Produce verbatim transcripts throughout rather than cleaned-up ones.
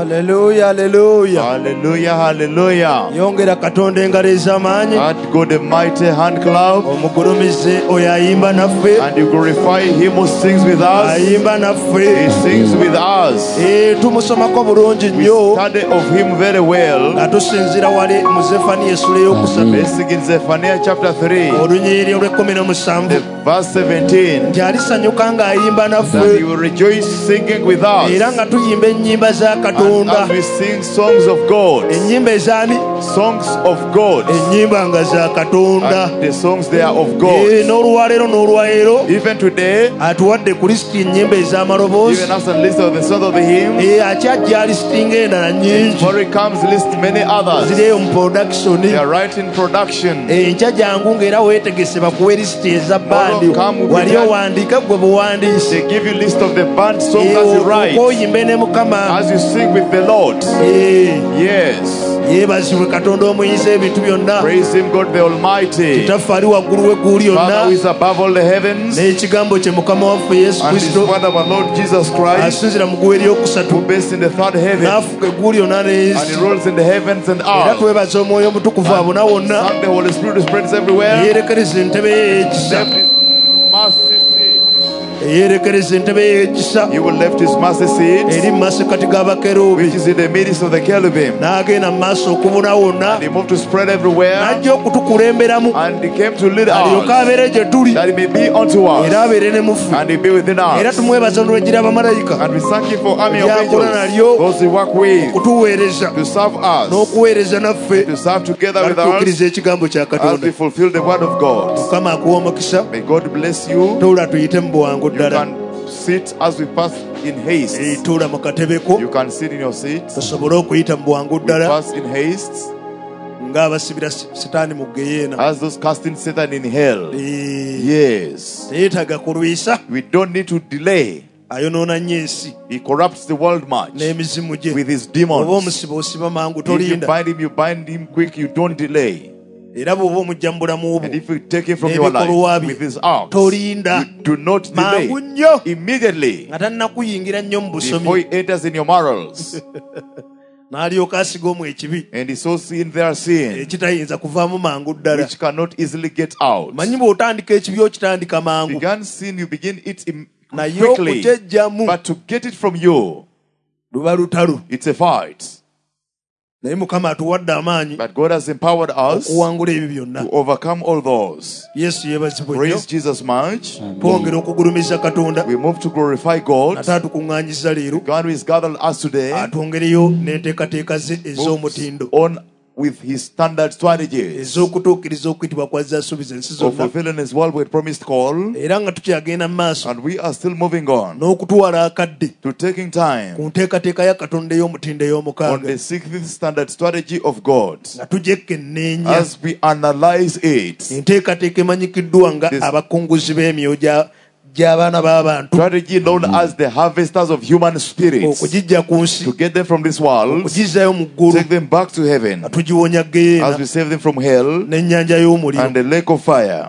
Hallelujah, hallelujah. Hallelujah, hallelujah. Yongera katonda engalo ez'amaanyi. Add God a mighty hand clap. Omugulumize oyo ayimba naffe. And you glorify him who sings with us. Ayimba naffe. He sings with us. Eh, tumusomako bulungi nnyo. We study of him very well. Nga tusinziira wali mu Zefaniya essula ey'okusatu. Basic in Zephaniah chapter three. Olunyiriri olw'ekkumi n'omusanvu. Verse seventeen. Nti alisanyuka ng'ayimba naffe. That he will rejoice singing with us. Era nga tuyimba ennyimba za Katonda. And as we sing songs of God. Ennyimba ezaani? Songs of God. Ennyimba nga za Katonda. And the songs they are of God. Eh, n'olwaleero n'olwaleero. Even today. Atuwadde Kristo ennyimba ez'amaloboozi. Even as a list of the songs of the hymns. Eh, akyajja alistinga endala nnyingi. Before he comes, list many others. Ziri eyo mu production. They are right in production. Eh, nkya jangu ng'era weetegese bakuwe lisiti eza bandi. Wali owandiika gwe buwandiisi. They give you list of the band songs as you write. Okwoyimbe ne Mukama. As you sing with the Lord. Eh. Yes. Yeebazibwe Katonda omuyiza ebintu byonna. Praise him, God the Almighty. Kitaffe ali waggulu w'eggulu lyonna. Father who is above all the heavens. N'ekigambo kye Mukama waffe Yesu Kristo. And his word of our Lord Jesus Christ. Asinzira mu ggulu eryokusatu. Who based in the third heaven. N'afuka eggulu lyonna n'ensi. And he rules in the heavens and earth. Era twebaza Omwoyo Omutukuvu abona wonna. And the Holy Spirit spreads everywhere. Yeerekereza entebe ye ey'ekisa. Yeerekereza entebe y'ekisa. He will lift his mercy seat. Eri mu masekkati g'abakerubi. Which is in the midst of the cherubim. N'agenda mu maaso okubona wonna. And he moved to spread everywhere. N'ajja okutukulemberamu. And he came to lead us. Alyoke abeere gye tuli. That he may be unto us. Era abeere ne mu ffe. And he be within us. Era tumwebaza n'olw'ejjira abamalayika. And we thank you for army of Byakola angels. nalyo. Those who work with. Okutuweereza. To serve us. N'okuweereza naffe. To serve together with us. Batuukiriza ekigambo kya Katonda. As we fulfill the word of God. Mukama akuwa omukisa. May God bless you. Tuula tuyite mu bwangu ddala. Sit as we pass in haste. Tuula mu katebeko. You can sit in your seat. Tusobole okuyita mu bwangu ddala. Pass in haste. Ng'abasibira Setaani mu geyeena. As those casting Satan in hell. Yes. Teyeetaaga kulwisa. We don't need to delay. Ayonoona nnyo ensi. He corrupts the world much. N'emizimu gye. With his demons. Oba omusiba osiba mangu If you tolinda. bind him, you bind him quick. You don't delay. Era bw'oba omujja mu bulamu bwo. And if you take him from your life with his arms, tolinda. you do not delay. Mangu nnyo. Immediately. Nga tannakuyingira nnyo mu busomi. Before he enters in your morals. N'alyoka asiga omu ekibi. And he so sin their sin. Ekitayinza kuvaamu mangu ddala. Which cannot easily get out. Manyi bw'otandika ekibi okitandika mangu. Began sin, you begin it naye quickly. okukyejjamu. But to get it from you, luba lutalu. It's a fight. Naye Mukama atuwadde amaanyi. But God has empowered us okuwangula ebyo byonna. To overcome all those. Yesu yeebazibwe nnyo. Praise Jesus much. Twongera okugulumiza Katonda. We move to glorify God. Ate atukuŋŋaanyiza leero. God who has gathered us today. Atwongereyo n'enteekateeka ze ez'omutindo. On with his standard strategies. Ez'okutuukiriza okuyitibwa kwa zaasuubiza ensi zonna. Of fulfilling his word with promised call. Era nga tukyagenda mu maaso. And we are still moving on. N'okutwala akadde. To taking time. Ku nteekateeka ya Katonda ey'omutindo ey'omukaaga. On the sixth standard strategy of God. Nga tugyekenneenya. As we analyze it. Enteekateeka emanyikiddwa nga abakunguzi b'emyoyo gya gy'abaana b'abantu. Strategy known as the harvesters of human spirits. Okugijja ku nsi. To get them from this world. Okugizzayo mu ggulu. Take them back to heaven. Tugiwonya geyeena. As we save them from hell. N'ennyanja y'omuliro. And the lake of fire.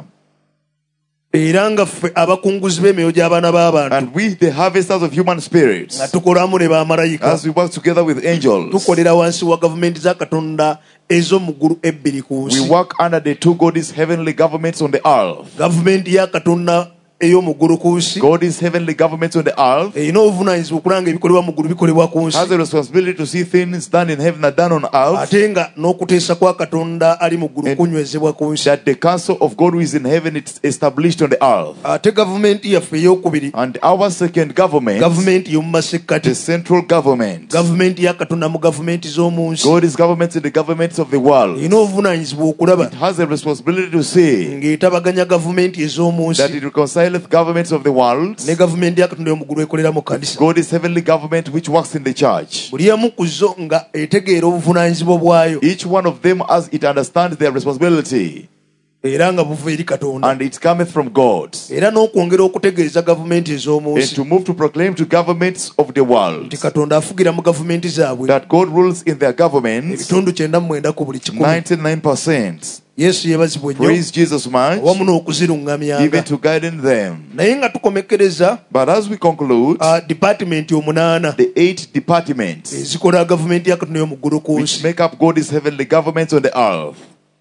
Era nga ffe abakunguzi b'emyoyo gy'abaana b'abantu. And we the harvesters of human spirits. Nga tukolamu ne bamalayika. As we work together with angels. Tukolera wansi wa gavumenti za Katonda ez'omu ggulu ebbiri ku nsi. We work under the two God's heavenly governments on the earth. Gavumenti ya Katonda ey'omuggulu ku nsi. God is heavenly government on the earth. Erina obuvunaanyizibwa okulanga ebikolebwa mu ggulu bikolebwa ku nsi. Has a responsibility to see things done in heaven are done on earth. Ate nga n'okuteesa kwa Katonda ali mu ggulu kunywezebwa ku nsi. That the counsel of God who is in heaven is established on the earth. Ate gavumenti yaffe ey'okubiri. And our second government. Gavumenti y'omu masekkati. The central government. Gavumenti ya Katonda mu gavumenti z'omu nsi. God is government in the governments of the world. Erina obuvunaanyizibwa okulaba. It has a responsibility to see. Ng'etabaganya gavumenti ez'omu nsi. That it reconcileth governments of the world. Ne gavumenti ya Katonda y'omuggulu ekolera mu kanisa. God is heavenly government which works in the church. Buli emu ku zo nga etegeera obuvunaanyizibwa bwayo. Each one of them as it understands their responsibility. Era nga buva eri Katonda. And it cometh from God. Era n'okwongera okutegeeza gavumenti ez'omu nsi. And to move to proclaim to governments of the world. Nti Katonda afugira mu gavumenti zaabwe. That God rules in their governments. Ebitundu kyenda mu mwenda ku buli kikumi. ninety-nine percent. Yesu yebazibwe nnyo Praise Jesus much. wamu n'okuzirungamyanga Even to guiding them. naye nga tukomekereza But as we conclude, uh, department omunaana the eight departments ezikola gavumenti ya Katonda y'omu ggulu ku which nsi make up God's heavenly governments on the earth.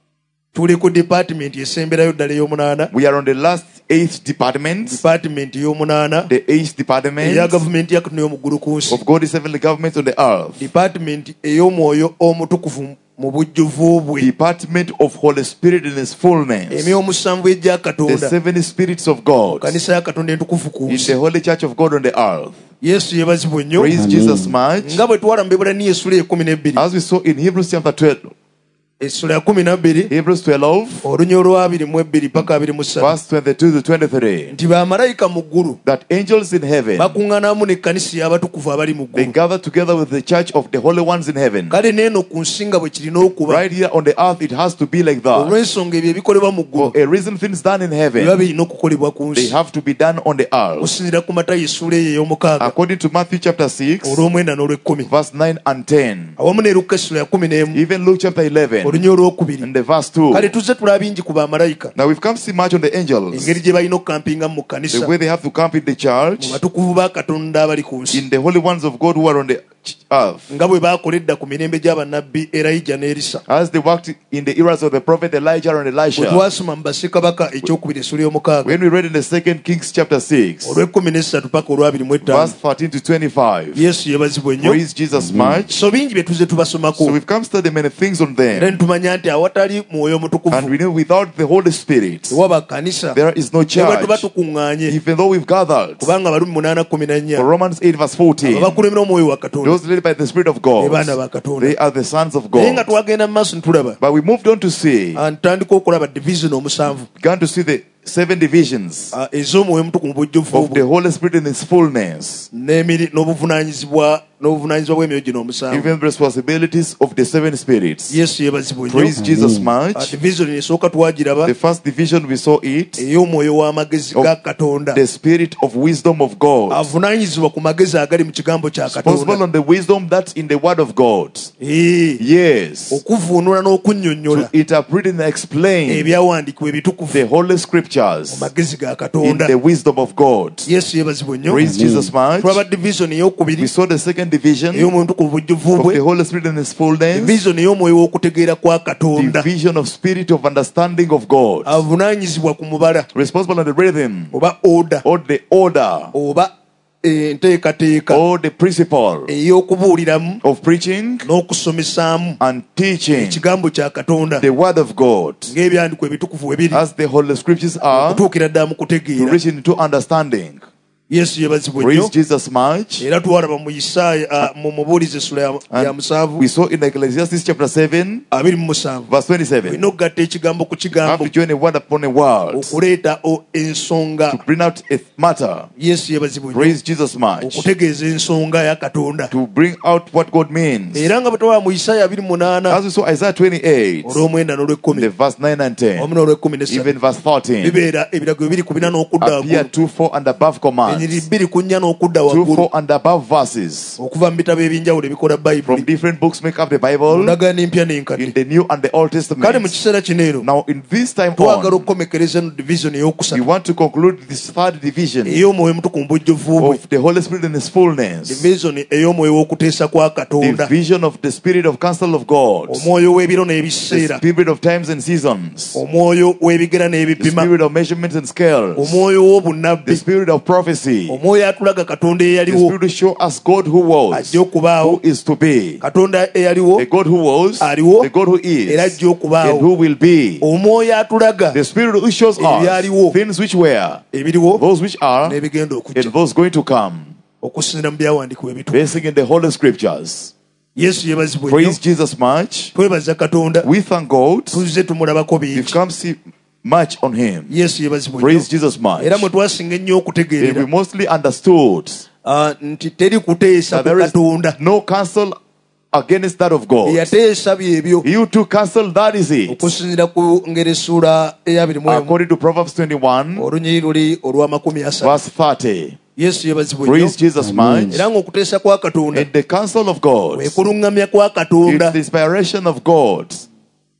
tuli ku department esemberayo ddala ey'omunaana We are on the last eighth department, department ey'omunaana the eighth eya department gavumenti ya Katonda y'omu ggulu ku nsi of God's heavenly governments on the earth. department ey'omwoyo omutukuvu mu bujjuvu bwe Department of Holy Spirit in His fullness. emyomusanvu egya The Katonda seven spirits of God kanisa ya Katonda entukuvu ku in nsi the Holy Church of God on the earth. Yesu yebazibwe nnyo Praise Jesus much. nga bwe twala mu Bebulaniya essula ekumi n'ebbiri As we saw in Hebrews chapter twelve, essula ya kumi na bbiri Hebrews twelve, olunya olwabiri mu ebbiri paka abiri mu ssatu verse twenty-two to twenty-three, nti bamalayika mu ggulu that angels in heaven, bakuŋŋaanamu n'ekkanisa y'abatukuvu abali mu they ggulu gather together with the church of the holy ones in heaven. kale neeno ku nsi nga bwe kirina okuba Right here on the earth, it has to be like that. olw'ensonga ebyo ebikolebwa mu For ggulu a reason, things done in biba heaven, birina okukolebwa ku they nsi have to be done on the earth. okusinziira ku Matayo essula eyo ey'omukaaga According to Matthew chapter six, olw'omwenda n'olw'ekkumi verse nine and ten, awamu ne Luka essula ya kumi n'emu even Luke chapter eleven, olunya olw'okubiri and the verse two. kale tuzze tulaba bingi ku bamalayika Now we've come to see much on the angels, engeri gye balina okukampinga mu the kkanisa way they have to camp in the mu church, batukuvu ba Katonda abali ku nsi in the holy ones of God who are on the earth, nga bwe baakola edda ku mirembe gy'abannabbi Erayija ne Erisa as they worked in the eras of the prophet Elijah and bwe Elisha. twasoma mu bassekabaka ekyokubiri essula y'omukaaga When we read in the second Kings chapter six, olw'ekkumi n'essatu paka olwabiri mu ettaano verse thirteen to twenty-five, Yesu yebazibwe nnyo praise Jesus much. so bingi bye tuzze tubasomako So we've come to study many things on era them, nitumanya nti awatali mwoyo and mutukuvu we know without the Holy Spirit, tewaba kanisa there is no ne bwe tuba church. tukuŋŋaanye Even though we've gathered, kubanga Abalumi munaana kumi na nnya for Romans eight verse fourteen, abakulembera omwoyo wa Katonda those led by the Spirit of be God, baana ba Katonda they are the sons of naye nga God. twagenda mu maaso ne tulaba But we moved on to see, ah, ntandika okulaba division omusanvu began to see the seven divisions ah, ez'omwoyo mutukuvu mu bujjuvu of the bwe Holy Spirit in His fullness, n'emiri- n'obuvunaanyizibwa n'obuvunaanyizibwa bw'emyoyo gino omusanvu even the responsibilities of the seven spirits. Yesu yebazibwe nnyo Praise Jesus Ah, much. division esooka twagiraba The first division we saw it, ey'omwoyo w'amagezi ga Katonda the spirit of wisdom of God, avunaanyizibwa ku magezi agali mu kigambo kya responsible Katonda on the wisdom that's in the Word of God. Eh, Yes, okuvuunula n'okunnyonnyola to interpret and explain ebyawandiikibwa ebitukuvu the Holy mu Scriptures magezi ga in Katonda the wisdom of God. Yesu yebazibwe nnyo Praise Jesus much. tulaba division ey'okubiri We saw the second division ey'omwoyo mutukuvu mu bujjuvu of bwe the Holy Spirit in His fullness, division ey'omwoyo w'okutegeera kwa Katonda division of spirit of understanding of God, avunaanyizibwa ku mubala responsible on the rhythm oba order or the order oba enteekateeka or the principle ey'okubuuliramu of preaching n'okusomesaamu and teaching ekigambo kya Katonda the Word of God ng'ebyandiko ebitukuvu bwe biri as the Holy Scriptures are, okutuukira ddala mu to kutegeera reach into understanding. Yesu yebazibwe Praise nnyo Jesus much. era twalaba mu Isaaya ah, mu mubuulizi essula ya- ya And musanvu we saw in Ecclesiastes chapter seven, abiri mu musanvu verse twenty-seven, olina okugatta ekigambo ku have kigambo to join a word upon a word okuleeta o- ensonga to bring out a matter. Yesu yebazibwe nnyo Praise Jesus much. okutegeeza ensonga ya Katonda To bring out what God means. era nga bwe twalaba mu Isaaya abiri mu munaana As we saw Isaiah twenty-eight, olw'omwenda n'olw'ekkumi the verse nine and ten, wamu n'olw'ekkumi n'essatu even verse thirteen, bibeera ebiragiro biri ku bina n'okudda appear waggulu two, four, and above enyiriri commands. bbiri ku nnya n'okudda Two, waggulu four, and above verses okuva mu bitabo ebyenjawulo ebikola from bayibuli different books make up the Bible ndagaano empya in n'enkadde the New and the Old kale mu Testament. kiseera kino ero Now, in this time twagala on, okukomekereza eno division we ey'okusatu want to conclude this third division ey'omwoyo mutukuvu mu bujjuvu bwe of the Holy Spirit in His fullness, division ey'omwoyo w'okuteesa kwa Katonda division of the Spirit of counsel of God, omwoyo w'ebiro the n'ebiseera Spirit of times and seasons, omwoyo w'ebigera the n'ebipima Spirit of measurements and scales, omwoyo the w'obunnabbi Spirit of prophecy, omwoyo atulaga Katonda the eyaliwo Spirit to show us God who was, ajja okubaawo who is to be, Katonda eyaliwo the God who was, aliwo the God who era is, ajja okubaawo and who will be, omwoyo atulaga the Spirit who shows us ebyaliwo things which were, ebiriwo those which are, n'ebigenda okujja and those going to come, okusinziira mu byawandiikibwa ebitukuvu basing in the Holy Scriptures. Yesu yebazibwe nnyo Praise Jesus much. twebaza Katonda We thank God. tuzze tumulabako We've bingi come see much on Him. Yesu yebazibwe nnyo Praise Jesus much. era mwe twasinga ennyo And we okutegeerera mostly understood ah, nti teri kuteesa that ku there is Katonda no counsel against that of God. eyateesa byebyo You to cancel, that is it. okusinziira ku ngeri essuula eyabiri mu emu According to Proverbs twenty-one, olunyiri luli olw'amakumi asatu verse thirty. Yesu yebazibwe nnyo Praise Jesus much. era ng'okuteesa kwa Katonda And the counsel of God, kwe kuluŋŋamya kwa it's Katonda the inspiration of God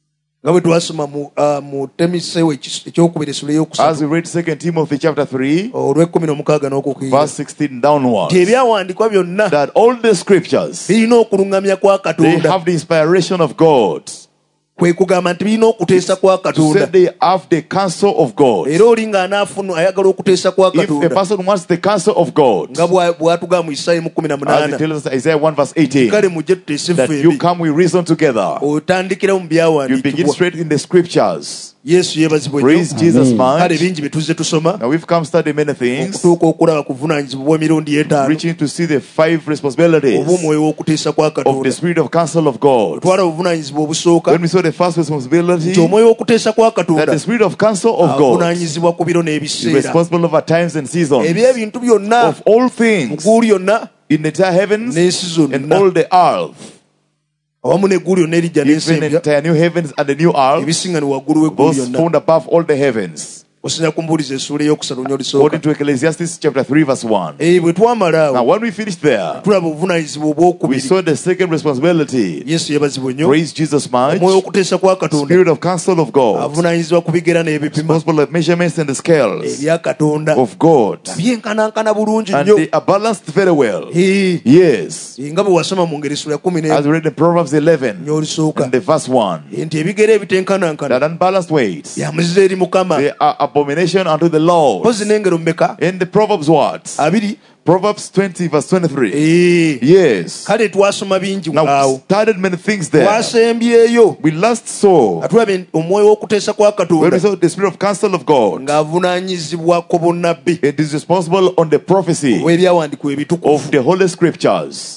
nga bwe twasoma mu uh, mu Timoseewo ekyokubiri essula eyokusatu as we read Second Timothy chapter three olw'ekkumi n'omukaaga n'okukwiira verse sixteen downwards, nti ebyawandiikwa byonna that all the scriptures, birina okuluŋŋamya kwa they Katonda have the inspiration of God, kwe kugamba nti birina okuteesa kwa to Katonda say they have the counsel of God. era oli ng'anaafuna ayagala okuteesa kwa If a Katonda person wants the counsel of God, nga bwa- bw'atugamba mu Isaya mu kumi na as it munaana tells us Isaiah one verse eighteen, kale mujje tuteese that ffe you ebi come, we reason together. otandikira mu You begin byawandiikibwa straight in the scriptures. Yesu yeebazibwe Praise nnyo Jesus kale much. bingi bye tuzze tusoma Now we've come study many things, okutuuka okulaba kuvunaanyizibwa bw'emirundi etaano reaching to see the five responsibilities oba omwoyo w'okuteesa kwa of the Katonda spirit of counsel of God. twala obuvunaanyizibwa obusooka When we saw the first responsibility, nti omwoyo w'okuteesa kwa that Katonda the spirit of counsel of God avunaanyizibwa ku biro is n'ebiseera responsible over times and seasons, eby'ebintu byonna of all mu things gguulu yonna in the entire heavens n'ensi and zonna all the earth, awamu n'eggulu yonna erijja n'ensi even the empya entire new heavens and the new earth, ebisinga waggulu w'eggulu those yonna found above all the heavens. osinza kumbuuliza essuula ey'okusatu nnyo According olisooka to Ecclesiastes chapter three verse one. Eh, bwe twamala Now awo when we finished there, tulaba obuvunaanyizibwa we obwokubiri saw the second responsibility. Yesu yeebazibwe nnyo Praise Jesus much. omwoyo w'okuteesa kwa Katonda Spirit of counsel of God, avunaanyizibwa ku bigera n'ebipima responsible of measurements and the scales ebya Katonda of God, byenkanankana bulungi and nnyo they are balanced very well. Eh, Yes, nga bwe wasoma mu ngeri essula kumi as n'emu we read in Proverbs eleven nnyo olisooka and the verse one, nti ebigera ebitenkanankana that unbalanced weights, bya muzizo eri Mukama they are abomination unto the Lord. mpozi n'engero mmeka In the Proverbs words, abiri Proverbs twenty verse twenty-three. Eh, Yes. kale twasoma bingi Now we awo started many things there. twasembyeyo We last saw atulaba omwoyo w'okuteesa kwa when we Katonda saw the spirit of counsel of God. ng'avunaanyizibwa ku bunnabbi It is responsible on the prophecy w'ebyawandiikibwa ebitukuvu of the Holy Scriptures.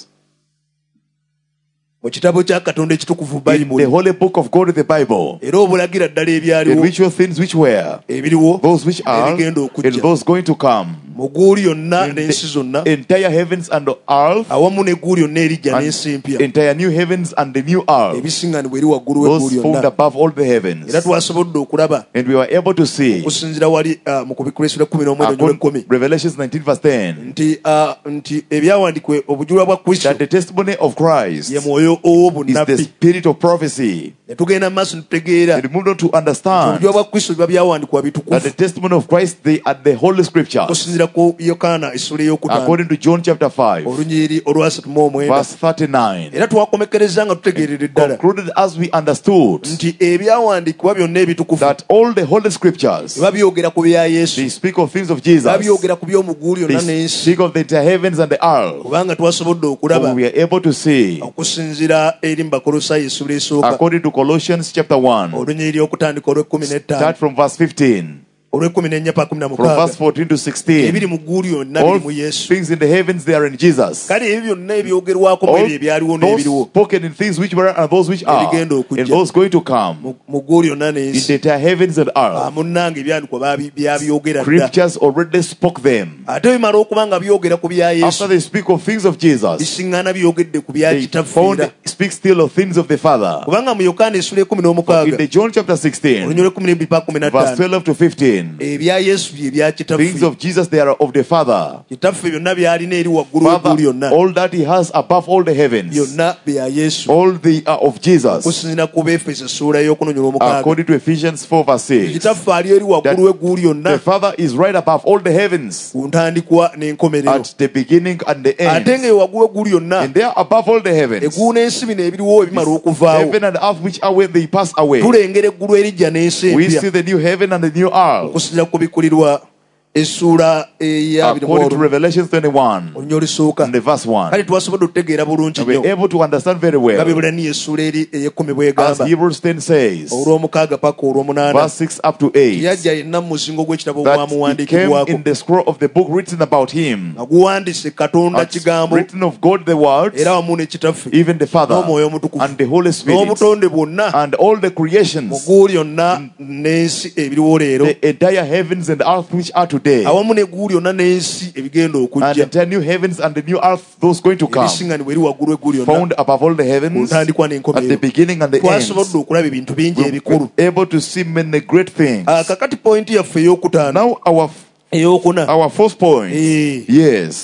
mu kitabo kya Katonda ekitukuvu In the bayibuli Holy Book of God, the Bible. era obulagira ddala In ebyaliwo which are things which were, ebiriwo those which are, ebigenda and okujja those going to come. mu gguuli yonna In n'ensi the zonna entire heavens and the earth, awamu n'egguuli yonna erijja and n'ensi empya entire new heavens and the new earth. ebisinganibwa eri waggulu w'egguuli Those found yonna above all the era heavens. twasobodde okulaba And we were able to see, okusinziira wali ah, mu kubikula essula ekkumi n'omwenda according nnyo to Revelations nineteen verse ten, nti ah, nti ebyawandiikibwa obujulwa bwa Kristo that the testimony of Christ ye is mwoyo the ow'obunnabbi spirit of prophecy. ne tugenda mu maaso ne tutegeera And we moved on to understand obujulwa bwa Kristo biba byawandiikibwa that the bitukuvu testimony of Christ, they are the Holy Scriptures. okusinziira ku Yokaana essula ey'okutaano According to John chapter five, olunyiri olwasatu mu omwenda verse thirty-nine, era twakomekereza nga tutegeerera ddala concluded as we understood nti ebyawandiikibwa byonna ebitukuvu that all the Holy Scriptures, biba byogera ku bya Yesu they speak of things of Jesus. biba byogera ku by'omu gguuli yonna They n'ensi speak of the entire heavens and the earth. kubanga twasobodde So okulaba we are able to see, okusinziira eri mu Bakolosaayo essula esooka according to Colossians chapter one, olunyiri okutandika olw'ekkumi n'ettaano start from verse fifteen, olw'ekkumi n'ennya pa kumi na from verse mukaaga fourteen to sixteen. ebiri mu gguuli yonna All biri mu Yesu things in the heavens, they are in Jesus. kale ebyo byonna ebyogerwako mu All ebyo ebyaliwo those n'ebiriwo spoken in things which were and those which are, Ebigenda okujja. and those going to come, mu- mu gguuli yonna in the n'ensi entire heavens and earth. munnange ebyandikwa baabi- byabyogera dda Scriptures already spoke them. ate bimala okuba nga byogera ku bya After Yesu they speak of things of Jesus, bisiŋŋaana byogedde ku bya they found kitaffiira speak still of things of the Father. kubanga mu Yokaana essula ekkumi In n'omukaaga the John chapter sixteen, olunyiri ekkumi n'ebbiri pa kumi na verse ttaano twelve to fifteen, ebya Yesu bye bya kitaffe things of Jesus, they are of the Father. kitaffe byonna byalina eri waggulu w'egguuli Father, yonna all that He has above all the heavens, byonna bya Yesu all the are of Jesus. okusinziira ku Befeso essula ey'okunonyera omukaaga According to Ephesians four verse six, kitaffe ali eri waggulu w'egguuli the yonna Father is right above all the heavens, ku ntandikwa n'enkomerero at the beginning and the ate nga end, waggulu w'egguuli yonna and they are above all the heavens. eggulu n'ensi bino ebiriwo ebimala okuvaawo Heaven and earth which are when they pass away, tulengera eggulu erijja n'ensi we see empya the new heaven and the new earth. okusinziira ku bikulirwa essuula eyabiri According to Revelation twenty-one olunya olisooka and the verse one, kale twasobodde okutegeera bulungi and we're nnyo able to understand very nga well, bibulaniya essuula eri ey'ekkumi as bw'egamba Hebrews ten says, olw'omukaaga paka olw'omunaana verse six up to eight, yajja yenna mu muzingo gw'ekitabo that he came ogwamuwandiikibwako in the scroll of the book written about him, nga guwandiise Katonda as kigambo written of God the words, era wamu ne kitaffe even the Father n'omwoyo omutukuvu and the Holy Spirit, n'obutonde bwonna and all the mu creations, gguuli yonna n'ensi ebiriwo leero the entire heavens and earth which are today, awamu n'egguuli yonna n'ensi ebigenda and the okujja entire new heavens and the new earth, those going to come, ebisiŋŋanibwa eri waggulu egguuli yonna found above all the ku heavens, ntandikwa at the n'enkomerero beginning and the twasobodde end. okulaba ebintu bingi We ebikulu were able to see many great things. Ah, kakati pointi yaffe ey'okutaano Now our ey'okuna our first point, Eh, yes,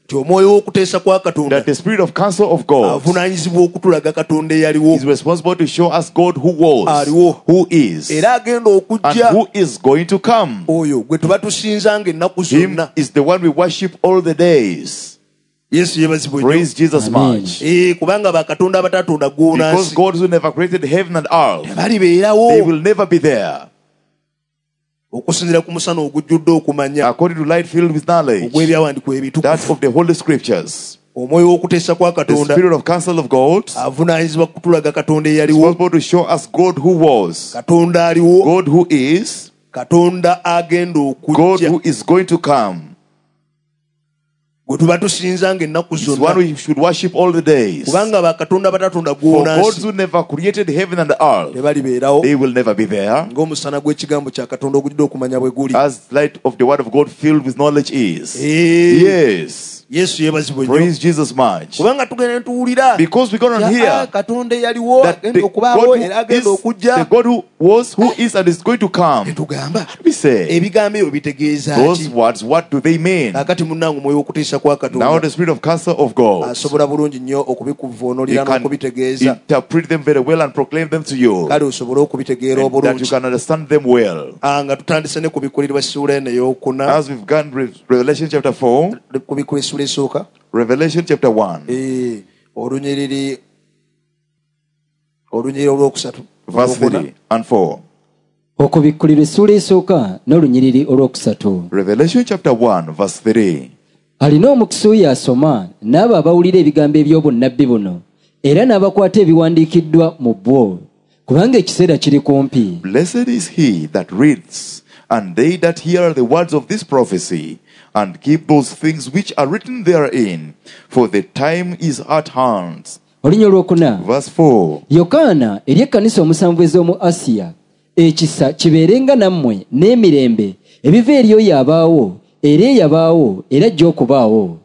omwoyo w'okuteesa kwa Katonda that the spirit of counsel of God avunaanyizibwa okutulaga Katonda eyaliwo is responsible to show us God who was, aliwo who is, era agenda and okujja who is going to come. oyo gwe tuba tusinzanga ennaku Him zonna. is the one we worship all the days. Yesu yebazibwe nnyo. Praise Jesus much. Eh, kubanga bakatonda abatatonda Because ggoonaansi God who never created heaven and earth, they tebalibeerawo will never be there. okusinziira ku musana ogujjudde okumanya According to light filled with knowledge, ogw'ebyawandiikibwa that ebitukuvu. of the Holy Scriptures. Omwoyo w'okuteesa kwa The Katonda spirit of counsel of God is avunaanyizibwa kutulaga Katonda eyaliwo, responsible to show us God who was, Katonda aliwo, God who is, Katonda agenda God okujja who is going to come. gwe tuba tusinzanga ennaku It's one zonna. we should worship all the days. For Kubanga bakatonda abatatonda God ggoonaansi who never created heaven and earth, tebalibeerawo they will never be there. ng'omusana gw'ekigambo kya Katonda ogujjudde okumanya bwe guli. As light of the word of God filled with knowledge is. Eh, Yes. Yesu yebazibwe nnyo. Praise Jesus much. Kubanga tugenda ne tuwulira Because we got on Ah, here Katonda eyaliwo that the agenda God okubaawo who era agenda is, okujja. the God who was, who is, and is going to come. Tugamba We say, ebigambo ebyo bitegeeza those ki? words, what do they mean? Kakati munnange omwoyo w'okuteesa kwa Now Katonda the spirit of counsel of God, asobola bulungi nnyo He okubikuvuunulira can n'okubitegeeza, interpret them very well and proclaim them to you, kale osobole okubitegeera and that you obulungi. can understand them well. Ah, nga tutandise ne ku bikulirwa ssuula eno ey'okuna, As we've gone Re- Revelation chapter four, ku bikula essuula esooka, Revelation chapter one, eh, olunyiriri olunyiriri olwokusatu verse olwokuna. three and four. okubikkulirwa essuula esooka n'olunyiriri olwokusatu. Revelation chapter one, verse three. Alina omukisa oyo asoma n'abo abawulira ebigambo eby'obunnabbi buno era n'abakwata ebiwandiikiddwa mu bwo, kubanga ekiseera kiri kumpi. Blessed is he that reads, and they that hear the words of this prophecy, and keep those things which are written therein, for the time is at hand. Olunya olwokuna. Verse four. Yokaana eri ekkanisa omusanvu ez'omu Asiya, ekisa kibeerenga nammwe n'emirembe ebiva eri oyo abaawo era eyabaawo era ajja okubaawo.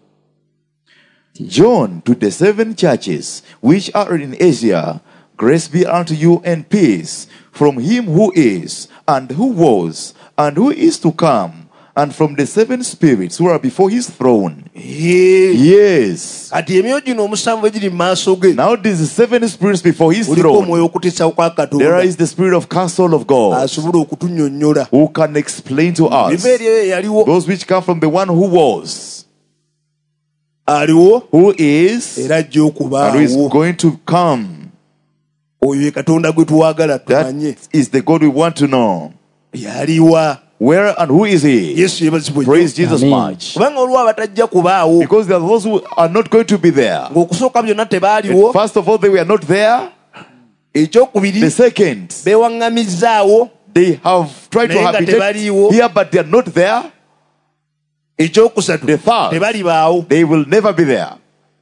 John to the seven churches which are in Asia, grace be unto you and peace from him who is, and who was, and who is to come, and from the seven spirits who are before his throne. Eh, Yes. kati emyoyo gino omusanvu egiri mu maaso ge Now these seven spirits before his kuliko throne. omwoyo w'okuteesa kwa There Katonda is the spirit of counsel of God, asobola okutunnyonnyola who can explain to us biva eri eyo eyaliwo, those which come from the one who was, aliwo who is, era ajja and who is okubaawo. going to come. Oyo ye Katonda gwe twagala That tumanye is the God we want to know. yaliwa. Where and who is he? Yesu yebazibwe nnyo. Praise Jesus Amen. much. Kubanga olwo abatajja kubaawo Because there are those who are not going to be there. ng'okusooka byonna tebaaliwo, First of all, they were not there. ekyokubiri The second, beewaŋŋamizzaawo, they have tried to Naye nga habitate tebaliiwo. here, but they are not there. ekyokusatu The third, tebalibaawo. they will never be there.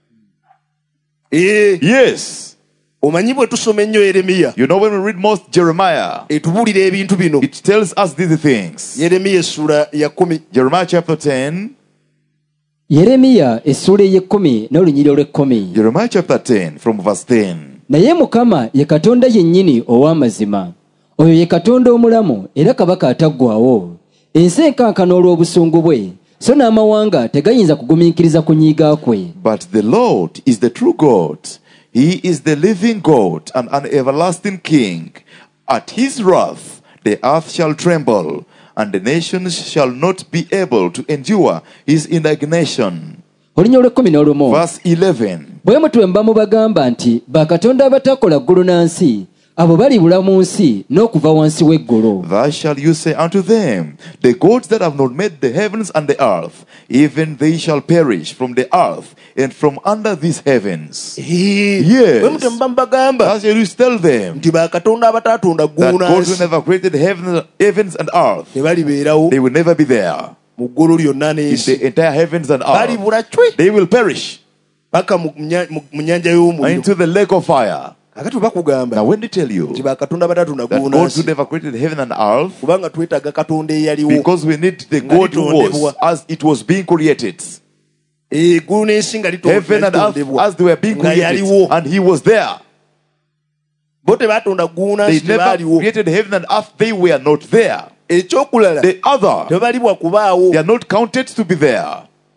Eh, Yes. omanyi bwe tusoma ennyo Yeremiya You know, when we read most Jeremiah, etubuulira ebintu bino. it tells us these things. Yeremiya essula ya kumi Jeremiah chapter ten, Yeremiya essuula ey'ekkumi n'olunyiriri olw'ekkumi. Jeremiah chapter ten, from verse ten. Naye Mukama ye Katonda yennyini ow'amazima, oyo ye Katonda omulamu era kabaka ataggwaawo. Ensi enkankana olw'obusungu bwe, so n'amawanga tegayinza kugumiikiriza kunyiiga kwe. But the Lord is the true God. He is the living God and an everlasting King. At his wrath the earth shall tremble, and the nations shall not be able to endure his indignation. Olunya olw'ekkumi n'olumu. Verse eleven. Bwe mutwe mba mubagamba nti bakatonda abatakola ggulu na nsi, abo balibula mu nsi n'okuva wansi w'eggulu. Thus shall you say unto them, the gods that have not made the heavens and the earth, even they shall perish from the earth and from under these heavens. Yes. bwe mutwe mba mbagamba Thus shall you tell them nti bakatonda abatatonda that ggulu na God who nsi never created heaven, heavens and earth, tebalibeerawo they will never be there. mu ggulu lyonna In n'ensi, the entire heavens and earth, balibula cwe they will perish paka mu nya- mu- mu nnyanja y'omuliro. into the lake of fire. Kakati bakugamba Now when they tell you nti bakatonda abatatonda that ggulu na God who nsi, never created heaven and earth, kubanga twetaaga Katonda eyaliwo. because we need the God who was as it was being created. Eh, eggulu n'ensi nga lito- Heaven and earth litondebwa as they were being nga created, yaliwo. and he was there. Bo tebatonda ggulu na They nsi never tebaaliwo. created heaven and earth, they were not there. Ekyokulala The other, tebalibwa kubaawo. they are not counted to be there.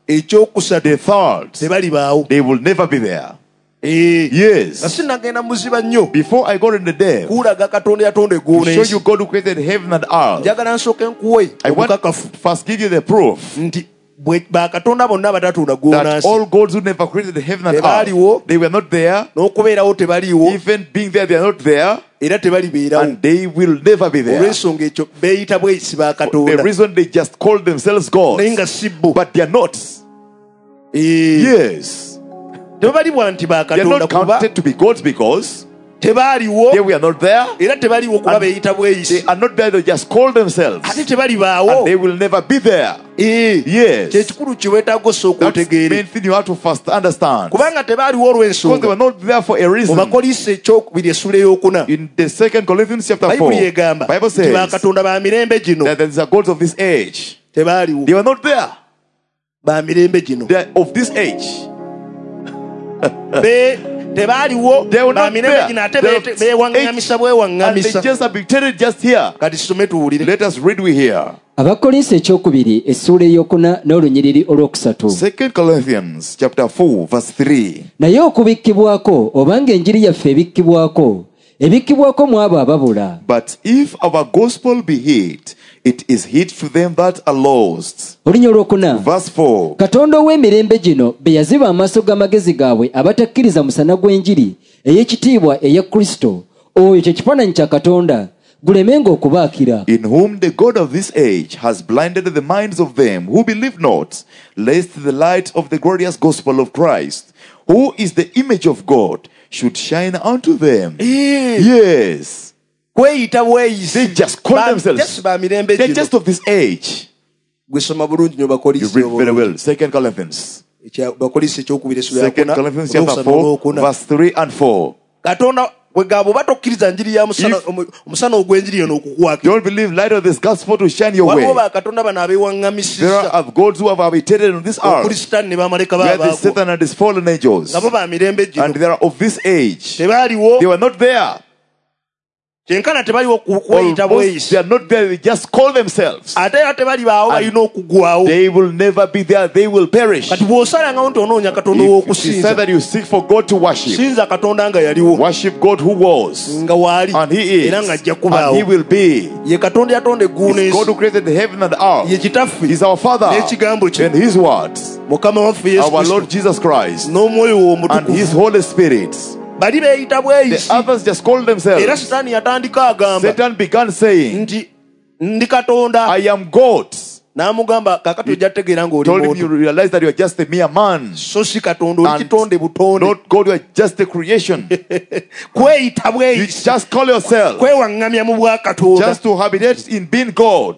ekyokusatu The third, tebalibaawo. they will never be there. Eh, Yes. nga sinagenda muziba nnyo Before I go in the depth, kulaga Katonda yatonda eggulu to show n'ensi. you God who created heaven and earth, Njagala nsooke nkuwe I want obukakafu to first give you the proof nti bwe bakatonda bonna abatatunda ggulu that n'ensi all gods who never created heaven and Tebaaliwo. earth, they were not there. n'okubeerawo tebaliiwo Even being there, they are not there. era tebalibeerawo. And they will never be there. olw'ensonga ekyo beeyita bweyisi ba The Katonda reason they just call themselves naye nga gods, si bo. but they are not. Eh, Yes. tebalibwa nti ba They are Katonda not kuba counted to be gods because tebaaliwo they were not there. era tebaliiwo kuba And beeyita bweyisi They are not there, they just call themselves. ate tebalibaawo. And they will never be there. Eh, Yes. kyekikulu kye weetaaga osooka That's the otegeere main thing you have to first understand. kubanga tebaaliwo Because they olw'ensonga were not there for a mu reason. Bakoliisa ekyokubiri essula ey'okuna In the second Corinthians chapter four, bayibuli egamba Bible nti ba says Katonda ba mirembe gino that there is a gods of this age. tebaaliwo. They were not there. ba mirembe gino They are of this age. Be- tebaaliwo They were ba not mirembe there. gino ate They were- beete- beewaŋŋamisa And they bwewaŋŋamisa. just arbitrated just here. Kati tusome tuwulire. Let us read we here. abakolinso ekyokubiri essuula eyokuna n'olunyiriri olwokusatu. Second Corinthians chapter four verse three. naye okubikkibwako obanga enjiri yaffe ebikkibwako ebikkibwako mu abo ababula. But if our gospel be hid, it is hid to them that are lost. olunya olwokuna. Verse four. katonda ow'emirembe gino be yaziba amaaso g'amagezi gaabwe abatakkiriza musana gw'enjiri ey'ekitiibwa eya kristo oyo kye kifaananyi kya katonda gulemenga okubaakira. In whom the God of this age has blinded the minds of them who believe not, lest the light of the glorious gospel of Christ, who is the image of God, should shine unto them. Eh, Yes. kweyita bweyisi. They just call Ba- themselves. just ba mirembe They're gino. just of this age. Gwe soma bulungi nnyo You Bakoliisa read very obulungi. well. Second Corinthians. Ekya- Bakoliisa ekyokubiri essula Second eyokuna, Corinthians chapter olwokusatu four, n'olwokuna. verse three and four. Katonda bwe gaba oba tokkiriza njiri ya musana If- omu- omusana ogw'enjiri eno okukwakira. Don't believe light of this gospel to shine your waliwo way. bakatonda bano There abeewaŋŋamisizza are gods who have habitated on this earth, okristani ne bamaleka where the baabaago Satan and his fallen angels, nga bo ba mirembe gino and they are of this age. tebaaliwo They were not there. kyenkana tebaliwo ku- kweyita Almost, bweyisi they are not there. They just call themselves. ate era tebalibaawo And balina okugwawo. They will never be there. They will perish. kati bw'osalangawo nti onoonya katonda If you w'okusinza decide that you seek for God to worship, sinza katonda nga yaliwo worship God who was, nga waali and He is, era ng'ajja and He kubaawo. will be. ye katonda yatonda eggulu It's God n'ensi who created the heaven and ye earth. kitaffe He's our Father, n'ekigambo kye and His words, mukama waffe yesu our kristo Lord Jesus Christ, n'omwoyo and His omutukuvu Holy Spirit. bali beeyita The bweyisi others just called era themselves. sitaani yatandika agamba Satan began saying, nti ndi katonda I am God. n'amugamba kakati ojja kutegeera ng'oli Told him you muntu realize that you are just a mere man. so si katonda oli And kitonde butonde not God, you are just a creation. kweyita You bweyisi just call yourself kwewaŋŋamya mu bwakatonda just to habitate in being God.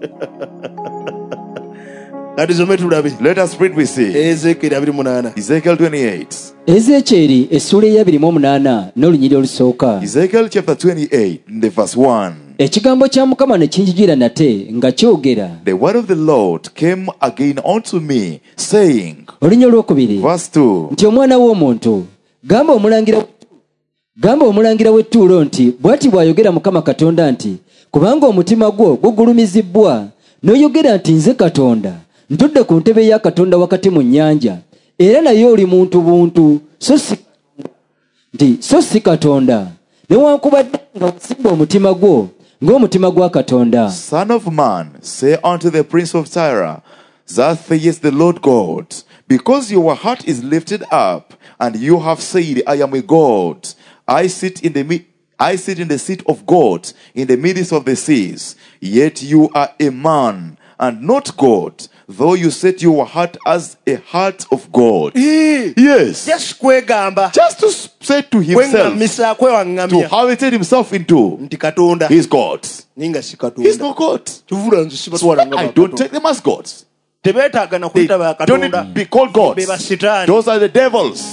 kati some tulabe Let us read, we see. ezeekeri abiri munaana Ezekiel twenty-eight. ezekyeri essuula eyabiri mu omunaana n'olunyiri olusooka. Ezekiel chapter twenty-eight, in the verse one. ekigambo kya mukama ne kinjijira nate nga kyogera. The word of the Lord came again unto me, saying, olunya olwokubiri verse two, nti omwana w'omuntu gamba omulangira gamba omulangira w'ettuulo nti bw'ati bw'ayogera mukama katonda nti kubanga omutima gwo gugulumizibbwa n'oyogera nti nze katonda ntudde ku ntebe ya katonda wakati mu nnyanja era naye oli muntu buntu so si nti so si katonda newankubadde nga wasimba omutima gwo ng'omutima gwa katonda. Son of man, say unto the prince of Tyre, thus saith the Lord God, because your heart is lifted up, and you have said, I am a God. I sit in the mi- I sit in the seat of God in the midst of the seas. Yet you are a man, and not God, though you set your heart as a heart of God. Yes. just kwegamba Just to say to himself, kweŋŋamisa to kwewaŋŋamya habitate himself into, nti katonda he's God. naye nga si He's katonda not God. kivula nze sibatwalanga I don't take them as gods. tebeetaaga na They kuyita ba don't katonda need to be called gods. be basitaani Those are the devils.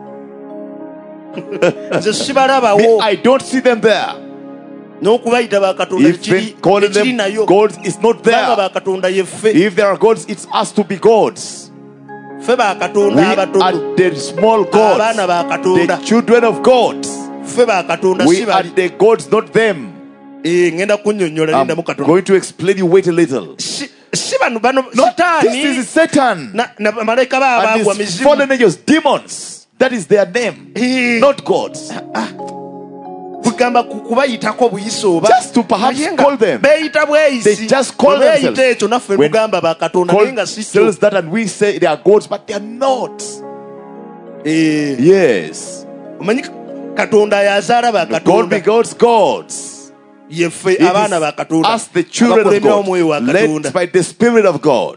nze Me, sibalabawo I don't see them there. n'okubayita ba katonda Even ekiri calling ekiri them nayo gods is not kubanga there. ba katonda ye ffe If there are gods, it's us to be gods. ffe ba We katonda abatono are the small abaana ba gods, katonda the children of God. ffe ba katonda We si are bali the gods, not them. Eh, ngenda kunnyonnyola I'm linda mu katonda going to explain you. Wait a little. si si bano bano Not this Sitaani is Satan na na bamalayika and baabagwa his mizimu. fallen angels, demons. That is their name, Eh. not gods. Kugamba ku- kubayitako buyise oba Just to perhaps naye nga call them. beeyita bweyisi. They just call Bwe beeyita themselves. ekyo naffe When tugamba bakatonda Call naye nga si kyo. themselves that, and we say they are gods, but they are not. Eh, Yes, omanyi katonda yazaala God bakatonda begots gods. yeffe It abaana is bakatonda us, the children of abakulemera God, omwoyo wa led katonda. by the Spirit of God.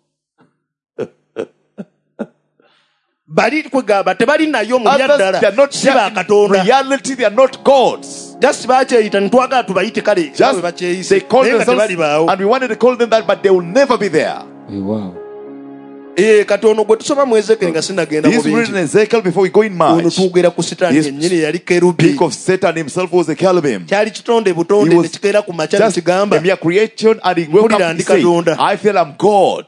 Bali kwegamba tebali nayo mu Others, they are byaddala not si bakatonda. reality, they are not gods. Just bakyeyita netwagala tubayite kale Just bwe bakyeyise they call naye nga themselves, tebali baawo. and we wanted to call them that, but they will never be there. Wow. Eh, kati ono gwe tusoma mu Ezekiel nga sinagenda mu This is written in bingi. Ezekiel before we go in Ono much. tuwugera ku Sitaani This yennyini yali kerubi. Speak of Satan himself was a cherubim. Kyali kitonde butonde He was ne kikeera ku makya ne Just kigamba a mere creation, and he woke Mpulira up and ndi said, Katonda. I feel I'm God.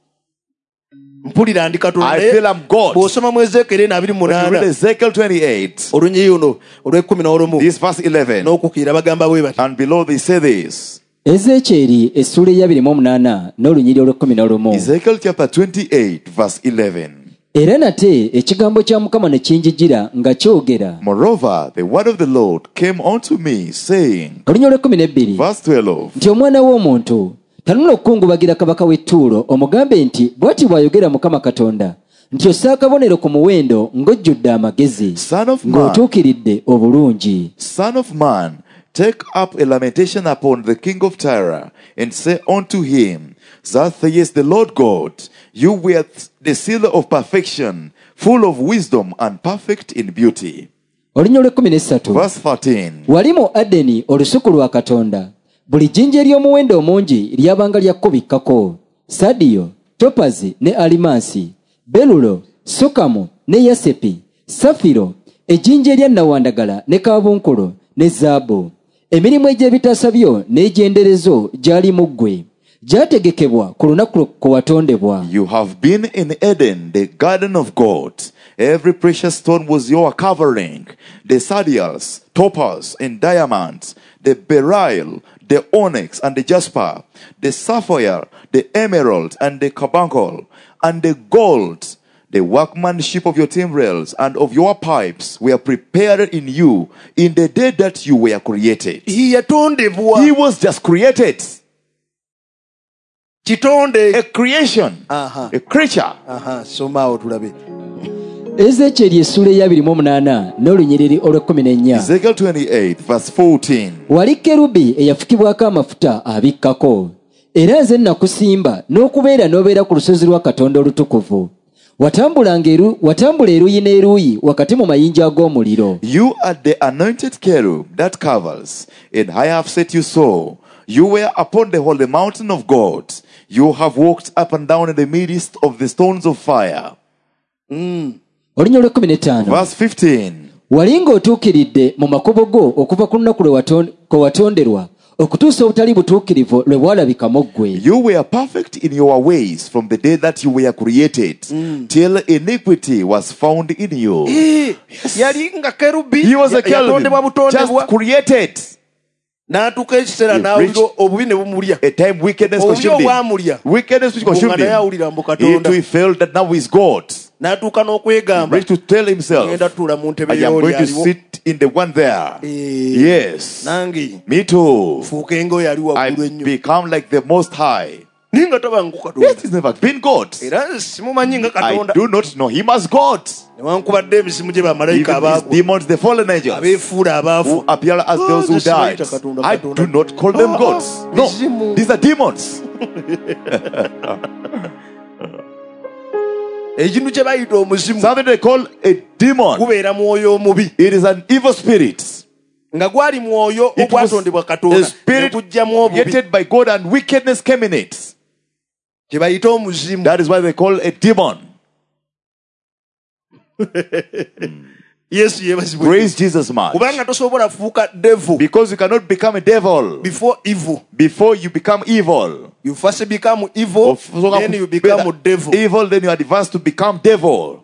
mpulira ndi katonda. I feel I'm God. Bw'osoma mu Ezekiel eno abiri When you read munaana Ezekiel twenty-eight, olunyi luno olw'ekkumi n'olumu this verse eleven, n'okukkirira bagamba bwe bati. and below they say this. Ezekyeri essula ey'abiri mu omunaana n'olunyiri olw'ekkumi n'olumu. Ezekiel chapter twenty-eight, verse eleven. Era nate ekigambo kya Mukama ne kinjijira nga kyogera. Moreover, the word of the Lord came unto me, saying, Olunyiri olw'ekkumi n'ebbiri. verse twelve, Nti omwana w'omuntu tanula okukungubagira kabaka w'e Ttuulo omugambe nti bw'ati bw'ayogera Mukama Katonda nti ossa akabonero ku muwendo ng'ojjudde amagezi Son of man, ng'otuukiridde obulungi. Son of man, take up a lamentation upon the king of Tyre, and say unto him, Thus saith the Lord God, you were the seal of perfection, full of wisdom and perfect in beauty. Olunyiri olw'ekkumi n'essatu. Verse thirteen. Wali mu Adeni olusuku lwa Katonda, buli jjinja ery'omuwendo omungi lyabanga lyakubikkako: sadiyo, topazi ne alimansi, berulo, sukamu ne yasepi, safiro, ejjinja erya nnawandagala ne kaabunkulo ne zaabu. Emirimu egy'ebitaasa byo n'egyenderezo gyali mu ggwe, gyategekebwa ku lunaku kwe watondebwa. You have been in Eden, the garden of God. Every precious stone was your covering. The sardius, topaz, and diamonds, the beryl, the onyx, and the jasper, the sapphire, the emerald, and the carbuncle, and the gold. The workmanship of your timbrels and of your pipes were prepared in you in the day that you were created. yatondebwa He was just created. kitonde. A creation. Aha. A creature. Aha, somaawo tulabe. Ezekyeri essula ey'abiri mu omunaana n'olunyiriri olw'ekkumi n'ennya. Ezekiel twenty-eight, verse fourteen. Wali kerubi eyafukibwako amafuta abikkako, era nze nakusimba n'okubeera n'obeera ku lusozi lwa Katonda olutukuvu. Watambulanga eru watambula eruuyi n'eruuyi wakati mu mayinja ag'omuliro. You are the anointed cherub that covers, and I have set you so. You were upon the holy mountain of God. You have walked up and down in the midst of the stones of fire. Olunyiri olw'ekkumi n'ettaano. Verse fifteen. Wali ng'otuukiridde mu makubo go okuva ku lunaku lwe waton- kwe watonderwa okutuusa obutali butuukirivu lwe bwalabikamu ggwe. You were perfect in your ways from the day that you were created, till iniquity was found in you. Eh, yali nga kerubi He was a ya- yatondebwa cherub, butondebwa just created. n'atuuka ekiseera He n'awulira reached- obubi ne bumulya. A time wickedness Obubi consumed him. obwamulya Wickedness which nga consumed naye him. awulira mbu He Katonda. too he felt that now he's God. N'atuuka n'okwegamba Ready to tell himself, ngenda tuula mu ntebe I am y'oli going to aliwo. sit in the one there. Eh, Yes. nange Me too. fuuke ng'oyo ali waggulu I ennyo become like the Most High. naye nga tabangu Yes, Katonda he's never been God. era simumanyi nga I Katonda do not know him as God. newankubadde emisimu gye bamalayika Even his abaagwa demons, the fallen angels, abeefuula abaafu who appear as Oh, those who nze sibayita died. Katonda, I Katonda. do not call them Oh, gods. mizimu. No, these are demons. ekintu kye bayita omuzimu Something they call a demon. gubeera mwoyo omubi It is an evil spirit. nga gwali mwoyo It was ogwatondebwa a Katonda ne spirit gujjamu obubi created by God, and wickedness came in it. kye bayita omuzimu. That is why they call a demon. Yesu yeebazibwe Praise Jesus much. kubanga tosobola fuuka devil Because you cannot become a devil before evil. before you become evil. You first become evil, then you become devil. Evil, then you advance to become devil.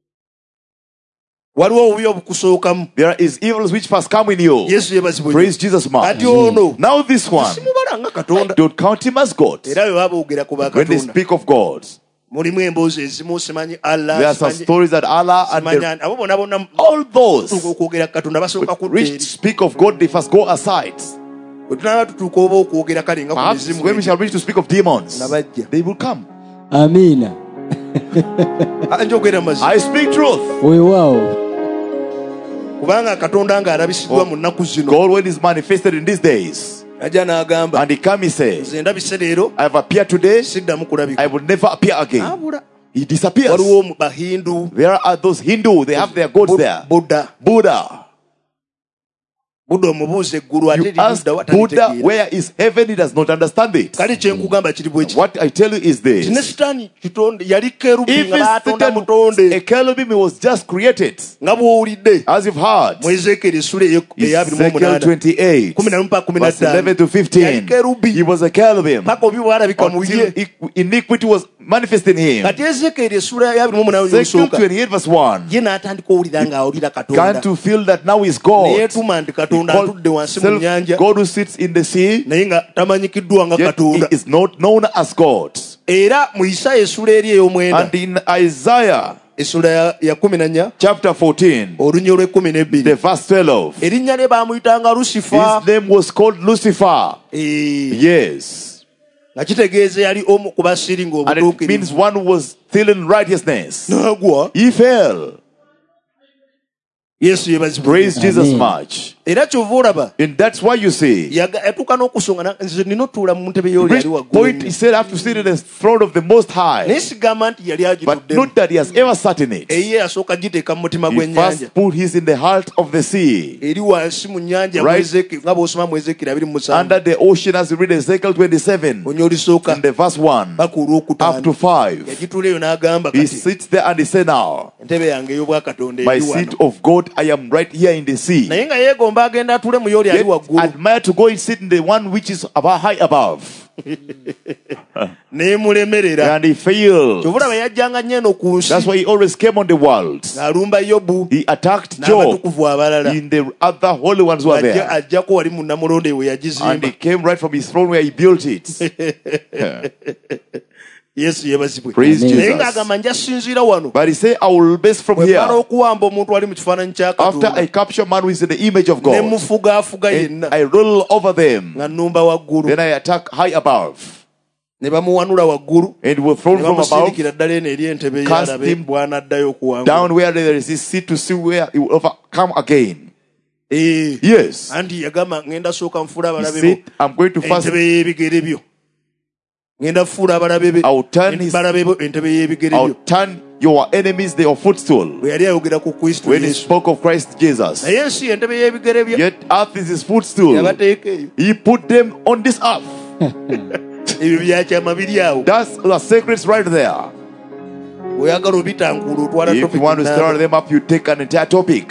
Waliwo obubi obukusookamu. There is evils which first come in you. Yesu yeebazibwe Praise Jesus much. Ati ono Now this one, simubala nga nga Katonda. Don't count him as God. Era bwe baba boogera ku When they bakatonda speak of God, mulimu emboozi ezimu simanyi Allah there are some simanyi- stories that Allah and simanyi the, ani. Abo bonna bonna all those okwogera ku Katonda basooka kudda which eri. speak of God, they first go aside. Bwe tunaaba tutuuka oba okwogera kale nga ku Perhaps mizimu when we shall reach to speak of demons, Nabajja. they will come. amiina Ah, njogera mazima I speak truth. weewaawo kubanga Katonda ng'alabisiddwa mu nnaku zino God, when is manifested in these days, ajja n'agamba and he come, he says, nze ndabise leero I have appeared today, siddamu I kulabika will never appear again. abula He disappears. waliwo mu bahindu There are those Hindu, they have their gods there. Buddha Buddha. Buddha omubuuza eggulu ate You ask libudda Buddha, watalitegeera where is heaven? He does not understand it. kale kyenkugamba kiri bwe kiti What I tell you is kine this. sitaani kitonde yali kerubi If nga baatonda Satan, mutonde a cherubim was just created, nga bw'owulidde as you've heard, mu Ezekiel essula eya abiri mu Ezekiel omunaana twenty-eight, kumi na lumu paka kumi na verse eleven to ttaano fifteen, yali kerubi he was a cherubim. paka obi bwalabika mu Until ye iqu- iniquity was manifest in him. kati Ezekiel essula ya abiri mu omunaana Ezekiel yosooka twenty-eight, verse one, ye n'atandika owulira ng'awulira Katonda began to feel that now is ne God. yeetuma nti Katonda Called atudde wansi mu self nnyanja God who sits in the sea, naye nga tamanyikiddwa nga yet he Katonda is not known as God. era mu Isaya essula eri ey'omwenda And in Isaiah essula ya- ya kumi na nnya chapter fourteen, olunya olw'ekkumi n'ebbiri the verse twelve, erinnya lye baamuyitanga Lusifa his name was called Lucifer. Eh, Yes. nga kitegeeza yali omu ku basiringa And it means obutuukirivu one who was still in righteousness. n'agwa He fell. Yesu yebazibwe Praise Jesus Amen. much. era kyova olaba And that's why you see, yaga- yatuuka n'okusonga na- nze nina otuula mu ntebe y'oli reach ali waggulu point he ennyo. said, I have to sit in the throne of the Most naye High. sigamba nti yali But agituddemu not that he has ever sat in it. eye yasooka giteeka mu mutima He gw'ennyanja first put his in the heart of the sea, eri wansi mu nnyanja Right. mu Ezeki- nga bw'osoma mu Ezekiri abiri mu musanvu under the ocean, as you read Ezekiel twenty-seven, onya olisooka in the verse one paka up olwokutaano to five. yagitula eyo n'agamba He kati sits there and he said, now, entebe yange ey'obwakatonda my eri seat wano of God, I am right here in the sea. naye nga yeegomba agenda atule mu y'oli ali Yet waggulu admire to go and sit in the one which is above, high above. neemulemerera And he failed. kyovulaba yajjanga nnyo eno ku nsi That's why he always came on the world. ng'alumba Yobu He attacked Job n'abatukuvu abalala in the other holy ones who are ajja there. ajjako wali mu Namulonde we And he yagizimba came right from his throne where he built it. Yesu yebazibwe Praise Amen. naye Jesus. ng'agamba nja sinziira wano But he said, I will base from bwe here. mala okuwamba omuntu ali mu kifaananyi kya After I Katonda capture man who is in the image of ne God, mufugaafuga and yenna I rule over them, nga nnumba waggulu then I attack high above, ne bamuwanula waggulu and will ne throw from above bamusindikira ddala eno eri entebe cast yalabe him bw'anaddayo okuwangula down where there is his seat to see where he will overcome again. Eh, Yes. anti yagamba ngenda sooka nfuula He abalabe said, bo I'm going to first, entebe y'ebigere byo ngenda fuula abalabe be I'll turn his, balabe bo entebe y'ebigere I'll byo turn your enemies their footstool. bwe yali ayogera ku Kristo When he Yesu spoke of Christ Jesus, naye ensi entebe y'ebigere byo yet earth is his footstool. yabateeka eyo He put them on this earth. ebyo byakyama biri awo That's the secrets right there. oyagala obitankuula otwala If you want to stir topic them up, you take an entire topic.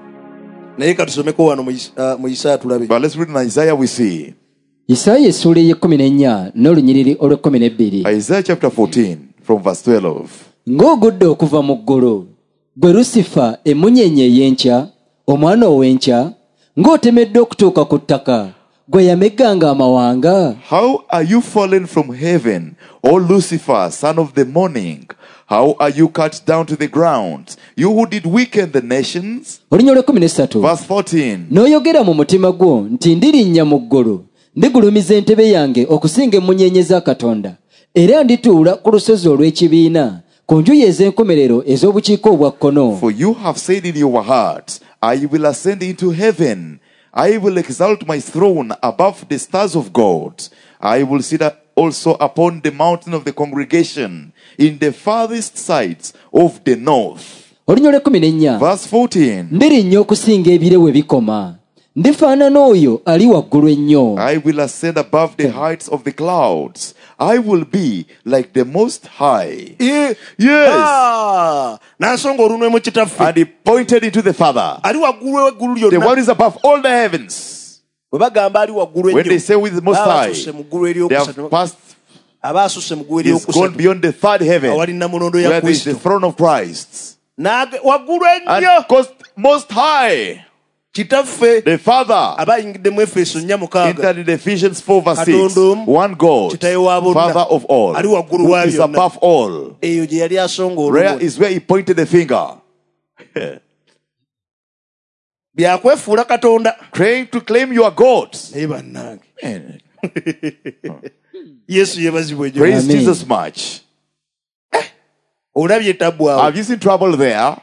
naye katusomeko wano mu Is- ah, mu Isaya tulabe But let's read in Isaiah, we see. isaaya essuula ey'ekkumi n'ennya n'olunyiriri olw'ekkumi n'ebbiri Isaiah chapter fourteen, from verse twelve. ng'ogudde okuva mu ggulu gwe lusifa emunyeenye ey'enkya omwana ow'enkya ng'otemedde okutuuka ku ttaka gwe yamegganga amawanga How are you fallen from heaven, O Lucifer, son of the morning? How are you cut down to the ground, you who did weaken the nations? olunya olw'ekkumi n'essatu Verse fourteen. n'oyogera mu mutima gwo nti ndirinnya mu ggulu ndigulumiza entebe yange okusinga emunyeenye za katonda era ndituula ku lusozi olw'ekibiina ku njuyi ez'enkomerero ez'obukiika obwa kkono For you have said in your heart, I will ascend into heaven. I will exalt my throne above the stars of God. I will sit also upon the mountain of the congregation in the farthest sides of the north. olunya olw'ekkumi n'ennya Verse fourteen. ndirinnya okusinga ebire we bikoma ndifaanana oyo ali waggulu ennyo I will ascend above the heights of the clouds. I will be like the Most High. Eh, Yes. ah, nansonga olunwe mu kitaffe And he pointed into the Father, ali waggulu w'eggulu the lyonna one who is above all the heavens. bwe bagamba ali waggulu When they say with the Most Baba High, asusse mu ggulu they have eryokusatu passed, aba asusse mu ggulu he's gone eryokusatu beyond the third heaven, awali namulondo ya where there is the Kristo throne of Christ. N'age- waggulu And ennyo cost Most High. kitaffe The Father abayingidde mu Efeso nnya mukaaga entered in Ephesians four verse six. Katonda omu, One God, Kitaye wa bonna, Father of all, ali waggulu who wa is byonna. above all. eyo gye yali asonga Where olumu is where he pointed the finger. byakwefuula Katonda Trying to claim you are God. naye bannange Man, Yesu yeebazibwe gyo praise Amen. Jesus much. olabye tabbu awo Have you seen trouble there?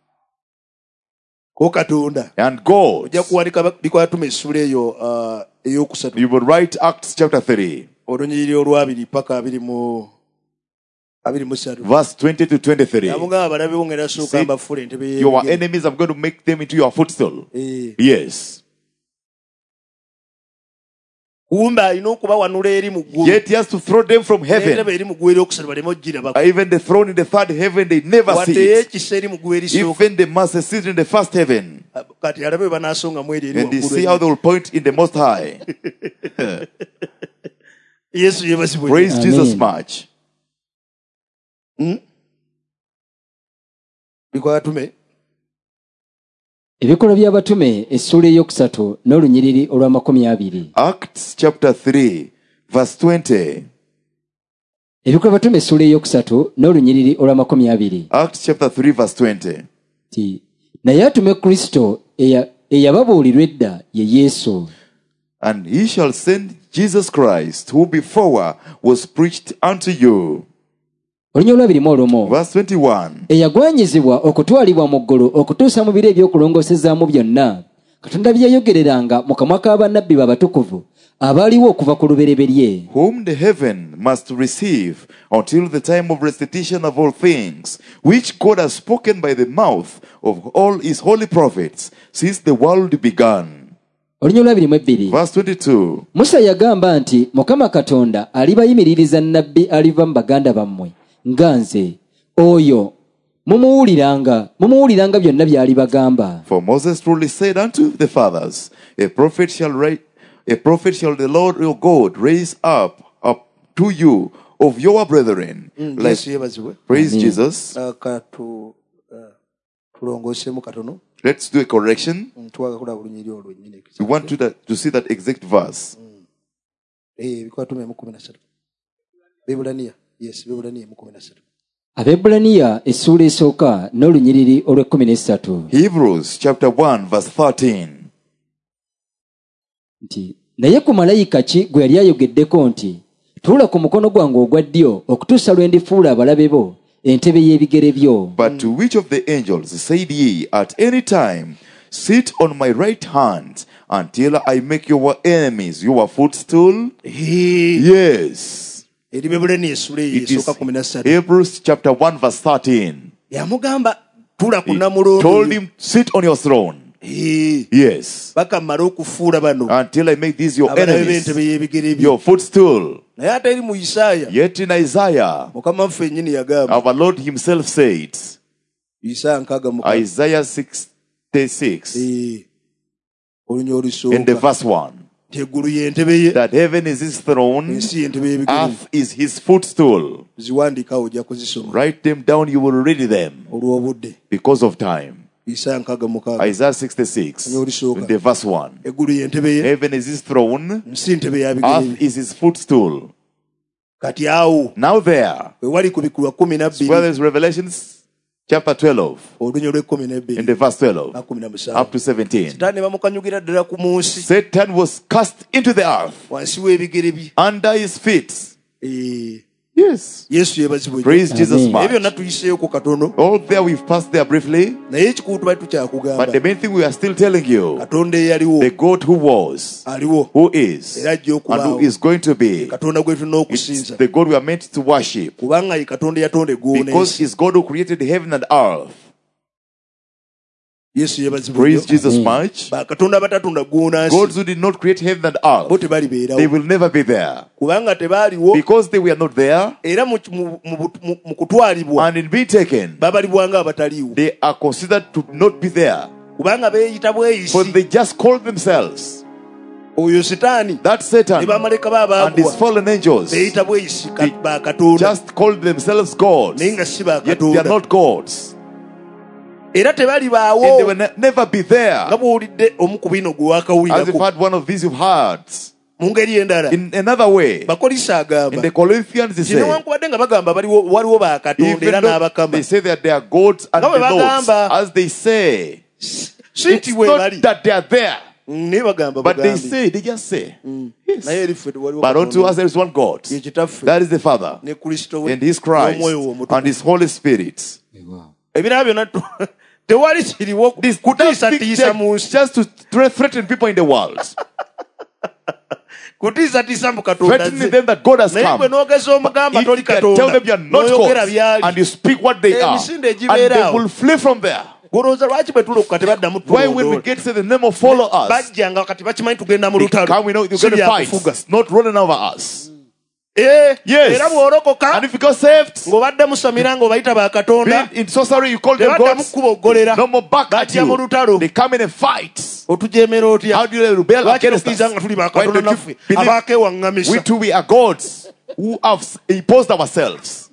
ko Katonda And God. ojja kuwandika bikwatuma essula eyo uh, ey'okusatu You will write Acts chapter three, olunyiriri olwabiri paka abiri mu abiri mu ssatu verse twenty to twenty-three. amugamba balabe wo ngera sooka See, mbafule entebe Your y'ebigere. enemies, I'm going to make them into your footstool. Eh, Yes. kumbe alina okubawanula eri mu ggulu Yet he has to throw them from heaven. entebe eri mu ggulu eryokusatu baleme ogirabako Uh, Even the throne in the third heaven, they never see wadde it. ekisa eri mu ggulu erisooka Even the master seated in the first heaven. kati alabe bwe banaasongamu eri eri And they waggulu see how they will point in the most high. Yesu yeebazibwe Praise Amen. Jesus much. bikwatume ebikolwa by'abatume essula eyokusatu n'olunyiriri olw'amakumi abiri. Acts chapter three, verse twenty. ebikolwa by'abatume essula eyokusatu n'olunyiriri olw'amakumi abiri. Acts chapter three, verse twenty. Ti, naye atume Kristo eya- eyababuulirwa edda ye Yesu. And he shall send Jesus Christ, who before was preached unto you. olunyiriri olwabiri mu olumu. Verse twenty-one. eyagwanyizibwa okutwalibwa mu ggulu okutuusa mu biro ebyokulongoosezaamu byonna Katonda bye yayogereranga mu kamwa k'abannabbi be abatukuvu abaaliwo okuva ku lubereberye. Whom the heaven must receive until the time of restitution of all things, which God has spoken by the mouth of all his holy prophets since the world began. olunyiriri olwabiri mu ebbiri. Verse twenty-two. Musa yagamba nti Mukama Katonda alibayimiririza nnabbi aliva mu baganda bammwe nga nze oyo mumuwuliranga mumuwuliranga byonna by'alibagamba. For Moses truly said unto the fathers, A prophet shall write, a prophet shall the Lord your God raise up up to you of your brethren. Like, Yesu yeebazibwe praise Amen. Jesus. katu tulongoosemu katono Let's do a correction. twaga kulaba olunyiriri olwo nnyini We want to, that, to see that exact verse. bikwatume mu kumi na ssatu bibulaniya yes bibulaniya mu kumi na ssatu Abebulaniya essula esooka n'olunyiriri olw'ekkumi n'essatu. Hebrews chapter one, verse thirteen. Nti naye ku malayika ki gwe yali ayogeddeko nti tuula ku mukono gwange ogwa ddyo okutuusa lwe ndifuula abalabe bo entebe y'ebigere byo. But to which of the angels said ye at any time, Sit on my right hand until I make your enemies your footstool? Yes. eri bibulaniya essula eyo It is esooka kumi na ssatu Hebrews chapter one, verse thirteen. yamugamba tula ku He namulondo told him, Sit on your throne. Eh, Yes. baka mmale okufuula bano Until I make these your abalabe enemies b'entebe y'ebigere byo your footstool. naye ate eri mu Isaaya Yet in Isaiah, mukama waffe ennyini yagamba our Lord himself said, Isaaya nkaaga mukaaga Isaiah sixty-six, Eh, olunya in the olusooka verse one, nti eggulu y'entebe ye that heaven is his throne, ensi y'entebe y'ebigere earth is his footstool. ziwandiikawo ojja kuzisoma Write them down, you will read them olw'obudde because of time. Isaaya nkaaga mukaaga Isaiah sixty-six, in the verse one. eggulu y'entebe ye Heaven is his throne, nsi ntebe ya bigere earth bye is his footstool. kati awo Now there, we wali ku bikulwa kumi na where bbiri there's Revelations chapter twelve, olunya olw'ekkumi in n'ebbiri the verse twelve na kumi na up musanvu to seventeen. sitaani ne bamukanyugira ddala ku munsi Satan was cast into the earth wansi w'ebigere bye under his feet. Eh, Yes. yesu yeebazibwe Praise Jesus Amen. naye byonna much. tuyiseeyo ku katono All there we've passed there briefly, naye ekikulu tubali but tukyakugamba the main thing we are still telling you, katonda eyaliwo the God who was, aliwo who is, era ajja and who okubaawo is going to be. katonda gwe tulina It's okusinza the God we are meant to worship, kubanga ye katonda yatonda eggulu because n'ensi it's God who created heaven and earth. yesu yeebazibwe Praise Jesus Amen. much. bakatonda abatatonda ggulu Gods n'nsi who did not create heaven and bo earth, they tebalibeerawo will never be there. kubanga tebaaliwo Because they were not there, era mu- mu- mu- mu- mu kutwalibwa and in being taken, babalibwa nga abataliiwo they are considered to not be there. kubanga beeyita For bweyisi they just called themselves, oyo sitaani that ne Satan bamaleka be and his abaagwa fallen angels, beeyita bweyisi ka- They ba katonda just called themselves gods, naye nga si ba yet they are katonda not gods. era and they will tebalibaawo ne- never be nga there. bw'owulidde omu ku bino gwe As you've waakawulirako had one of these, you've heard. mu ngeri endala. In another way, Bakolisa in agamba the Corinthians, they kino say, newankubadde nga bagamba baliwo- waliwo bakatonda even era though n'abakama, they say that they are gods and Nga the bwe lords, bagamba. as they say, si it's nti bwe not bali that they are there, naye bagamba but they bugambi. say, they just say, yes. Naye eri ffe waliwo But unto Katonda, us there is one God, ye kitaffe that is the Father, ne Kristo we and His Christ, n'omwoyo omutukuvu. and His Holy Spirit. ebirala byonna tu- tewali kiriwo This that kutiisatiisa mu picture nsi, just to thre- threaten people in the world, kutiisatiisa mu Katonda threatening ze. them that God has naye come. bwe n'ogeza omugamba If toli you can tell Katonda them you are not n'oyogera God byali, and you speak what they are, emisinde and they egibeeraawo. will flee from there. Golowooza lwaki bwe tulokoka tebaddamu Why when we tulondoola? get to the name of follow us, bajja nga kati bakimanyi tugenda mu they lutalo, come, we know you're si going to fight, byakufuga. it's not running over us. Eh, Yes. era bw'olokoka And if you got saved, ng'obadde musamira ng'obayita bakatonda, being in sorcery, you call them tebaddamu gods, kuboggolera, no more back at bajja mu you. lutalo. They come in and fight. Otujeemera otya? How do you rebel Lwaki against us? tokkiriza nga tuli Why bakatonda don't you naffe believe abaakeewaŋŋamisa? we too we are gods who have imposed ourselves?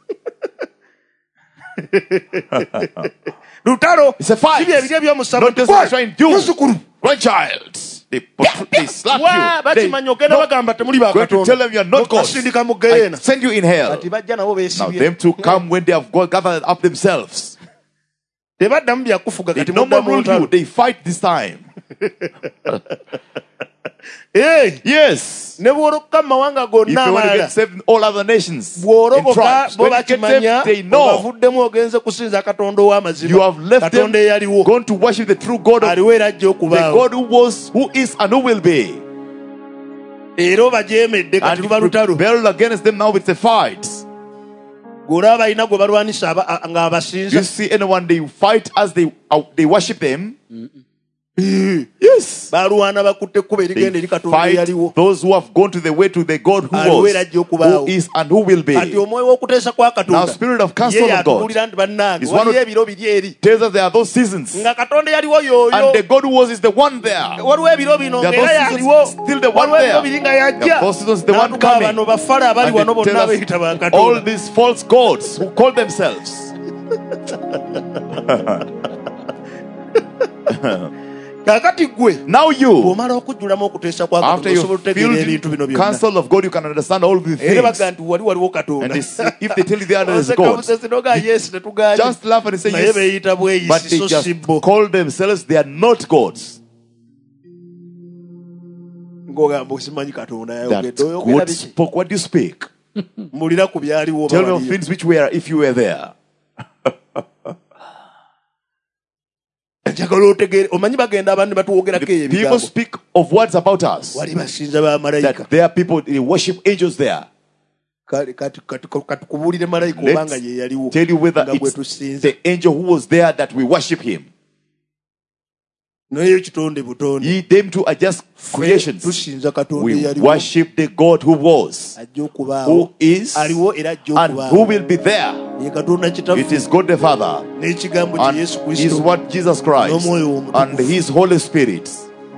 lutalo It's a fight. si bye ebiryo by'omusaba Not just like trying to muzzukulu grandchild. They, they slap wa you. They bakimanyi ogenda not bagamba temuli going to tell them you are not God. bakasindika mu I geyeena send you in hell. kati bajja nabo Now beesibye them to come when they have got gathered up themselves. tebaddamu byakufuga They kati no more muddamu rule you. lutalo. They fight this time. Eh, Yes. ne bw'olokoka mu mawanga If gonna you want to amalala get saved in all other nations, in bw'olokoka tribes, bo when you get bakimanya saved, they know obavuddemu ogenze kusinza katonda you ow'amazima, have left them, katonda eyaliwo, gone to worship the true God of aliwo era ajja the okubaawo, God who was, who is, and who will be. era obajeemedde kati And luba lutalo. rebel against them now, it's a fight. gw'olaba balina gwe balwanisa aba- a- nga You abasinza, see anyone they fight as they uh, they worship them. Yes. balwana bakutte ekkubo erigenda They eri katonda fight eyaliwo. those who have gone to the way to the God who Aliwo was, era ajja okubaawo. who is, and who will be. Kati omwoyo w'okuteesa kwa Now, katonda spirit of counsel ye of God yatubuulira nti bannange is one waliyo of- ebiro biri eri tells us there are those seasons, nga katonda yaliwo y'oyo, and the God who was is the one there. waliwo ebiro bino There are ng'era those yaliwo, seasons, still the one waliwo ebiro there. biri nga There yajja are those seasons, the one n'atuga coming. bano bafale abali And wano they bonna tell abeeyita us ba all katonda. these false gods who call themselves. Kaakati gwe Now you, bw'omala okujjulamu okuteesa kwa after katonda you osobola okutegeera ebintu feel bino the byonna. counsel of God, you can understand all these Era things. baga nti wali waliwo And katonda. they see, if they tell you there is Oseka God, busesi noga yes tetugaanye. just laugh and say Naye yes. beeyita bweyisi But they so just si bo. call themselves, they are not gods. Ng'ogamba osimanyi katonda That yayogedde oyogera God biki? spoke. What do you speak? Mulira ku byaliwo oba Tell me of waliyo. things which were if you were there. Njagala otegeere omanyi bagenda abantu ne batuwogerako The people ebigambo. speak of words about us. Wali basinza bamalayika. That there are people, they worship angels there. Kati kati- kati- kati kubuulire malayika obanga Let's ye yaliwo. tell you whether nga gwe it's tusinza. the angel who was there that we worship him. Naye ekitonde butonde. Ye, them two are just creations. Tusinza katonda We eyaliwo. worship the God who was, Ajja okubaawo. who is, Aliwo era ajja and okubaawo. who will be there. Ye katonda kitaffe. It is God the Father, N'ekigambo kye and Yesu is Kristo. what Jesus Christ, N'omwoyo omutukuvu. and His Holy Spirit.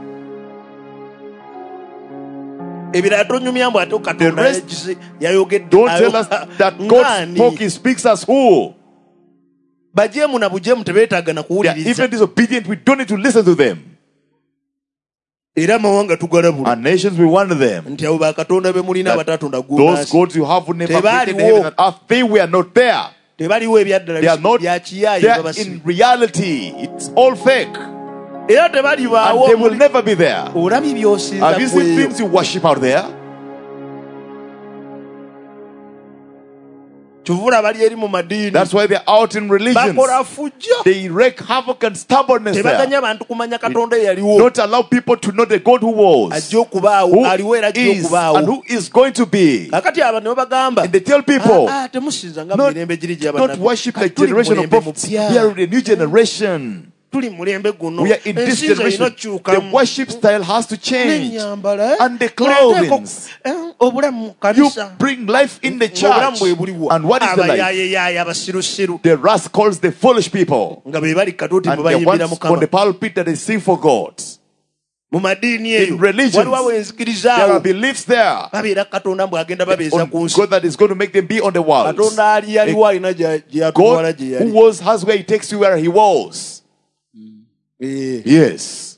Ebirala tonyumya mbu ate katonda The rest- yagize- yayogedde Don't tell us that God Ng'ani? spoke, He speaks as who? Bajeemu na bujeemu tebeetaaga na They are kuwuliriza. even disobedient, we don't need to listen to them. Era amawanga tugalabula. And nations, we wonder them. Nti abo bakatonda be mulina That abatatonda Those ggoonaasi. gods you have who never created Tebaaliwo. heaven and earth, they were not there. Tebaliwo ebyaddala They are not bya kiyaayi there babasibi. in reality. It's all fake. Era And tebalibaawo. they will never be there. Olabye by'osinza Have you seen kweyo. things you worship out there? Kyovula bali eri mu madiini. That's why they're out in religions. Bakola fujjo. They wreak havoc and stubbornness Tebaganya there. bantu kumanya katonda eyaliwo. Not allow people to know the God who was, Ajja okubaawo. who Aliwo era ajja is, and okubaawo. who is going to be. Kakati abo ne babagamba. And they tell people, "Ah, ah, temusinza nga not, mirembe giri gya not bannabbi. worship like Kati tuli generation of mulembe prophets. mupya. We are the new generation. Tuli mulembe guno. We are in this Ensinza generation. erina The okukyukamu. worship style has to change. N'ennyambala, eh? And the Muleeteeko, clothings. eh, obulamu mu You kanisa. bring life in the Obulamu church. bwe buliwa. And what is the life? Abayaayeyaaya abasirusiru. The rascals, the foolish people. Nga be bali katuuti And bwe the bayimbira ones on the Mukama. pulpit that they sing for God. Mu madiini eyo. In religions, Waliwo ab'enzikiriza There are awo. beliefs there Babeera Katonda mbw'agenda babeeza on ku nsi. God that is going to make them be on the world. Katonda ali yaliwo alina gye gye yatwala God gye who yali. was has where He takes you where He was. Eh. Yes.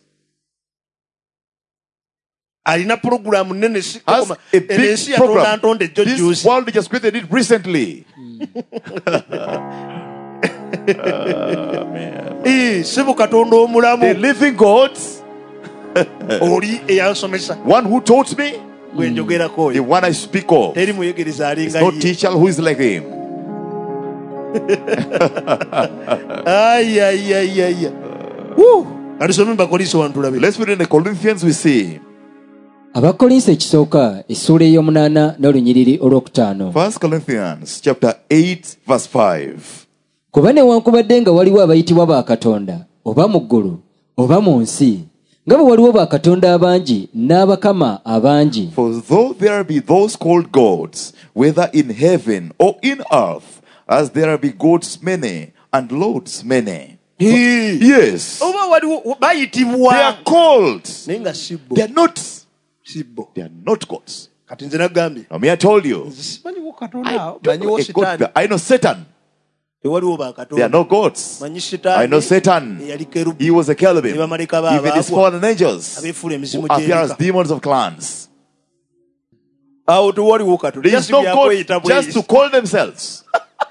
alina program nene si Has koma a big ensi yatonda program. ntonde jo This juice world just created it recently. eh sibu katonda The omulamu living God, oli eyansomesa one who taught me, gwe njogerako the oyo one I speak of. teri muyigiriza There's alinga no ye teacher who is like him. ay ay ay ay woo alisome bakolisi wantulabe Let's read in the Corinthians, we see abakolinso ekisooka essuula ey'omunaana n'olunyiriri olwokutaano. First Corinthians chapter eight, verse five. Kuba newankubadde nga waliwo abayitibwa ba Katonda oba mu ggulu oba mu nsi, nga bwe waliwo bakatonda abangi n'abakama abangi. For though there be those called gods, whether in heaven or in earth, as there be gods many and lords many. Yes. oba waliwo They bayitibwa are called. naye nga sibbo They are not. sibbo They are not gods. kati nze nagambye Now, me, I told you. simanyiwo I katonda don't know manyiwo a God. sitaani I know Satan. tewaliwo They are bakatonda no gods. manyi I sitaani know Satan. eyali kerubi He was a cherubim. ne bamaleka Even his baabwe fallen angels abeefuula who emizimu appear as gy'ebika demons of clans. awo tewaliwo katonda There is no yasibyako God just to call themselves.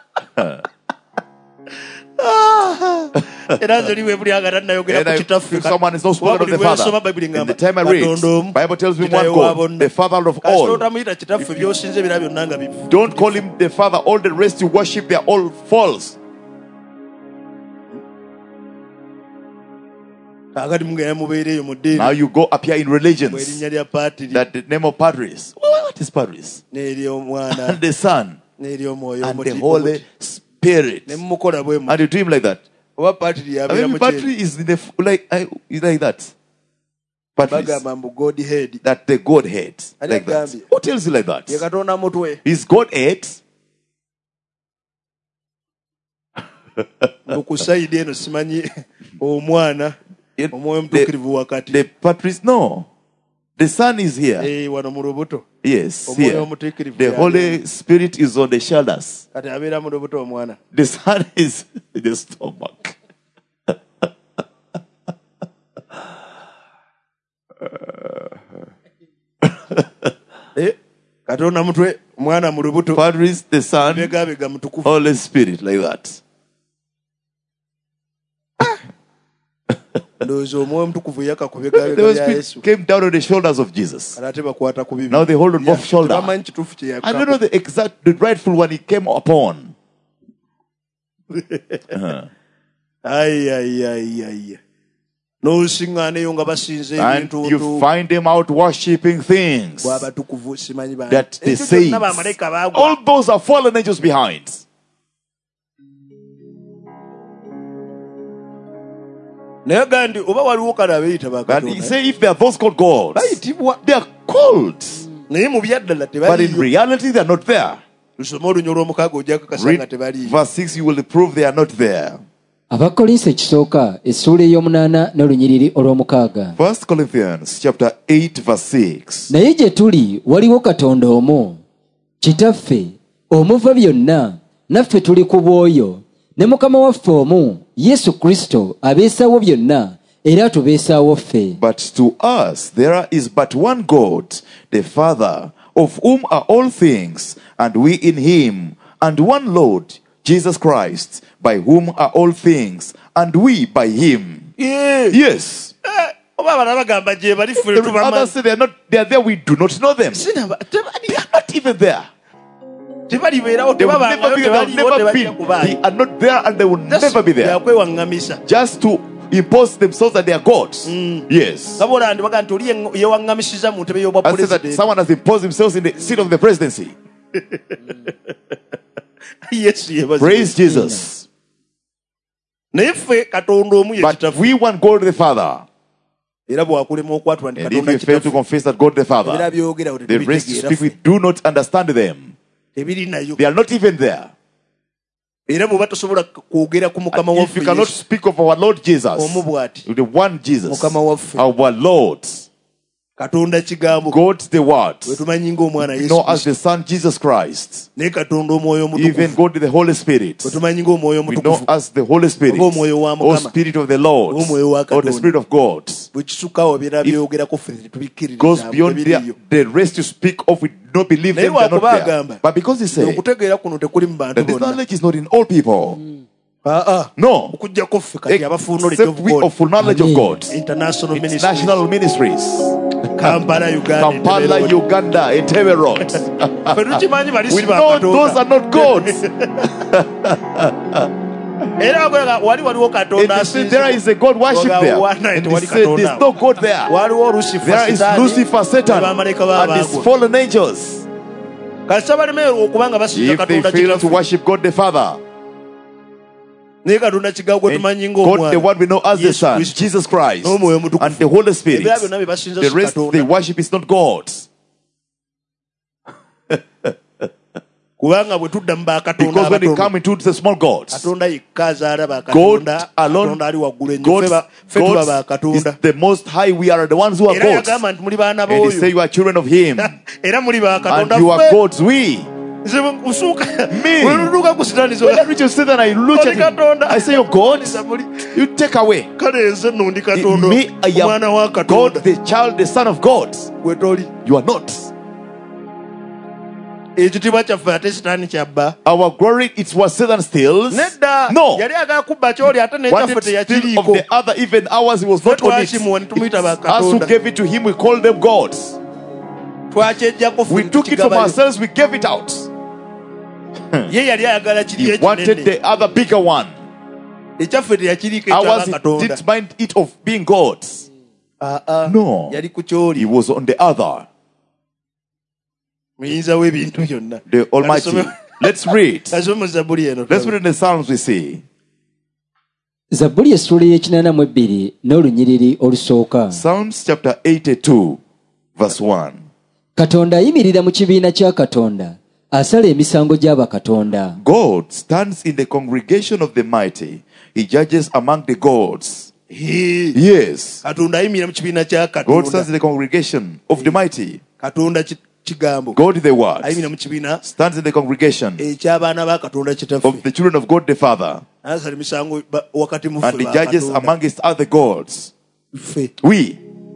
era nze liwe buli agata nayogera And ku I, kitaffe if someone is not spoken of the Father, bayibuli in the ngamba time I read, katonda omu Bible tells me one kitaawe wa God, bonna. the Father of kasita all. otamuyita kitaffe byosinze ebira byonna nga bivu Don't call him the Father. All the rest you worship, they are all false. kaagati mugenda mubeereeyo mu ddiini Now you go appear in religions erinnya lya paatiri that the name of Padres. What is Padres? n'ery'omwana And the Son n'ery'omwoyo and the omuti- Holy Spirit. ne mumukola bwe mu And you do him like that. oba paatiri I yabeera mean, mu battery kyeri is in the f- like I, is like that. Batteries. bagamba mbu god head That the Godhead Ani like that. agambye? Who tells you like that? ye katonda mutwe Is Godhead? ku sayidi eno simanyi omwana It- omwoyo the, omutuukirivu wakati the Patris? No, the Son is here. Eh, wano mu lubuto Yes, omwoyo here. omutuukirivu The y'abeera. Holy Spirit is on the shoulders. kati abeera mu lubuto omwana The Son is in the stomach. Eh, katonda mutwe omwana mu lubuto Padres, the Son, begabega mutukuvu Holy Spirit, like that. ndowooza omwoyo omutukuvu yaka ku The bigabega Holy bya Spirit yesu came down on the shoulders of Jesus. kati ate bakwata ku bibi Now they hold on both shoulder. tebamanyi kituufu kye I don't know yakako the exact, the rightful one he came upon. ayi ayi ayi ayi n'olusiŋŋaana eyo nga basinza And ebintu you find them out worshipping things gwabatukuvu simanyi bani. that the Ekyo kyonna saints, bamalayika baagwa all those are fallen angels behind. naye gandi oba waliwo kale abeeyita And he bakatonda say if they are those called gods, bayitibwa they are called. naye mu byaddala But in tebaliyo reality, they are not there. lusome olunya olw'omukaaga ojja kakasa nga Read tebaliyo verse six, you will prove they are not there. Abakolinso ekisooka essuula ey'omunaana n'olunyiriri olw'omukaaga. First Corinthians chapter eight, verse six. Naye gye tuli waliwo Katonda omu, Kitaffe, omuva byonna, naffe tuli ku bw'oyo, ne Mukama waffe omu, Yesu Kristo, abeesaawo byonna, era atubeesaawo ffe. But to us there is but one God, the Father, of whom are all things, and we in him, and one Lord, Jesus Christ, by whom are all things, and we by him. Yeah. Yes. Eh, oba abala bagamba gye bali ffe The tubama others say they are not, they are there, we do not know them. Sinaba- tebali- They are not even there. tebalibeerawo They will tebabangayo never be there. They tebaliwo will never tebajja be. They kubaayo are not there and they will never be there. yakwewaŋŋamisa Just to impose themselves that they are gods. Yes. sabola ndi baga nti oli ye- yewaŋŋamisiza mu ntebe y'obwa I say that pulezidenti someone has imposed himself in the seat of the presidency. yesu yebazibu. Praise Jesus. naye ffe katonda omu ye But kitaffe we want God the Father. era bwakulema okwatula nti And if katonda we fail to kitaffe confess that God the ebira Father, byogera the rest tetubitegeera speak, we ffe do not understand them. tebiri nayo They are not even there. era bw'oba tosobola kwogera ku mukama And if waffe you cannot Yesu speak of our Lord Jesus, omu bw'ati the one Jesus, Mukama waffe. our Lord, katonda kigambo God the Word. bwe tumanyi ng'omwana We Yesu know as Kristo the Son Jesus Christ. naye katonda omwoyo Even omutukuvu God the Holy Spirit. bwe tumanyi ng'omwoyo We know omutukuvu as the Holy Spirit. oba omwoyo wa Or Mukama Spirit of the Lord. oba omwoyo wa Or the Katonda Spirit of God. bwe kisukkawo birala byogerako ffe tetubikkiririza Goes beyond the, tebiriyo the rest you speak of. We do not believe naye them. They are not there. wakubaagamba But because he said okutegeera kuno tekuli mu bantu that this bonna knowledge is not in all people. aa No. okuggyako ffe kati abaful knowledge Except of we God of full knowledge of Amen. God. international ministries National ministries. Kampala Uganda Kampala, Entebbe Road. Uganda, Entebbe Road. Ffe tukimanyi bali We si ba know those are Katonda not gods. era akwega wali waliwo And katonda they say there is a God worship there. And they say there's no God there. waliwo Lucifer There is Sitaani, Lucifer, Satan, ne bamalayika and his baabagwa fallen angels. kasita balemererwa okubanga basinza If they katonda fail to kitaffe worship God the Father, naye katonda kigawo gwe tumanyi and God the ng'omwana one we know as the Yesu Son, Kristo. Jesus Christ, N'omwoyo omutukuvu. and the Holy Spirit. ebirala byonna bye basinza The si rest they katonda worship is not God. kubanga bwe tudda mu bakatonda Because when they abatono come into the small gods, katonda yekka azaala God bakatonda alone, katonda ali waggulu ennyo God, Ffe ba- ffe tuba God is bakatonda the most high. We are the ones who are era gods. yagamba nti muli baana And he say b'oyo you are children of Him, era muli and bakatonda you are ffe gods. We. nze usuuka Me. weluduuka ku sitanizo When I reach you sit and I look at him, I say, "You're God." You take away. kale nze nno ndi katonda Me, I omwana wa am God, katonda the child, the son of God. gwe toli You are not. ekitiibwa kyaffe ate sitaani kyabba Our glory, it was Satan steals. nedda No. yali agala kubba kyoli ate Wanted nekyaffe to steal of teyakiriiko the other, even ours, he was Ffe not on it. twakimuwa ne tumuyita Us who bakatonda gave it to him, we call them gods. twakyejjako ffe We took it from tukigabayo. ourselves, we gave it out. ye yali ayagala kiri He wanted ekinene the other bigger one. ekyaffe teyakiriiko Ours, he ekyabakatonda didn't mind it of being gods. No. yali ku kyoli He was on the other, muyinza w'ebintu byonna the Almighty. Let's read. kasome mu zabbuli eno Let's read in the Psalms we see. zabbuli essula y'ekinaana mu ebbiri n'olunyiriri olusooka Psalms chapter eighty-two, verse one. katonda ayimirira mu kibiina kya katonda asala emisango gy'abakatonda God stands in the congregation of the mighty. He judges among the gods. Hee. Yes. katonda ayimirira mu kibiina kya God stands katonda in the congregation of the mighty. katonda ki- kigambo God the Word ayimirira mu kibiina stands in the congregation eky'abaana ba katonda of kitaffe the children of God the Father. asala emisango ba- wakati mu And ffe he judges bakatonda. amongst other gods. ffe We.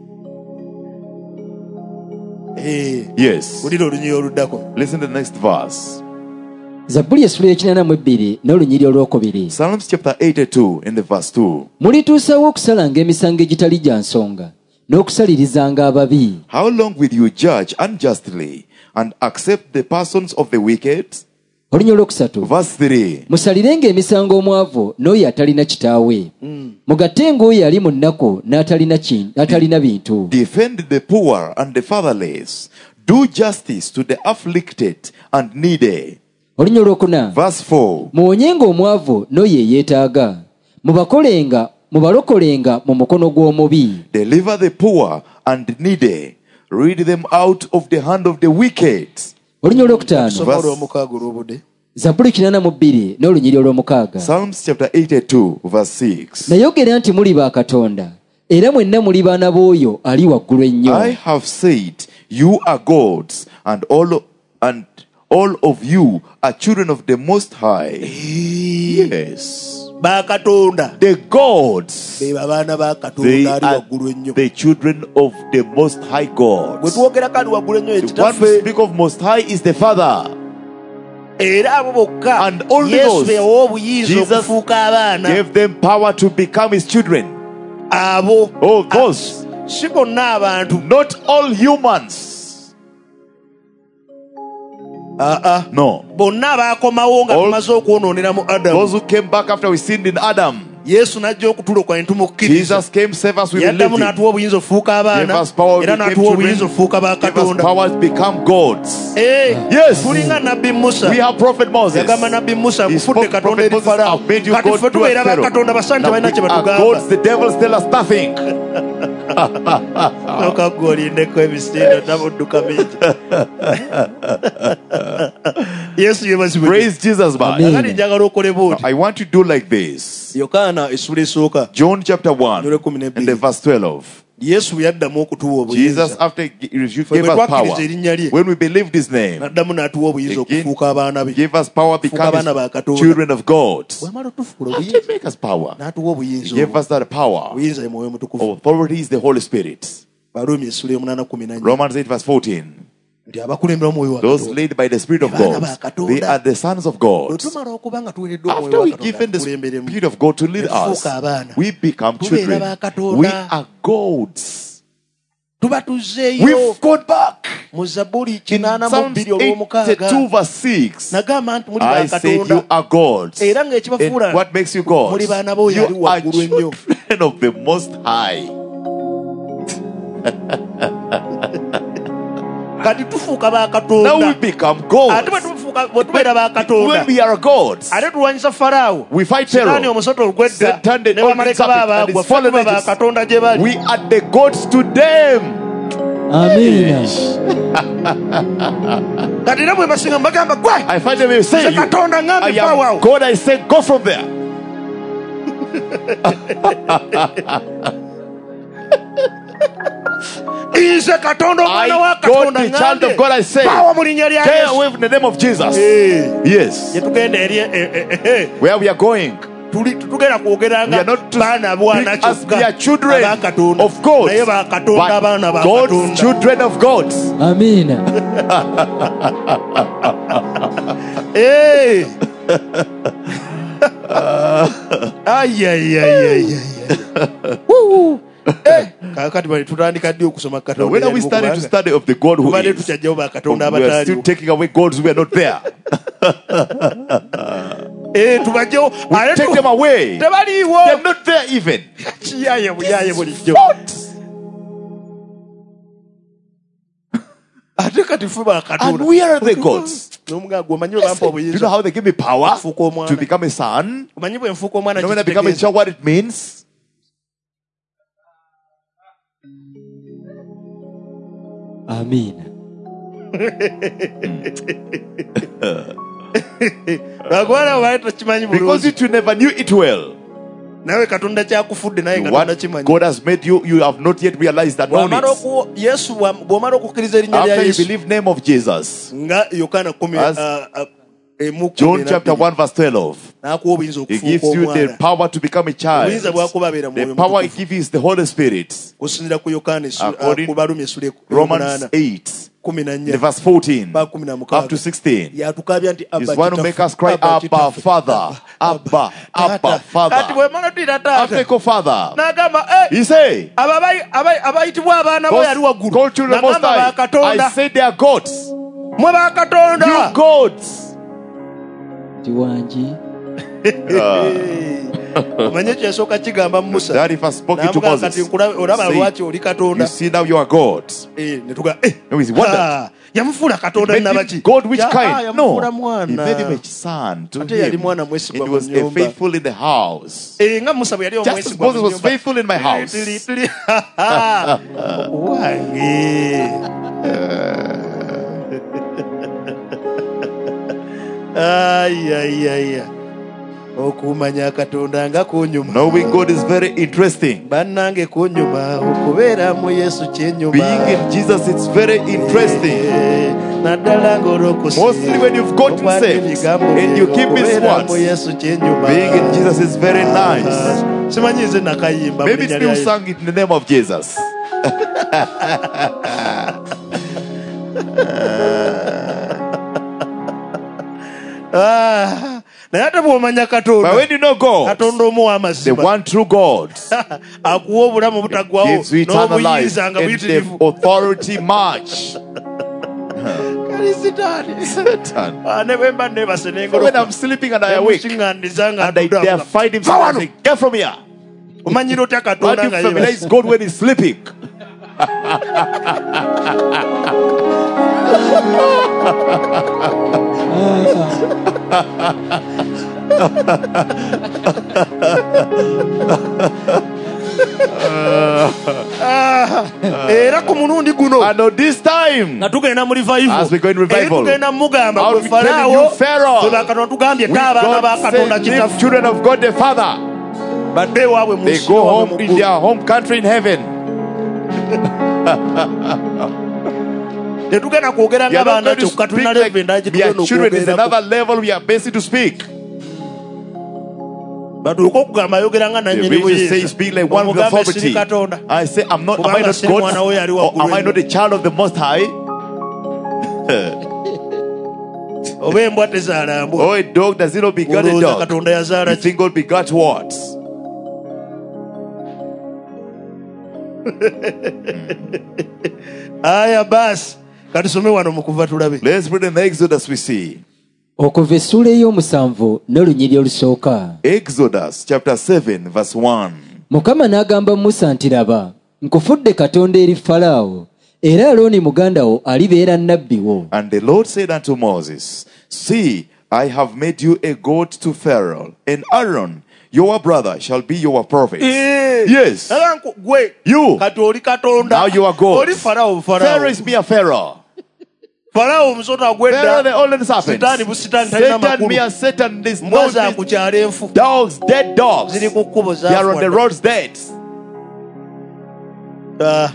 Eh, Yes. wulira olunyi oluddako Listen to the next verse. zabbuli essula y'ekinaana mu ebbiri n'olunyiriri olwokubiri Psalms chapter eighty-two in the verse two. mulituusawo okusalanga emisango egitali gya nsonga n'okusalirizanga ababi How long will you judge unjustly and accept the persons of the wicked? olunya olwokusatu Verse three. musalirenga emisango omwavu n'oyo atalina kitaawe mugattenga oyo ali mu nnaku n'atalina kin- n'atalina bintu Defend the poor and the fatherless. Do justice to the afflicted and needy. olunya olwokuna Verse four. muwonyenga omwavu n'oyo eyeetaaga mubakolenga mubalokolenga mu mukono gw'omubi Deliver the poor and needy. Rid them out of the hand of the wicked. olunya olwokutaano soma Verse- olw'omukaaga olw'obudde zabbuli kinaana mu bbiri n'olunyiriri olw'omukaaga Psalms chapter eighty-two, verse six. nayogera nti muli ba katonda era mwenna muli baana b'oyo ali waggulu ennyo I have said, you are gods, and all and all of you are children of the Most High. Yes. bakatonda The gods, be babaana ba they katonda ali are waggulu ennyo the children of the Most High bwe God. twogerako ali waggulu ennyo The one we ekitaffe speak of Most High is the Father. era abo bokka And only yesu those bewa obuyinza Jesus okufuuka abaana Gave them power to become His children. abo Oh, those, si bonna abantu not all humans. aa No. bonna abaakomawo nga All- tumaze okwonoonera mu adamu Those who came back after we sinned in Adam. yesu n'ajja okutulokola ne tumukkiriza Jesus came, save us, we yaddamu believed Him. n'atuwa obuyinza okufuuka Gave abaana us power, we era became n'atuwa obuyinza children. okufuuka Gave us bakatonda power to become gods. Eh, Yes. tulinga nabbi musa We have prophet Moses. yagamba nabbi musa He nkufudde spoke katonda prophet eri Moses, falawo I've made you kati God ffe to tubeera a Pharaoh. bakatonda basanti Now balina kye we are batugamba gods, the devils tell us nothing. nokagga olindeko ebisindo nabudduka mingi yesu yebazibwe Praise Jesus, man. Amen. kati njagala okole bwoti I want you to do like this. yokaana essula esooka John chapter one Nyole kumi and n'ebbiri. the verse twelve. Yesu yaddamu okutuwa Jesus, obuyinza after you Fwe gave bwe us power, twakkiriza erinnya lye when we believed his name, n'addamu n'atuwa obuyinza again, okufuuka abaana be gave us power to Fuuka abaana ba become Katonda. children of God. bw'amala otufuula After obuyinza he make us power, n'atuwa he obuyinza gave obwo. us that power. obuyinza ye mwoyo mutukuvu Authority is the Holy Spirit. Barumi essula y'omunaana kumi na nnya Romans eight verse fourteen. nti abakulembera omwoyo wa Those Katonda led by the Spirit of Baana God, ba Katonda. they are the sons of bwe God. tumala okuba nga tuweereddwa After omwoyo wa we Katonda given the atukulemberemu Spirit of God to lead ne us, tufuuka abaana we become Tubeera children. ba Katonda. We are gods. tuba tuzzeeyo We've gone back. mu Zabbuli In kinaana mu Psalms bbiri olw'omukaaga eighty-two verse six, nagamba nti muli I ba said you Katonda are gods. era And ng'ekibafuula what makes you gods? muli baana b'oyo ali You are waggulu ennyo children of the Most High. kati tufuuka ba Now we Katonda become ate gods. bwe tufuuka- bwe tubeera ba When Katonda we are gods, ate tulwanyisa Falaawo we fight sitaani Pharaoh. omusota olugwedda Satan, the ne old bamalayika serpent, and baabagwa his fallen ffe tuba ba angels. Katonda gye bali We are the gods to them. amiina kati era bwe basinga mbagamba gwe I find them nze saying, Katonda I ngambe am paawo God. I say, go from there. nze Katonda omwana wa I, God, Katonda the child of God, I say, paawo mu linnya lya stay Yesu away from the name of Jesus. Eh, Yes. gye tugenda eri eh, eh, eh, eh. Where we are going, tuli tugenda we kwogeranga are not to baana bwana speak as we are kyokka children aba Katonda of God, naye ba Katonda abaana ba but God's Katonda children of God. amiina Eh. Ay, ay, ay, ay, ay. Woo. Eh, kakati bali tutandika ddi okusoma Now, Katonda when are we yalimu starting to kubanga study of the God who tubadde is? tukyajjawo ba Katonda We are still abataaliwo taking away gods who are not there. Eh, tubajjewo We ate take tu- them away. They tebaliiwo are not there even. kiyaye buyaye bulijjo ate kati ffe ba And Katonda we are the gods. n'omugamba gwe omanyi bwe bampa Do you know obuyinza how they give me power Fuuka omwana. to become a son? omanyi bwe nfuuka omwana You know when I become a kitegeeza? child, what it means? amiina lwakubanga obaali tokimanyi Because bulungi you two never knew it well. nawe Katonda kyakufudde naye Katonda What kimanyi God has made you, you have not yet realized that bw'omala knowledge. oku- Yesu bwa- bw'omala okukkiriza erinnya lya After you Yesu believe name of Jesus, nga Yokaana kumi As ah, ah, emu kumi John na chapter bbiri, one verse twelve, n'akuwa obuyinza He gives okufuuka you the omwana power to become a obuyinza child. bwakubabeera The mwoyo power He mutukufu gives you is the Holy Spirit. kusinzira ku Yokaana essu- ah, According ku Barumi essula Romans ey'omunaana eight, kumi na the nnya verse fourteen ba kumi na up mukaaga to sixteen. yatukaabya nti Is Abba one who kitaffe, make us cry, Abba Abba, kitaffe, Father, Abba, Abba, Taata. kati Father. bw'emala tuyita After taata you go Father, n'agamba He say, abo abayi- abayi- abayitibwa abaana bo yali Call waggulu children most n'agamba ba high. I Katonda say they are gods. mwe ba Katonda You gods. ti wangi omanye kyesooka kigamba Musa That if I spoke it to n'amugamba kati Moses, nkulabe- olaba say, lwaki oli you Katonda see now you are gods. Eh, ne tuga eh, No, he's wondered. ah, yamufuula Katonda Made him nabaki God which Ya- ah, kind? No. yamufuula He mwana made him a son to Ate yali him. mwana And mwesigwa he mu was a nnyumba. faithful in the house. Eh, nga Musa bwe yali Just as omwesigwa Moses mu was nnyumba. faithful in my house. Tuli- tuli- wange Ai, ai, ai, ai. okumanya Katonda nga kunyuma Knowing God is very interesting. bannange kunyuma okubeera mu Yesu kyenyuma Being in Jesus, it's very interesting. Eh, naddala ng'olwokusiima. Mostly when you've gotten Okwata saved ebigambo and bye, you keep His okubeera words. mu Yesu kyenyuma Being in Jesus is very nice. Ah, simanyi nze nakayimba mu Maybe it's linnya me lya who Yesu. sang it in the name of Jesus. Ah, naye ate bw'omanya Katonda But when you know God, Katonda omu the w'amazima one true God, akuwa obulamu obutaggwawo gives you eternal life n'obuyinza nga and buyitirivu the authority much. kali sitaani Satan. Ah, ne bwe mba neebase When n'engoloka I'm sleeping and I awake, nemusiŋŋandiza nga and I ndudde dare avuga. find him, Va I wano! say, get from here. omanyira otya How Katonda do you nga familiarize yeebase God when he's sleeping? era ku mulundi guno And on this time, nga tugenda mu revival as we go in era revival, tugenda mugamba I'll gwe be telling Falaawo you, Pharaoh, gwe bakatono tugambye we ta abaana ba God Katonda say, leave kitaffe children of God the Father. badde ewaabwe mu They nsi go ewaabwe home mu in ggulu. their home country in heaven. tetugenda kwogera We are not ng'abaana going to kyokka speak tulina like levenda we are children. Is gitugenda another level we are basic to speak. batuuka okugamba ayogera nga The nannyini religious say buyinza speak like one with Omugambe authority. siri Katonda I say, I'm not, am I Kubanga not siri mwana we yali God? Or waggulu am I not a child of the Most High? oba embwa tezaala mbwa Oh, a dog does it not begot a olowooza dog? Katonda yazaala You ki? think God begot what? aya baasi katusome wano mu kuva tulabe Let's read in the Exodus we see. okuva essuula ey'omusanvu n'olunyiri olusooka. Exodus chapter seven verse one. Mukama n'agamba Musa nti laba nkufudde Katonda eri Falaawo era Alooni muganda wo alibeera nnabbi wo. And the Lord said unto Moses, See, I have made you a god to Pharaoh, and Aaron, your brother, shall be your prophet. Yes. Era nku- gwe You. kati oli Katonda Now you are God. oli Falaawo Pharaoh Falaawo is me a Pharaoh. Falaawo omusota Pharaoh, the gwedda old serpent. Sitaani busitaani talina Satan, me makulu a Satan. This mbwa no za ku kyalo enfu dogs, dead dogs. ziri ku kkubo They are on the zaafwadde. roads dead. Ah.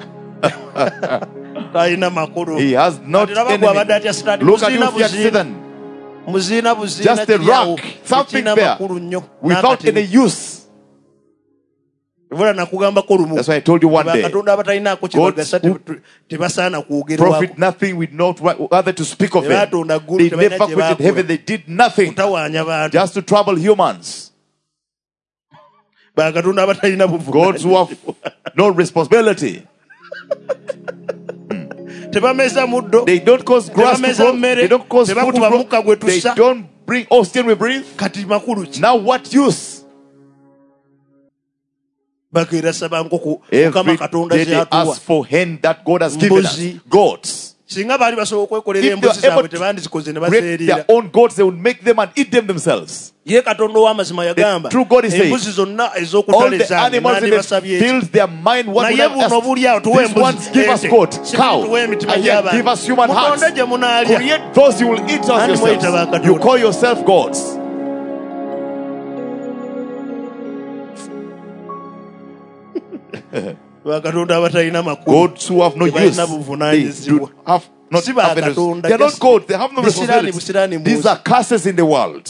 talina makulu He has not Kati laba gwe abadde enemy. atya Sitaani Look at you, muziina fear buziina Satan. muziina buziina Just a kiryawo, rock, something tekirina there, makulu nnyo without N'akatini. any use. Vula nakugambako lumu That's why I told you one day. bakatonda abatalinaako kyebagasa God- te- tebasaana kwogerwako Profit nothing with not rather to speak of them. Tebatonda ggulu, They tebalina never kye created baakola. heaven. They did nothing kutawaanya bantu just to trouble humans. bakatonda abatalina Gods who have no responsibility. tebameza muddo They don't cause grass to Tebameza grow. mmere, They don't cause food tebakuba to mukka grow. gwe They tussa. don't bring oxygen we breathe. kati makulu ki Now what use? bakeera saba nkoko Every mukama katonda day they zyatuwa ask for hand that God has given us. Mbuzi. Goats. singa baali basobola okwekolera If they embuzi were able zaabwe to tebandizikoze ne create bazeerira their own goats, they would make them and eat them themselves. ye katonda ow'amazima yagamba true God is saying, embuzi zonna All ez'okutale the zange animals in the nandibasabye eki fields, their mind, what would naye I buno ask? buli awo tuwe These ones give us ente. goat, Si cow, tuwe emitima and yet gy'abantu. give us human hearts. mutonde gye munaalya Create those you will eat Ani us mweyita yourselves. bakatonda. You call yourself gods. bakatonda abatalina makulu Gods who have no use. Tebalina They buvunaanyizibwa. do have not Si have any- bakatonda, They are not just- gods. They have no Busiraani, responsibility. busiraani These mbuzi. are curses in the world.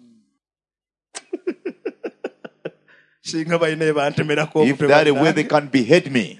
singa balina ebantemerako If that is where they can behead me,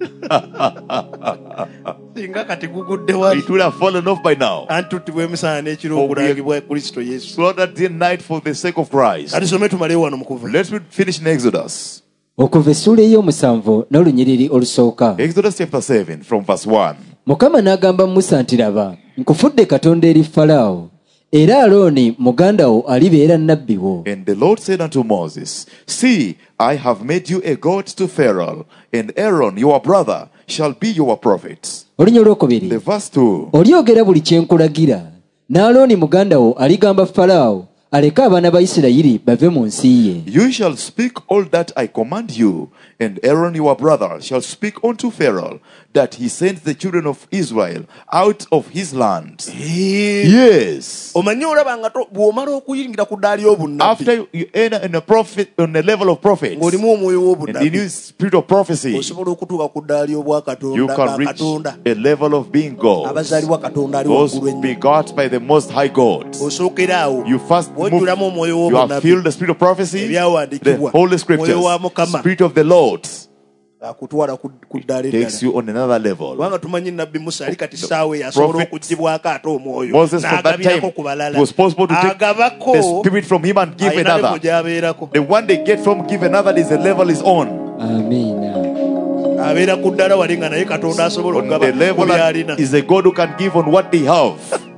singa kati gugudde wali it would have fallen off by now. antuttibwa emisana n'ekiro Oh, we- okulangibwa kristo yesu Slaughtered day and night for the sake of Christ. kati some tumalewo wano mu kuva Let's read- finish in Exodus. okuva essuula ey'omusanvu n'olunyiriri olusooka. Exodus chapter seven from verse one. Mukama n'agamba Musa nti laba nkufudde Katonda eri Falaawo era Alooni muganda wo alibeera nnabbi wo. And the Lord said unto Moses, See, I have made you a god to Pharaoh, and Aaron your brother shall be your prophet. Olunya olwokubiri The verse two. olyogera buli kye nkulagira n'Alooni muganda wo aligamba Falaawo aleke abaana ba Isirayiri bave mu nsi ye. You shall speak all that I command you, and Aaron your brother shall speak unto Pharaoh, that he sends the children of Israel out of his land. Yes. omanye olaba nga to- bw'omala okuyingira ku ddaali y'obunnabbi After you- you enter in a prophet, on a level of prophets, ng'olimu omwoyo and in w'obunabbi your spirit of prophecy, osobola okutuuka ku ddaali you y'obwakatonda can reach bakatonda a level of being God. abazaalibwa katonda ali Those waggulu ennyo begot by the Most High God. osookera awo You first move, bw'ojjulamu omwoyo you have w'obunabbi filled the spirit of prophecy, the ebyawandiikibwa Holy Scriptures, omwoyo wa mukama Spirit of the Lord akutwala ku ku ddaala takes eddala you on another level. kubanga tumanyi nabbi musa ali kati saawe yasobola prophet okugibwako ate omwoyo Moses from that time n'agabirako ku balala was possible to take agabako the spirit from him and give alina levo another. gy'abeerako The one they get from give another is a level is on. Amiina. abeera ku ddala wali nga naye katonda asobola On okugaba the ku level that byalina is a God who can give on what they have.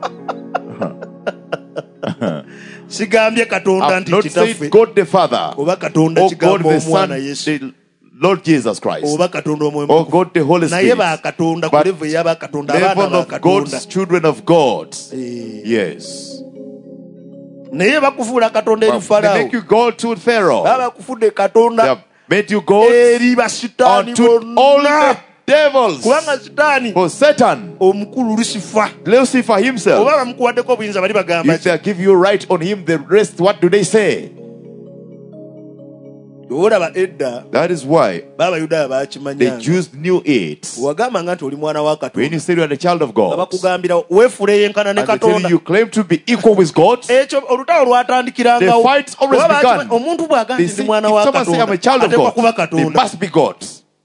sigambye katonda I've nti not kitaffe said God the Father, oba katonda or God kigambo the Son, omwana yesu the Lord Jesus Christ, oba katonda omwoyo or mutukuvu. God the Holy naye Spirit. bakatonda ku But levo ey'abakatonda abaana level of bakatonda God's children of God. Eh, Yes. naye bakufuula katonda eri Well, they falaawo make you God to Pharaoh. baba bakufudde They katonda have made you God eri basitaani unto all bonna the devils. kubanga sitaani For Satan, omukulu lusifa Lucifer himself, oba bamukuwaddeko obuyinza bali bagamba if they give you right on him, the rest, what do they say? olaba edda That is why b'abayudaaya the baakimanyanga Jews knew it. wagamba nga nti oli mwana wa When katonda you say you are the child of nga God, bakugambira weefuula eyenkana ne and they tell you katonda you claim to be equal with God, ekyo olutalo lwatandikirangawo the fights always Kuba began. bakimanyi- omuntu bw'agamba they nti say, ndi mwana if wa someone say I'm a child katonda of ateekwa kuba God, they katonda must be God.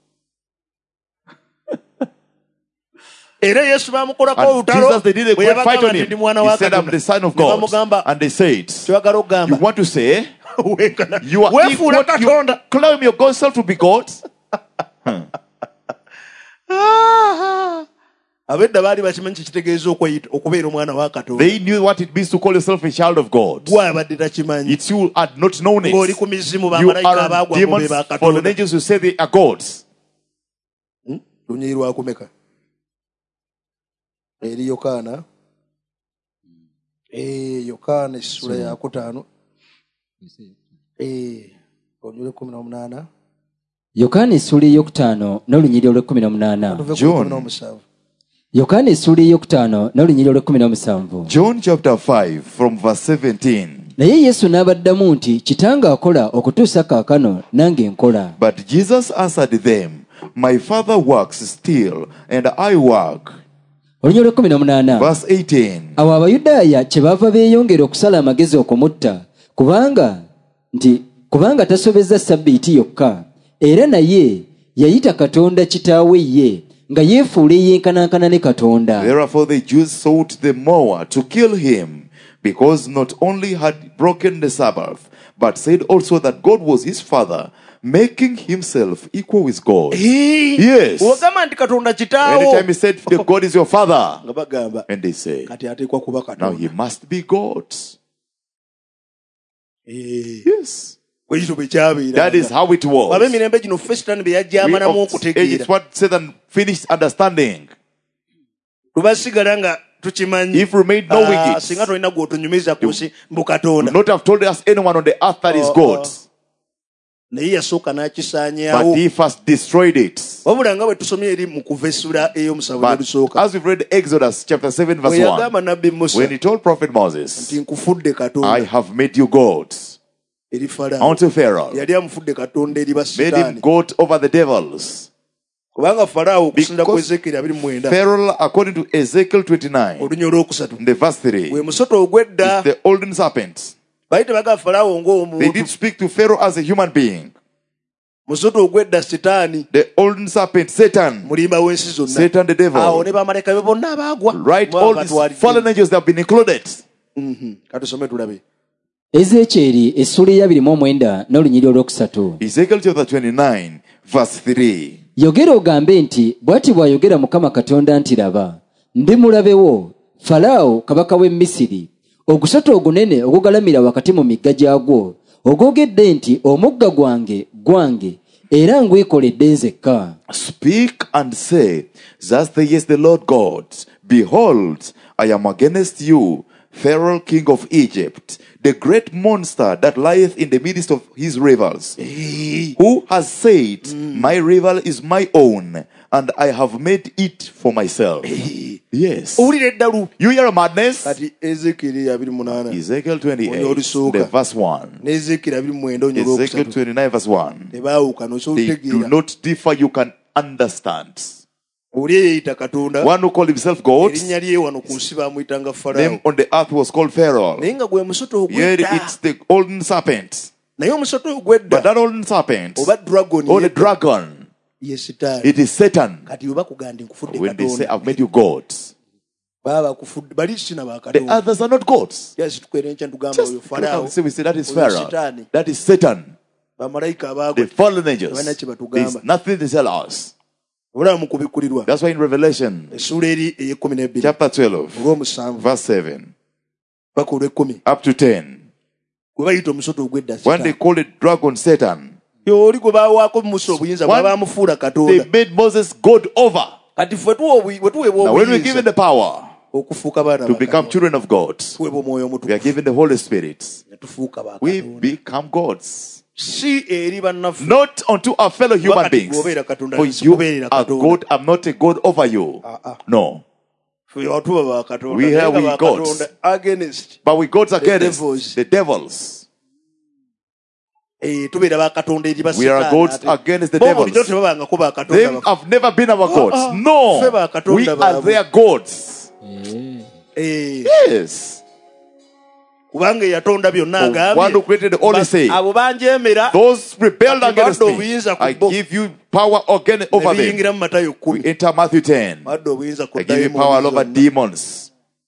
era yesu baamukolako And olutalo Jesus, they did a bwe great fight yabagamba on nti him. ndi mwana He wa said, I'm the son of Ne God. bamugamba And they said, kyogala you okugamba want to say, weekana you are weefuula equal, you katonda claim your God self to be God? Ah, abedda baali bakimanyi kikitegeeza okweyita- okubeera omwana wa katonda They knew what it means to call yourself a child of God. gwe abadde takimanyi It's you had not known ng'oli it. ku mizimu You bamalayika are abaagwa mu be demons, fallen bakatonda angels who say they are gods. lunyiri lwakumeka eri yokaana Eh, yokaana essula yakutaano onyole kumi n'omunaana yokaana essuula ey'okutaano n'olunyiri olw'ekkumi n'omunaana tuve ku John. kumi n'omusanvu yokaana essuula ey'okutaano n'olunyiri olw'ekkumi n'omusanvu John chapter five from verse seventeen. naye yesu n'abaddamu nti kitange akola okutuusa kaakano nange nkola. But Jesus answered them, my Father works still, and I work. olunyiri olw'ekkumi n'omunaana Verse eighteen. awo abayudaaya kyebaava beeyongera okusala amagezi okumutta kubanga nti kubanga tasobezza sabbiiti yokka era naye yayita katonda kitaawe ye nga yeefuula eyenkanankana ne katonda. Therefore the Jews sought the more to kill him, because not only had he broken the Sabbath, but said also that God was his Father, making himself equal with God. Yes. ogamba nti katonda Anytime kitaawo he said, the God is your Father, nga bagamba and they say, kati ateekwa kuba now he katonda must be God. Eh, Yes. bwe kityo bwe kyabeera That is how it waba was. emirembe gino ffe sitaani bye We yajjamanamu of- okutegeera It's what Satan finished understanding. lubasigala nga tukimanyi If we made knowing Ah, it, singa tolina gw'otunyumiza ku nsi mbu would katonda not have told us anyone on the earth that is Oh, God. oh. naye yasooka But n'akisaanyaawo he first destroyed it. wabula nga bwe tusomye eri mu kuva essula ey'omusanvu But n'olusooka as we've read Exodus chapter seven bwe verse one, yagamba nabbi musa when he told prophet Moses, nti nkufudde katonda I have made you gods eri falaawo unto Pharaoh, yali amufudde katonda eri made him basitaani God over the devils. kubanga falaawo okusinda ku Because ezekeri abiri mu mwenda Pharaoh, according to Ezekiel twenty-nine, olunya olwokusatu in the verse three, gwe musoto ogw'edda is the olden serpent. bali tebagamba falaawo They ng'omuntu did speak to Pharaoh as a human being. musoto ogw'edda sitaani The olden serpent, Satan, mulimba w'ensi zonna Satan the devil. awo ne bamalayika be bonna abaagwa Right, all these fallen angels that have been included. katusome tulabe ezekyeri essula eyabiri mu omwenda n'olunyiri olwokusatu. Ezekiel chapter twenty-nine, verse three. yogera ogambe nti bw'ati bw'ayogera mukama katonda nti laba ndi mulabe wo falaawo kabaka w'e misiri ogusota ogunene ogugalamira wakati mu migga gyagwo ogwogedde nti omugga gwange gwange era ngwikoledde nzekka. Speak and say, thus says the Lord God, behold, I am against you, Pharaoh king of Egypt, the great monster that lieth in the midst of his rivers, who has said, my river is my own, and I have made it for myself. Yes. owulira eddalu You hear a madness? kati ezekeri abiri mu munaana Ezekiel twenty-eight, Olusooka. the verse one. n'ezekeri abiri mu mwenda olunya Ezekiel olwokusatu twenty-nine, verse one. tebaawukana osobola They do okutegeera not differ, you can understand. oli eyeeyita katonda One who called himself God, erinnya lye wano ku nsi baamuyitanga name falaawo on the earth was called Pharaoh. naye nga gwe musoto Yet ogw'edda it's the olden serpent. naye omusoto But ogw'edda that olden serpent, oba dragon or the ye- dragon, ye sitaani it is Satan. kati bwe bakuganda nkufudde When they say, katonda I've made you gods, baba bakufudde bali sina the bakatonda others are not gods. yasi tukwera enkya tugamba Just oyo look falaawo and say, we say that is oyo Pharaoh. sitaani That is Satan. bamalayika The abaagwa fallen angels. Tebalina kye batugamba. There's nothing to tell us. olaba mu kubikkulirwa That's why in Revelation essuula eri ey'ekkumi n'ebbiri chapter twelve, olw'omusanvu verse seven, paka olw'ekkumi up to ten, gwe bayita omusoto ogw'edda when they sitaani call it dragon Satan, oli gwe baawaako musa obuyinza One- bwabaamufuula they katonda made Moses God over. kati ffe tuwa obuyi- bwe tuweebwa Now when we're given obuyinza the power okufuuka baana to ba become Katonda, children of God, tuweebwa omwoyo we are omutukuvu given the Holy Spirit. ne tufuuka ba We Katonda. become gods. si eri bannaffe Not unto our fellow human Wakati beings. gwobeera Katonda, For nsi you kubeerera are Katonda. God, I'm not a God over you. Ah, ah. No. ffe watuba ba Katonda We naye are nga we ba gods. Katonda against But we gods against devils. the devils. Eh, tubeera bakatonda eri We are gods against the devils. tebabangako They bakatonda. have never been our gods. uh, No, feba katonda we are baabwe. their gods. Eh, Yes. kubanga yatonda byonna The one who agambye created all ba- say, abo banjeemera those rebelled Ati against badde me, obuyinza ku I bo. give you power again ne over them. biyingira mu Matayo We kumi. enter Matthew ten. badde obuyinza ku I give you dayimooni power over zonna. demons.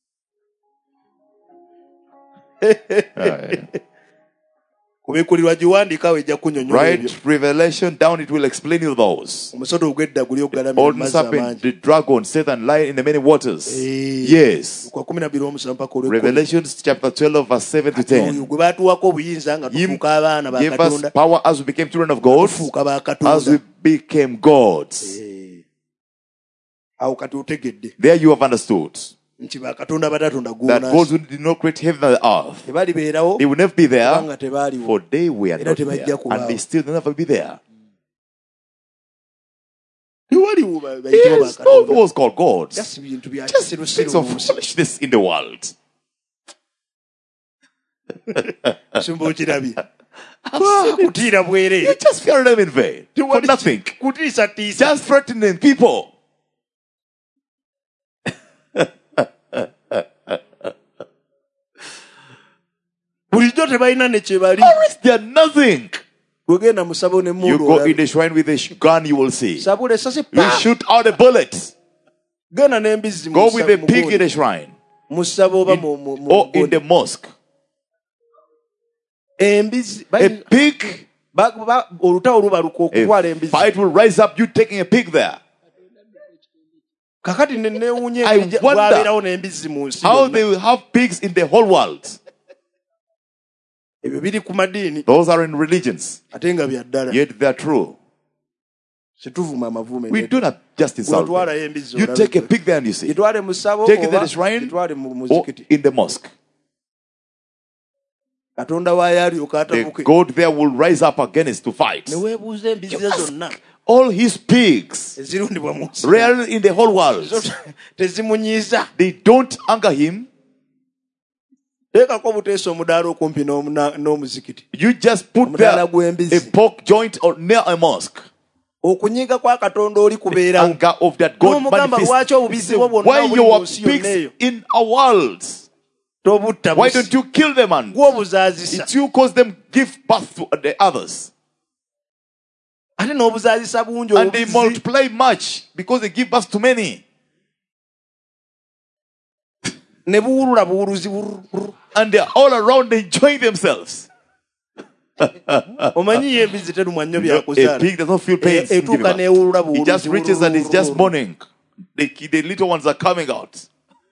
Right. kubikulirwa giwandiika awo ejja kunyonyola ebyo. Right? Revelation down, it will explain you those. omusota ogw'edda guli ogalamira Old mu mazzi serpent, amangi. the dragon, Satan, lying in the many waters. Eh, Yes. kwa kumi na bbiri omusanvu mpaka olw'ekkumi. Revelations chapter twelve, verse seven to oyo ten. gwe baatuwako obuyinza nga Him tufuuka abaana ba gave us katonda power as we became children of God, tufuuka ba as katonda. we became gods. Eh, awo kati otegedde There you have understood nti bakatonda batatonda that gods gunaasi who did not create heaven and earth, tebalibeerawo they will never be there, kubanga tebaaliwo. for they were Era not tebajja there, kubaawo. and they still will never be there. tewaliwo ba- bayitibwa Yes, no bakatonda. was called gods. Just bintu bya Just kisirusiru things mu of nsi. foolishness in the world. Simba okirabye. I've seen it. kutiira bwereere. You just fear them in vain for Tewali nothing. ki- kutiisatiisa. Just threatening people. bulijjo tebalina ne kye bali. Or is there nothing? bwegenda mu ssabo ne You mundu go in olabe. the shrine with a sh- gun, you will see. sabula esasi You pa. shoot out a bullet. genda n'embizzi mu Go ssa- with a mu pig in gundi. the shrine. mu ssabo oba mu- mu- mu Or in gundi. the mosque. embizzi A bali- pig, ba- ba- olutawo lubaluka okutwala a embizzi. fight will rise up, you taking a pig there. kakati ne neewunya I ebijja- wonder bwabeerawo n'embizzi mu nsi How yonna. they will have pigs in the whole world. ebyo biri ku madiini Those are in religions, ate nga bya ddala. yet they are true. situvuma amavume. We do not just insult them. Gwotwalayo embizzi You olabe. take a pig there and you see. gitwale mu ssabo Take it oba to the shrine gitwale mu Or muzikiti. in the mosque. katonda waayo alyoka The atabuke. God there will rise up against to fight. ne weebuuza embizzi ze zonna All his pigs, ezirundibwa mu nsi rare in the whole world, zo tezimunyiiza. they don't anger him. teekako buteesa omudaala okumpi n'omu- na- n'omuzikiti. You just put Omudaala there gw'embizzi. a pork joint or near a mosque. okunyiiga kwa katonda oli kubeerawo. Anger of that God N'omugamba lwaki manifests. obubizzi bwo bwonna Why obuli you mu are nsi yonna pigs eyo in our world? tobutta Why busi. don't you kill them and gw'obuzaazisa. it's you cause them give birth to the others? ate n'obuzaazisa bungi And they obubizzi. multiply much because they give birth to many. ne buwulula buwuluzi burru, burru. And they're all around enjoying themselves. omanyi yo embizzi terumwa nnyo You know, a byakuzaala. pig does not feel pain. E- etuuka n'ewulula It buwuluzi just reaches and it's just burru. mourning. The, the little ones are coming out.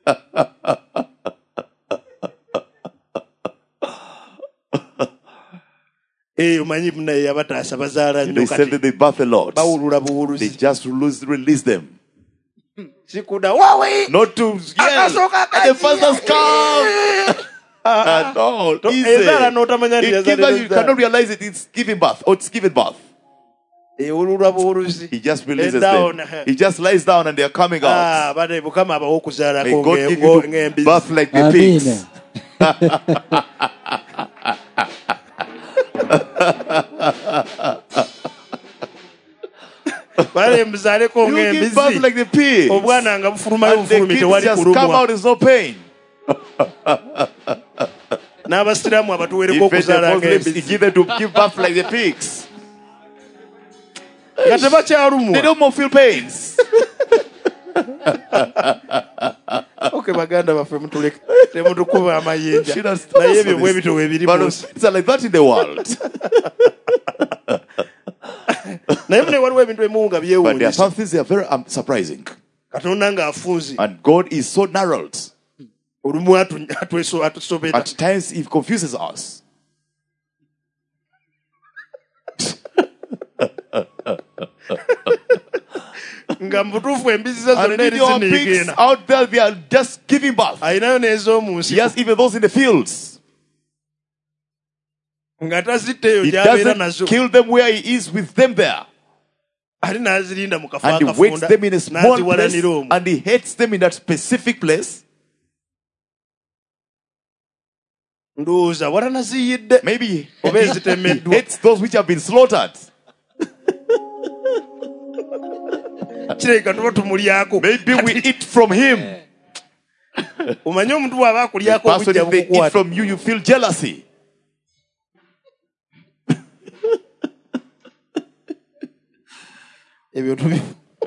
Eh, omanyi munaye yabataasa bazaala They nnyo said kati that they birth a lot. bawulula They buwuluzi. just release, release them. sikuda wawe Not to yell. Akasoka And the first has come. At all. Easy. ezaala n'otamanya nti It gives us, you yazaala. cannot realize it. It's giving birth. Or it's giving birth. ewululwa buwuluzi. He just releases And down. them. He just lies down and they are coming out. Ah, bade mukama abawa May okuzaalako God nge- give ngo- you to ng'embizzi. birth like the amiina. pigs. bale muzaaleko You give birth ng'embizzi. like the pigs. obwana nga bufulumayo And the bufulumi kids tewali just come kulumwa. out, there's no pain. n'abasiraamu abatuweereko If it's the okuzaala Muslims, he ng'embizzi. give them to give birth like the pigs. nga They tebakyalumwa. don't more feel pains. oke baganda baffe mutuleka temutukuba amayinja Should have stopped naye us ebyo for bwe this. bito bwe biri But mu uh, nsi. it's like that in the world. naye mune waliwo ebintu ebimu nga But there are byewuunyisa. some things that are very um, surprising. katonda ng'afunzi And God is so narrowed. olumu atu- atweso- atusobera. At times, He confuses us. nga mu butuufu embizzi ze And zonna in your pigs erizinniigenda out there, they are just giving birth. alinayo n'ez'omu nsi Yes, even those in the fields. nga tazitteeyo He gy'abeera nazo doesn't kill them where He is with them there. ali n'azirinda mu kafo And He waits akafunda them in a small place. n'aziwalanira omwo. And He hates them in that specific place. ndowooza walanaziyidde Maybe oba he ezitemeddwa. hates those which have been slaughtered. kireka tuba tumulyako. Maybe we eat from him. Omanye omuntu bw'aba The akulyako person, obujja if they eat bukukwata. from you, you feel jealousy. Ebyo tubi-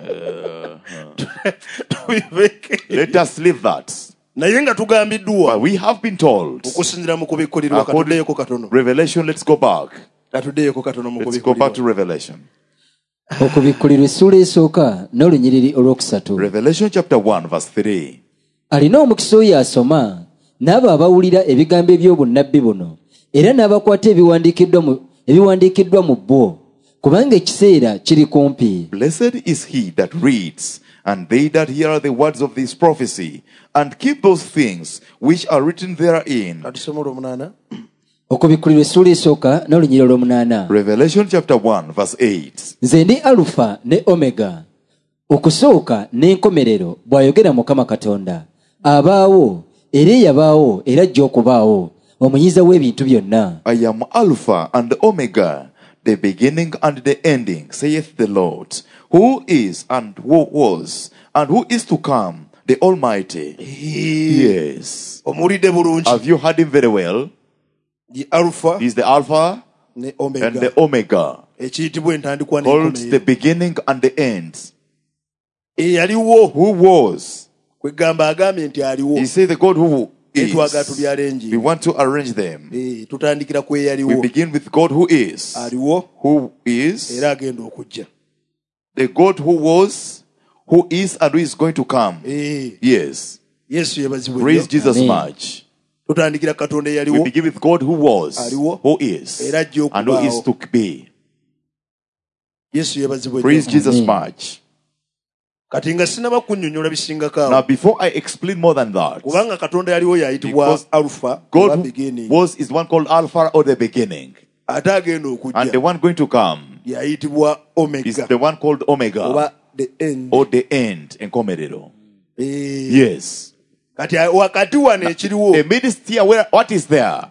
tubiveke. Let us leave that. Naye nga tugambiddwa But we have been told. okusinzira mu kubikkulirwa According- katuddeyo katono. Revelation, let's go back. Katuddeyo katono mu Let's go back to kubikkulirwa. Revelation. okubikkulirwa essuula esooka n'olunyiriri olwokusatu. Revelation chapter one, verse three. alina omukisa oyo asoma n'abo abawulira ebigambo eby'obunnabbi buno era n'abakwata ebiwandiikiddwa mu- ebiwandiikiddwa mu bwo kubanga ekiseera kiri kumpi. Blessed is he that reads, and they that hear the words of this prophecy, and keep those things which are written therein. Katusome olw'omunaana. okubikkulirwa essuula esooka n'olunyiriri olw'omunaana. Revelation chapter one, verse eight. nze ndi alufa ne omega, okusooka n'enkomerero, bw'ayogera Mukama Katonda, abaawo era eyabaawo era ajja okubaawo, omunyiza w'ebintu byonna. I am Alpha and Omega, the beginning and the ending, saith the Lord, who is and who was and who is to come, the Almighty. Yes. Omuwulidde bulungi. Have you heard him very well? Ye Alpha He's the Alpha ne and Omega. the Omega, Ekiyitibwa entandikwa called the n'enkomerero. beginning and the end. Eyaliwo Who was? kwegamba agambye nti aliwo. He said the God who Etwagala is. tubyarrange. We want to arrange them. Eh, tutandikira ku We eyaliwo. begin with God who is. Aliwo Who is? era agenda okujja. The God who was, who is, and who is going to come. Eh, Yes. Yesu yebazibwe. Praise Jesus Amen. much. Tutandikira Katonda We eyaliwo. begin with God who was, Aliwo. who is, Era ajja and who is okubaawo. to be. Yesu yebazibwe. Praise Jesus Amen. much. Kati nga sinaba kunnyonnyola bisingako Now, awo. before I explain more than that, Kubanga Katonda yaliwo yayitibwa Because Alpha God oba who beginning. was is one called Alpha or the beginning, Ate agenda and the okujja one going to come yayitibwa is Omega the one called Omega oba the end. or the end. Enkomerero. Eh, Yes. Kati wakati wano ekiriwo Amidst here, where what is there?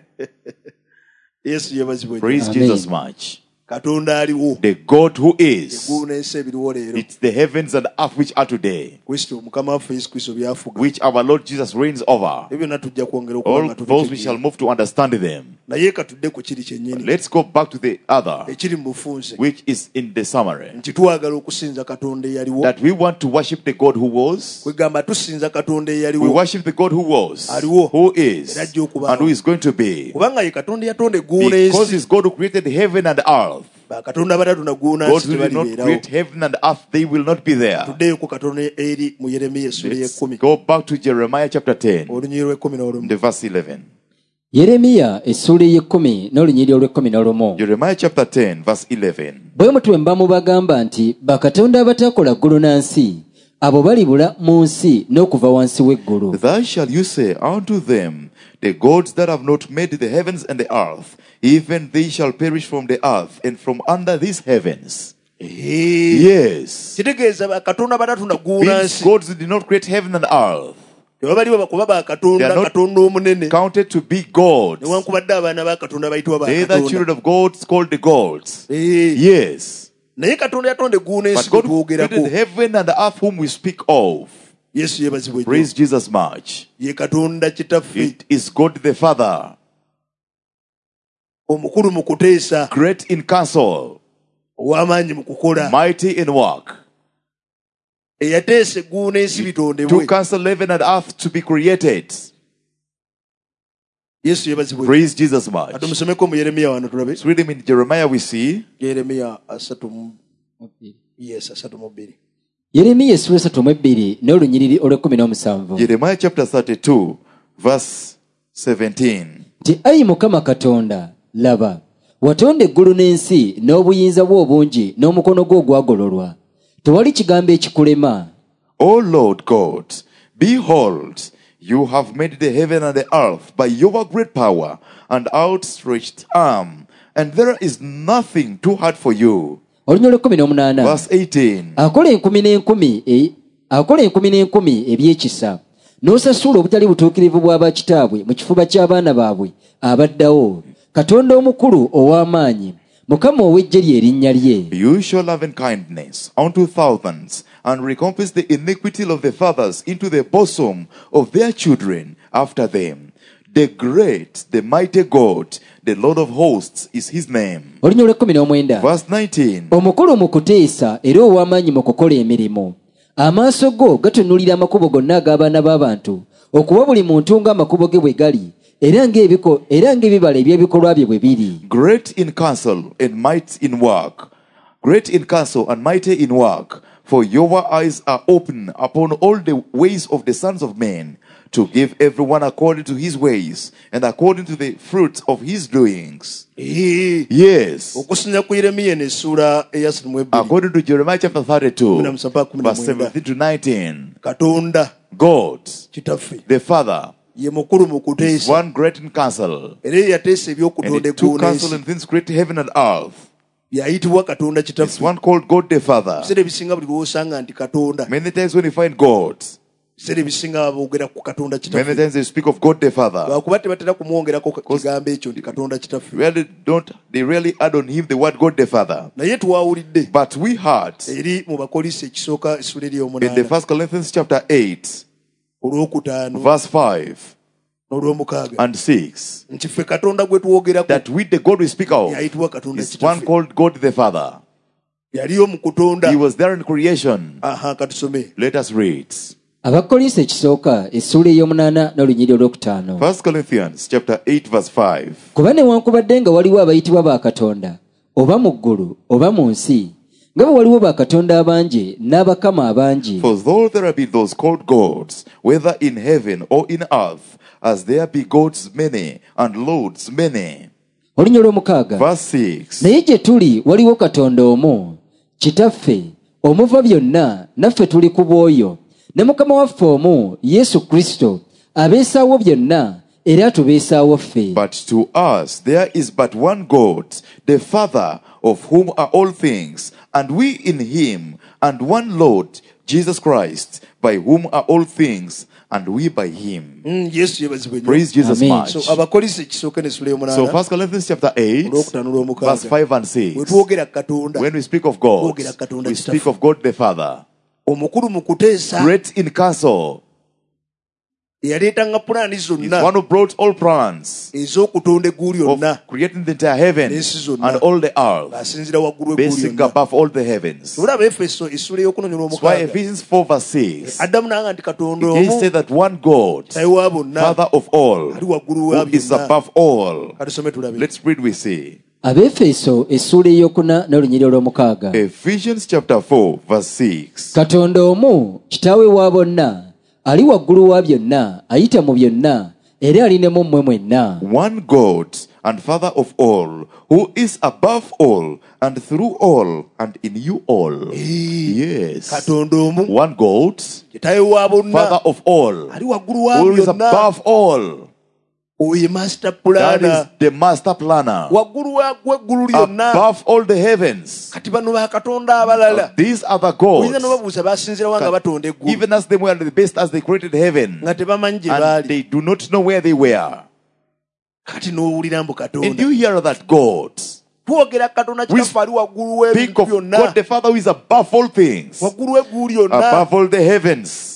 Yesu yebazibwe. Praise Amen. Jesus much. Katonda aliwo. The God who is. Eggulu n'ensi ebiriwo leero. It's the heavens and earth which are today, Kristo Mukama waffe Yesu Kristo byafuga. which our Lord Jesus reigns over. Ebyo byonna tujja kwongera okuba All nga those we shall tubitegeera. move to understand them. Naye katudde ku kiri kyennyini Let's go back to the other, ekiri mu bufunze which is in the summary. nti twagala okusinza Katonda eyaliwo. That we want to worship the God who was. Kwegamba tusinza Katonda We eyaliwo worship the God who was, Aliwo. who is, Era ajja okubaawo. and who is going to be. kubanga ye Katonda yatonda eggulu Because n'ensi. it's God who created heaven and earth. Bakatonda batatu na ggulu God n'ensi who did not tebalibeerawo. create heaven and earth, they will not be there. Tuddeyo ku Katonda eri mu Yeremiya essula Let's y'ekkumi go back to Jeremiah chapter ten, olunyiri lw'ekkumi n'olumu. the verse eleven. Yeremiya essuula ey'ekkumi n'olunyiriri olw'ekkumi n'olumu. Jeremiah chapter ten, verse eleven. bwe mutwe mba mubagamba nti bakatonda abatakola ggulu na nsi, abo balibula mu nsi n'okuva wansi w'eggulu. Thus shall you say unto them, the gods that have not made the heavens and the earth, even they shall perish from the earth and from under these heavens. Eh, Yes. kitegeeza bakatonda batatu na ggulu na These nsi gods did not create heaven and earth. tebabaliwo kuba They bakatonda are not katonda omunene counted to be gods. newankubadde abaana ba Katonda bayitibwa They are the children bakatonda. of gods called the gods. Eh, Yes. naye Katonda yatonda eggulu But n'ensi God who created gwetwogerako. heaven and earth whom we speak of. Yesu yebazibwe nnyo. Praise Jesus much. ye Katonda kitaffe It is God the Father, omukulu mu kuteesa great in counsel, ow'amaanyi mu kukola mighty in work, eyateesa eggulu n'ensi to bitondebwe. counsel heaven and earth to be created. Yesu yebazibwe. Praise Jesus much. Atumusomeko mu Yeremiya wano tulabe. Let's read him in Jeremiah. We see Yeremiya asatu mu yes asatu mu bbiri. Yeremiya essuula esatu mu ebbiri n'olunyiriri olw'ekkumi n'omusanvu. Jeremiah chapter thirty-two, verse seventeen. nti ayi Mukama Katonda, laba, watonda eggulu n'ensi n'obuyinza bwo obungi n'omukono gwo ogwagololwa. Tewali kigambo ekikulema. O Lord God, behold, you have made the heaven and the earth by your great power and outstretched arm, and there is nothing too hard for you. Olunyiriri olw'ekkumi n'omunaana. Verse eighteen. akola enkumi n'enkumi e- akola enkumi n'enkumi ebyekisa n'osasula obutali butuukirivu bw'abakitaabwe mu kifuba ky'abaana baabwe abaddawo, Katonda omukulu ow'amaanyi, Mukama ow'eggye lye erinnya lye. You show love and kindness unto thousands, and recompense the iniquity of the fathers into the bosom of their children after them. The great, the mighty God, the Lord of hosts is his name. Olunya olw'ekkumi n'omwenda. Verse nineteen. Omukulu mu kuteesa era ow'amaanyi mu kukola emirimu. Amaaso go gatunuulira amakubo gonna ag'abaana b'abantu, okuba buli muntu ng'amakubo ge bwe gali, era ng'ebiko era ng'ebibala eby'ebikolwa bye bwe biri. Great in counsel and might in work. Great in counsel and mighty in work. For your eyes are open upon all the ways of the sons of men, to give everyone according to his ways and according to the fruit of his doings. Eh, Yes. okusinza ku Yeremiya n'essula eyasatu mu ebbiri. According to Jeremiah chapter thirty-two, kumi na musanvu kumi na verse mwenda. seventeen to nineteen. Katonda God, kitaffe the Father, ye mukulu mu is kuteesa one great in counsel, era ye yateesa and ebyokutonda he took eggulu counsel n'ensi. in things created heaven and earth. Yayitibwa Katonda It's kitaffe. one called God the Father. Ebiseera ebisinga buli lw'osanga nti Katonda, Many times when you find God, ebiseera ebisinga boogera ku Katonda many kitaffe. times they speak of God the Father. Lwakuba tebatera kumwongerako kigambo ekyo nti Katonda kitaffe. Really don't, they really add on him the word God the Father. Naye twawulidde But we heard eri mu Bakolinso ekisooka essula in the ery'omunaana First Corinthians chapter eight, olwokutaano verse five n'olw'omukaaga and six, nti ffe Katonda gwe twogerako that with the God we speak of yayitibwa Katonda is one kitaffe. called God the Father. Yaliyo mu kutonda. He was there in creation. Aha, katusome. Let us read. Abakolinso ekisooka essula ey'omunaana n'olunyiriri olwokutaano. First Corinthians chapter eight, verse five. Kuba newankubadde nga waliwo abayitibwa ba Katonda, oba mu ggulu oba mu nsi, nga bwe waliwo bakatonda abangi n'abakama abangi. For though there be those called gods, whether in heaven or in earth, as there be gods many and lords many. Olunya olw'omukaaga. Verse six. Naye gye tuli waliwo Katonda omu, Kitaffe, omuva byonna, naffe tuli ku bw'oyo, ne Mukama waffe omu, Yesu Kristo, abeesaawo byonna, era atubeesaawo ffe. But to us there is but one God, the Father, of whom are all things, and we in him, and one Lord, Jesus Christ, by whom are all things, and we by him. Mm, Yesu yebazibwe nnyo. Praise Jesus Amen. much. So Abakolinso ekisooka n'essula So ey'omunaana First Corinthians chapter eight, olwokutaano olw'omukaaga. verse five and Bwe six. twogera Katonda When we speak of God, twogera Katonda we speak kitaffe. of God the Father, Omukulu mu kuteesa great in counsel. eyaleetanga pulaani He's zonna one who brought all plans ez'okutonda eggulu lyonna of creating the entire heaven n'ensi zonna and all the earth, ng'asinziira waggulu eggulu basing lyonna. above all the heavens. Olaba Efeso essula ey'okunoonya That's why olw'omukaaga Ephesians four verse six, addamu n'anga nti Katonda it omu says that one God, Tayi wa bonna Father of all, ali waggulu wa who is byonna. above all. Katusome tulabe. Let's read, we see. Abefeso essula ey'okuna n'olunyiriri olw'omukaaga. Ephesians chapter four verse six. Katonda omu, kitaawe wa bonna, ali waggulu wa byonna, ayita mu byonna, era ali ne mu mmwe mwenna. One God and Father of all, who is above all and through all and in you all. Yes. Katonda omu One God, kitaawe wa Father bonna of all, ali waggulu wa who is byonna. above all. Oyo ye master That planner is the master planner. waggulu wa gw'eggulu lyonna. Above all the heavens. Kati bano bakatonda abalala These are the oyinza gods. n'obabuuza basinziira wa nga batonda eggulu Even as they were the best as they created heaven. nga tebamanyi gye And baali. they do not know where they were. Kati n'owulira mbu And Katonda you hear that God. twogera Katonda kitaffe ali waggulu Think w'ebintu of byonna, God the Father who is above all things. waggulu w'eggulu lyonna, Above all the heavens.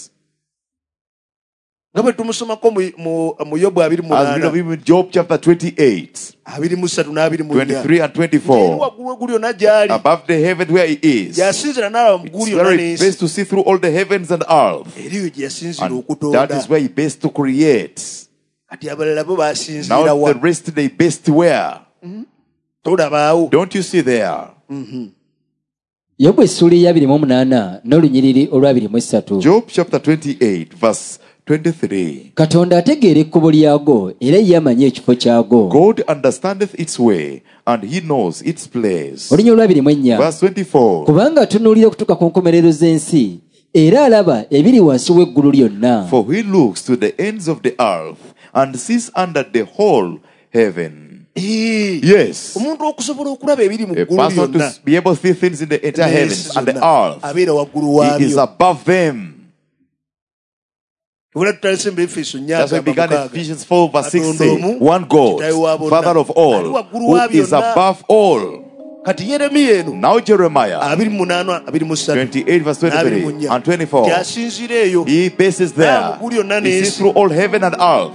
nga bwe tumusomako mu- mu- mu Yobu abiri mu As we read of munaana him in Job chapter twenty-eight, abiri mu ssatu n'abiri mu nnya twenty-three and Eri twenty-four. waggulu w'eggulu lyonna gy'ali Above the heaven where he is. gy'asinzira n'alaba mu ggulu It's lyonna very n'ensi best to see through all the heavens and earth. eriyo gye yasinzira And that okutonda. is where he best to create. Kati abalala bo basinziira Now wa the rest they best where? tolabaawo. Don't you see there? Yobu essula ey'abiri mu omunaana n'olunyiriri olw'abiri mu essatu. Job chapter twenty-eight verse twenty-three. Katonda ategeera ekkubo lyago era ye amanyi ekifo kyago. God understandeth its way, and he knows its place. Olunya olw'abiri mu ennya. Verse twenty-four. Kubanga atunuulira okutuuka ku nkomerero z'ensi, era alaba ebiri wansi w'eggulu lyonna. For he looks to the ends of the earth, and sees under the whole heaven. Ee, Yes. omuntu okusobola okulaba ebiri mu A ggulu person lyonna to be able to see things in the entire n'ensi heavens and the zonna, earth. abeera waggulu He is waabyo. above them. Tubula tutandise mu Efeso That's why we nnya began mukaaga. Ephesians four verse six Katonda say, omu, one God, Kitaawe wa bonna, Father of ali all, waggulu who wa is byonna. above all. Kati Yeremiya eno Now Jeremiah abiri mu munaana abiri mu ssatu twenty-eight verse n'abiri mu twenty-three nnya and twenty-four. gy'asinziira eyo He bases there. He sees through all heaven and earth.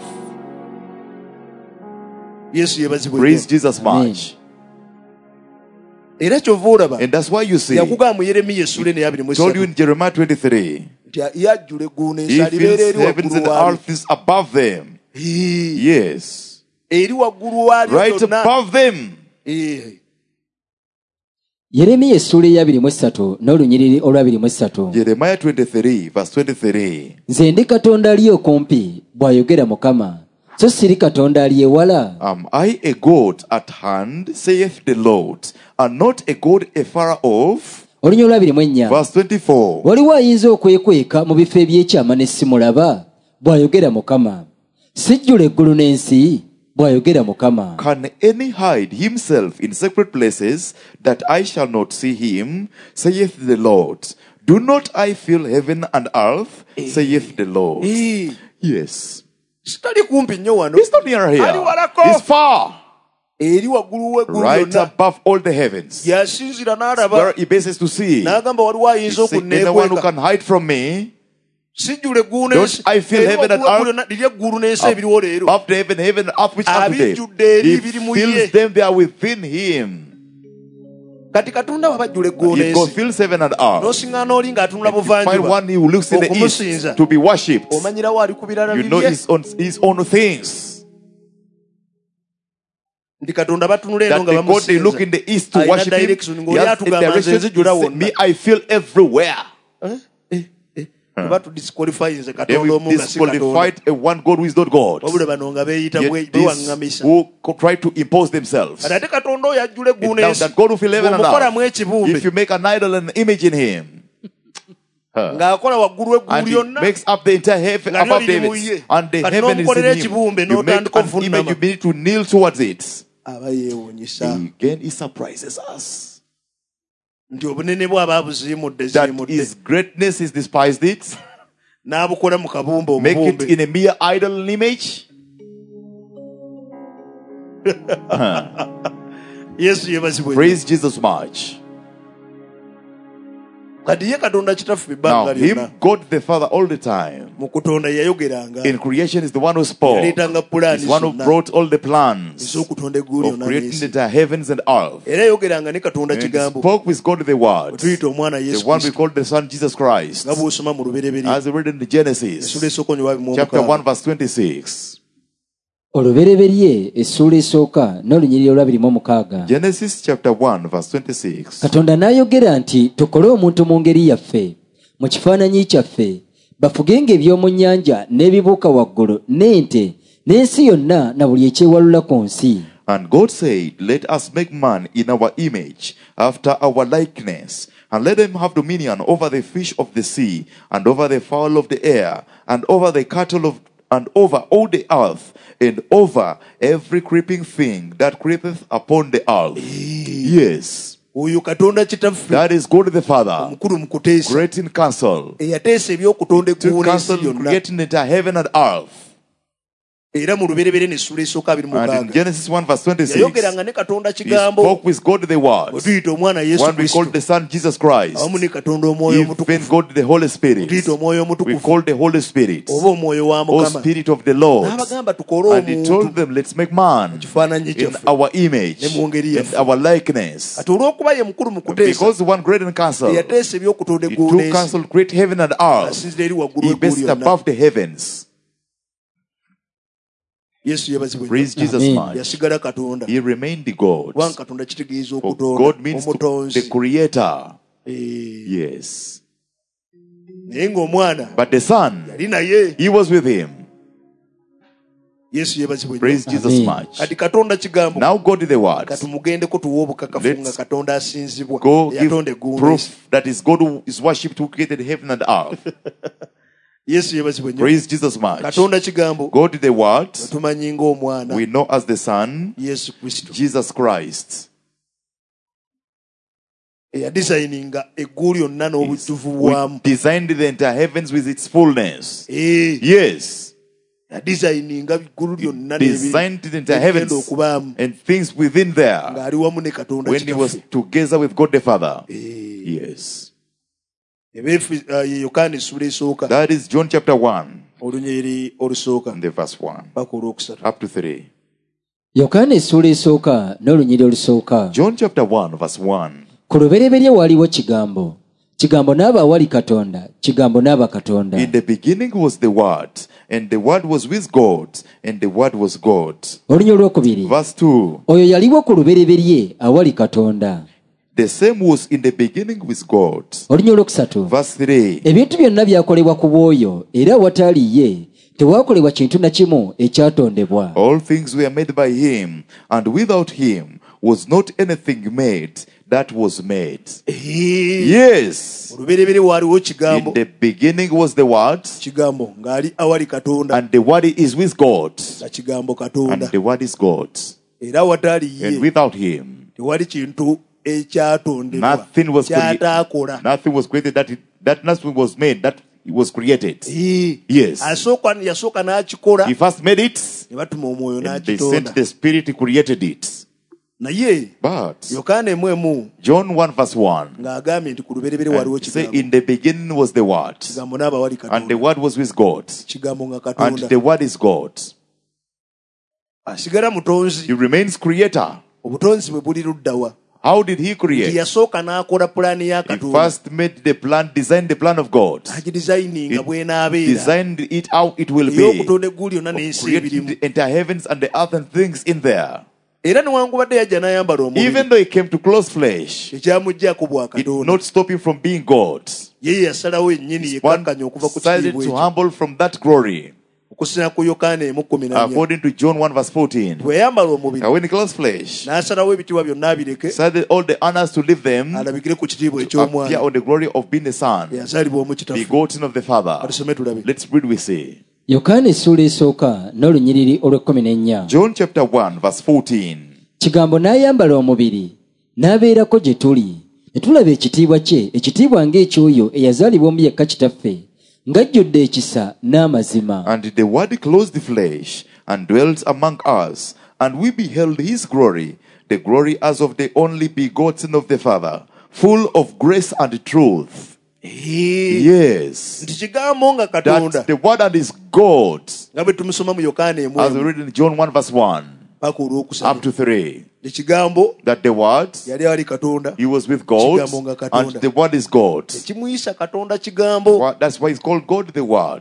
Yesu yeebazibwe Praise nnyo. Jesus Amen. much. Era kyova olaba And that's why you see, yakugamba mu Yeremiya essuula eno abiri mu told you ssatu in Jeremiah twenty-three, nti yajjula eggulu n'ensi He alibeera fills eri heavens waggulu and waali. earth is above them. Ee, Yes. eri waggulu waali Right byonna. above them. Ee, yeremiya essuula eyabiri mu essatu n'olunyiriri olwabiri mu essatu. Jeremiah twenty-three verse twenty-three. Nze ndi katonda ali okumpi bw'ayogera Mukama, so siri katonda ali ewala. Am I a God at hand, saith the Lord, and not a God afar off? Olunyiriri olwabiri mu ennya. Verse twenty-four. Waliwo ayinza okwekweka mu bifo eby'ekyama ne simulaba, bw'ayogera Mukama. Sijjula eggulu n'ensi, bw'ayogera Mukama. Can any hide himself in secret places that I shall not see him, saith the Lord? Do not I fill heaven and earth, saith the Lord? ee, Yes. sitali kumpi nnyo wano. He's not near Ali here. walako. He's far. Eri waggulu w'eggulu Right lyonna above all the heavens. yasinzira Where n'alaba he bases to see. n'agamba waliwo ayinza Say, anyone who okunneekweka. can hide from me, Sijjula eggulu Don't n'ensi. I feel Eri heaven and waggulu earth? lyonna liri eggulu n'ensi ebiriwo leero. above the heaven, heaven and earth which are today. Abijjudde eri He biri mu ye. fills them, they are within him. Kati Katonda bw'abajjula eggulu If God n'ensi fills heaven and earth, n'osiŋŋaana oli ng'atunula if you find buvanjuba one who looks in the okumusinza, east to be worshipped, omanyirawo ali ku birala you know bibye his own, his own things. nti Katonda batunula eno That nga the God they look in bamusinza the east to Alina worship him, direction, he ng'oli has a atugamba nze direction. nzijjula He said, wonna. me, I feel everywhere. tuba tudisqualifyinze Then Katonda we omu nga si Katonda. disqualified a one God who is not God. wabula bano nga beeyita Yet bwe- these bewaŋŋamisa. who co- try to impose themselves. Kati ate Katonda oyo ajjula eggulu And now n'ensi that God will fill heaven and bw'omukolamu earth, ekibumbe if you make an idol and image in him, ng'akola waggulu w'eggulu and he lyonna makes up the entire heaven Nga lyo above liri mu heavens, ye. and the Kati heaven is n'omukolera in him, ekibumbe you make n'otandika an image, you obuvuunama. need to kneel towards it. aba yeewuunyisa Again, he surprises us. nti obunene bwe aba buziimudde That ziimudde his greatness is despised it. n'abukola mu kabumbe Make it omubumbe in a mere idol image. yesu yeebazibwe Praise Jesus much. kati ye Katonda kitaffe Now, ebbanga him, lyonna God the Father, all the time, mu kutonda yayogeranga in creation is the one who spoke. yaleetanga pulaani He's the one who zonna brought all the plans ez'okutonda eggulu of lyonna creating n'ensi. the entire heavens and earth. era yayogeranga ne Katonda And he kigambo spoke with God the Word, bwe tuyita omwana the yesu one we kristo call the Son Jesus Christ, nga bw'osoma mu lubereberye as read in the Genesis, essula esooka nyo babimu chapter one, omukaaga verse twenty-six. Olubereberye essuula esooka n'olunyiriri olwabiri mu mukaaga. Genesis chapter one, verse twenty-six. Katonda n'ayogera nti tukole omuntu mu ngeri yaffe, mu kifaananyi kyaffe, bafugenga eby'omu nnyanja n'ebibuuka waggulu n'ente n'ensi yonna na buli ekyewalula ku nsi. And God said, let us make man in our image, after our likeness, and let them have dominion over the fish of the sea, and over the fowl of the air, and over the cattle of, and over all the earth, and over every creeping thing that creepeth upon the earth. Yes, oyo Katonda kitaffe that is God the Father, omukulu mu kuteesa great in counsel, eyateesa ebyokutonda to eggulu n'ensi counsel yonna creating the entire heaven and earth. era mu lubereberye n'essula esooka abiri mu And in mukaaga Genesis one, verse twenty-six, yayogeranga ne Katonda he kigambo spoke with God the Word, bwe tuyita omwana yesu one we call kristo the Son Jesus Christ, awamu ne Katonda omwoyo even omutukuvu God the Holy Spirit. tuyita omwoyo We omutukuvu call the Holy Spirit, oba omwoyo wa O Mukama Spirit of the Lord. n'abagamba tukole And he omuntu told them, let's make man kifaananyi in kyaffe our image ne mu ngeri and yaffe. our likeness. kati olw'okuba ye mukulu mu kuteesa Because the one great in counsel, he eyateesa ebyokutonda eggulu took n'ensi counsel, great heaven and earth. asinzira eri waggulu He w'eggulu based lyonna above the heavens. yesu yeebazibwe Praise Jesus Amen. much. yasigala Katonda He remained the God. kubanga Katonda kitegeeza For okutonda God means to, omutonzi the creator. Eh, Yes. naye ng'omwana But the Son, yali naye he was with him. yesu yeebazibwe nnyo. Praise Jesus Amen. much. kati Katonda kigambo Now go to the word. katumugendeko tuwe obukakafu Let's nga Katonda asinzibwa Go give eyatonda eggulu n'ensi. proof that is God who is worshipped who created heaven and earth. yesu yeebazibwe nnyo. Praise Jesus much. Katonda kigambo Go to the word. tumanyi ng'omwana We know as the Son, yesu kristo Jesus Christ. eyadesigninga eggulu lyonna n'obujjuvu We bwamu. designed the entire heavens with its fullness. Eh, Yes. yadesigninga eggulu lyonna Designed the entire n'ebigenda heavens okubaamu and things within there ng'ali wamu ne Katonda when he was kitaffe. together with God the Father. Eh, Yes. ebeefu uh, ye Yokaana essula esooka That is John chapter one olunyiri olusooka and the verse one paka olwokusatu. up to three. yokaana essuula esooka n'olunyiri olusooka. John chapter one verse one. Ku lubereberye waaliwo kigambo, kigambo n'aba awali Katonda, kigambo n'aba Katonda. In the beginning was the Word, and the Word was with God, and the Word was God. Olunyiri olwokubiri. Verse two. Oyo yaliwo ku lubereberye awali Katonda. The same was in the beginning with God. Olunyiri olwokusatu. Verse three. Ebintu byonna byakolebwa ku bw'oyo, era awatali ye tewaakolebwa kintu na kimu ekyatondebwa. All things were made by him, and without him was not anything made that was made. Eh, Yes. olubereberye waaliwo kigambo, In the beginning was the Word, kigambo ng'ali awali Katonda, and the Word is with God, nga kigambo and Katonda, the Word is God. era awatali And ye without him, tewali kintu ekyatondebwa nothing was created. kyataakola. Nothing was created that it, that nothing was made that it was created. Eh, Yes. asooka yasooka n'akikola He first made it, ne batuma omwoyo and they n'akitonda. sent the Spirit, he created it. Naye But Yokaana emu emu John one verse one, ng'agambye nti ku lubereberye waaliwo and say, kigambo, in the beginning was the Word, kigambo n'aba awali and the Katonda, Word was with God, kigambo nga and Katonda. the Word is God. Asigala mutonzi, He remains creator. obutonzi bwe buli luddawa. How did he Nti create? yasooka n'akola pulaani ya He Katonda, first made the plan, designed the plan of God, agidizayininga He bw'enaabeera, designed it how it will be, ey'okutonda eggulu lyonna n'ensi created ebirimu. the entire heavens and the earth and things in there. Era newankubadde yajja n'ayambala Even omubiri, though he came to close flesh, tekyamuggyako bwa it did Katonda. not stop him from being God. Ye yasalawo ennyini One yekkakkanya okuva ku decided kitiibwa to ekyo. humble from that glory, Okusinziira ku Yokaana emu kkumi na nnya. according to John one verse fourteen. Bwe yayambala omubiri, Now when he closed flesh, n'asalawo ebitiibwa byonna abireke, decided all the honors to leave them, alabikire ku kitiibwa appear eky'omwana on the glory of being the Son, eyazaalibwa omu kitaffe. begotten of the Father. Katusome tulabe. Let's read we say. Yokaana essuula esooka n'olunyiriri olw'ekkumi n'ennya. John chapter one verse fourteen. Kigambo n'ayambala omubiri n'abeerako gye tuli, ne tulaba ekitiibwa kye, ekitiibwa ng'ekyoyo eyazaalibwa omu yekka kitaffe, ng'ajjudde ekisa n'amazima. And the Word clothed the flesh and dwelt among us, and we beheld his glory, the glory as of the only begotten of the Father, full of grace and truth. Eh, Yes. nti kigambo nga That Katonda, the Word and is God, nga bwe tumusoma mu Yokaana emu as we emu read in John one verse one paka up olwokusatu. to three. Ekigambo That the Word, yali awali Katonda, he was with God, Kigambo nga Katonda. and the Word is God. ekimuyisa Katonda kigambo. Wha- That's why it's called God the Word.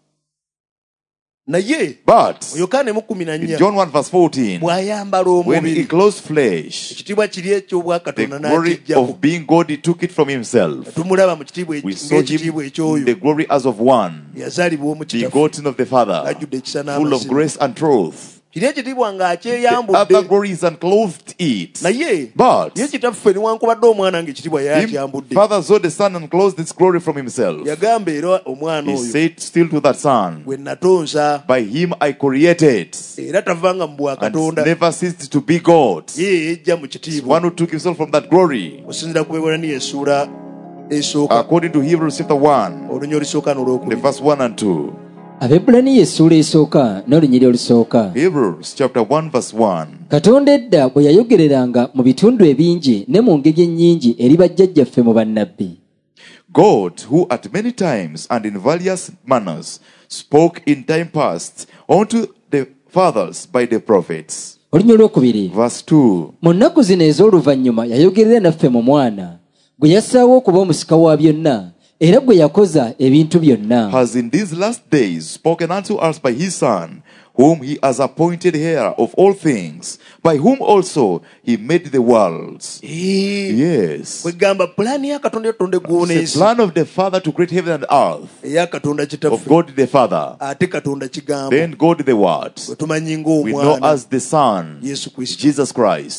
Naye But mu Yokaana emu kkumi na in nnya John one verse fourteen, bw'ayambala when he omubiri, closed flesh, ekitiibwa kiri eky'obwa the Katonda glory n'akiggyako. of being God, he took it from himself. Tumulaba mu kitiibwa We eki- saw him ng'ekitiibwa in ekyoyo the glory as of one, yazaalibwa omu kitaffe, begotten of the Father, ng'ajjudde ekisa full of n'amazima. grace and truth. Kiri ekitiibwa The other ng'akyeyambudde, glory is unclothed it. naye But ye kitaffe newankubadde omwana ng'ekitiibwa him, yakyambudde, Father saw the Son and clothed its glory from himself. yagamba era omwana He oyo said still to that Son, gwe natonsa, by him I created, era tavanga mu bwa and Katonda, never ceased to be God. ye yejja mu kitiibwa. One who took himself from that glory. Osinzira ku Beebalaniya essuula esooka According to Hebrews chapter one, olunyiri olusooka the n'olwokubiri. verse one and two. Abebbulaniya essuula esooka n'olunyiri olusooka. Hebrews chapter one verse one. Katonda edda bwe yayogereranga mu bitundu ebingi ne mu ngeri ennyingi eri bajjajjaffe mu bannabbi. God, who at many times and in various manners spoke in time past unto the fathers by the prophets. Olunyiri olwokubiri. Verse two. Mu nnaku zino ez'oluvannyuma yayogerera naffe mu mwana gwe yassaawo okuba omusika wa byonna era gwe yakoza ebintu byonna. Has in these last days spoken unto us by his Son, whom he has appointed heir of all things, by whom also he made the worlds. Eh, Yes. kwegamba pulaani ya Katonda yatonda eggulu The n'ensi, plan of the Father to create heaven and earth, eya Katonda of kitaffe, God the Father, ate Katonda kigambo, then God the Word, gwe tumanyi we know ng'omwana as the Son, Yesu Kristo. Jesus Christ.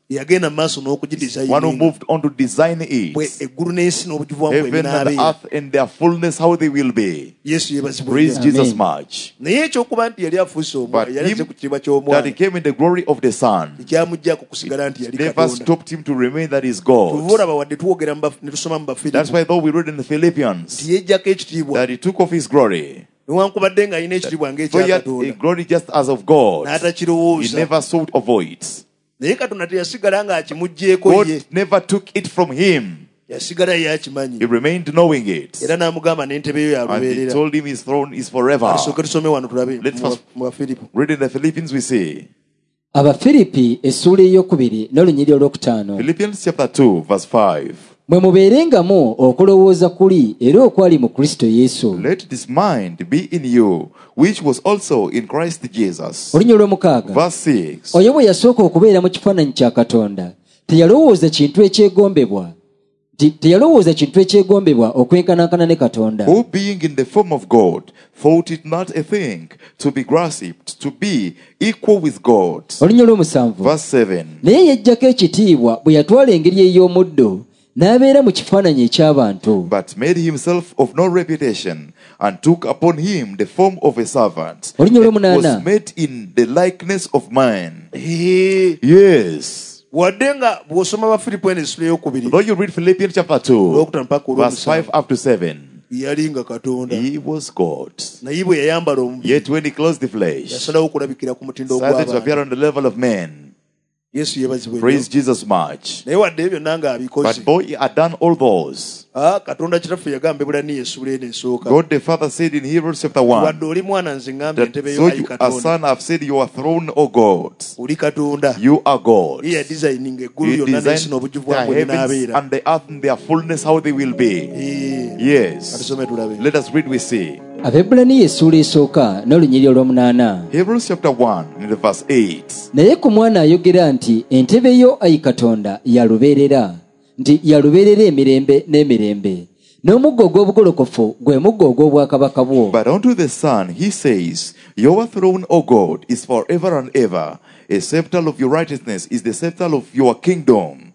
yagenda mu maaso one who n'okugidesigninga moved on to design bwe it. eggulu n'ensi n'obujuvu bwamu bwe Heaven and binaabeera. earth and their fullness, how they will be. Yesu yeebazibwe Praise nnyo. Jesus Amen. much. naye ekyokuba nti yali afuuse omwana But yali azze him ku kitiibwa that he ky'omwana came in the glory of the Son tekyamuggyako kusigala nti yali never katonda. stopped him to remain that is tuva God. olaba wadde tuwogera mu Baf- ne tusoma mu That's Bafiripi why though we read in the Philippians nti yejjako ekitiibwa that he took off his glory, newankubadde ng'alina ekitiibwa so he had a ng'ekyakatonda glory just as of God. He n'atakirowooza never sought of it. naye katonda teyasigala ng'akimuggyeko ye God never took it from him. yasigala ye akimanyi He remained knowing it. era n'amugamba n'entebe yo And he yalubeerera. told him his throne is forever. Tusooke tusome wano tulabe Let's mu first- mu Bafiripi. Read in the Philippians we see. abafiripi essuula eyokubiri n'olunyiri olwokutaano. Philippians chapter two verse five. mwe mubeerengamu okulowooza kuli era okwali mu kristo yesu. Let this mind be in you, which was also in Christ Jesus. olunyiri olw'omukaaga. Verse six. oyo bwe yasooka okubeera mu kifaananyi kya katonda teyalowooza kintu ekyegombebwa Ti- teyalowooza kintu ekyegombebwa okwenkanankana ne katonda. Who being in the form of God, thought it not a thing to be grasped, to be equal with God. olunyiri olw'omusanvu. Verse seven. naye yejjako ekitiibwa bwe yatwala engeri ey'omuddo n'abeera mu kifaananyi eky'abantu. But made himself of no reputation, and took upon him the form of a servant, Olunyiri and olw'omunaana. was made in the likeness of man. Ee, Yes. wadde nga bw'osoma Bafiripi eno essula eyokubiri Though you read Philippians chapter two, olwokutaano paka verse five olw'omusanvu up to seven, yali nga katonda he was God. naye bwe yayambala omubiri Yet when he closed the flesh, yasalawo okulabikira ku mutindo decided to appear ogw'abantu. on the level of men. Yesu yeebazibwe nnyo. Praise Jesus much. naye wadde ebyo byonna ng'abikoze But though he had done all those, Ah, katonda kitaffe yagamba ebulaniya essula eno esooka God the Father said in Hebrews chapter one, wadde oli mwana nze ngambye that entebe yo so ayi you, a katonda son have said you are throne, O God. oli katonda You are God. ye yadesigninga eggulu You lyonna n'ensi designed n'obujuvu the bwabwe heavens binaabeera. and the earth and their fullness, how they will be. Eh, Yes. katusome tulabe. Let us read, we see. abebulaniya essuula esooka n'olunyiri olw'omunaana. Hebrews chapter one, in the verse eight. naye ku mwana ayogera nti entebe yo ayi katonda yalubeerera nti yalubeerera emirembe n'emirembe n'omuggo ogw'obugolokofu gwe muggo ogw'obwakabaka bwo. But unto the Son he says, Your throne, O God, is forever and ever. A scepter of your righteousness is the scepter of your kingdom.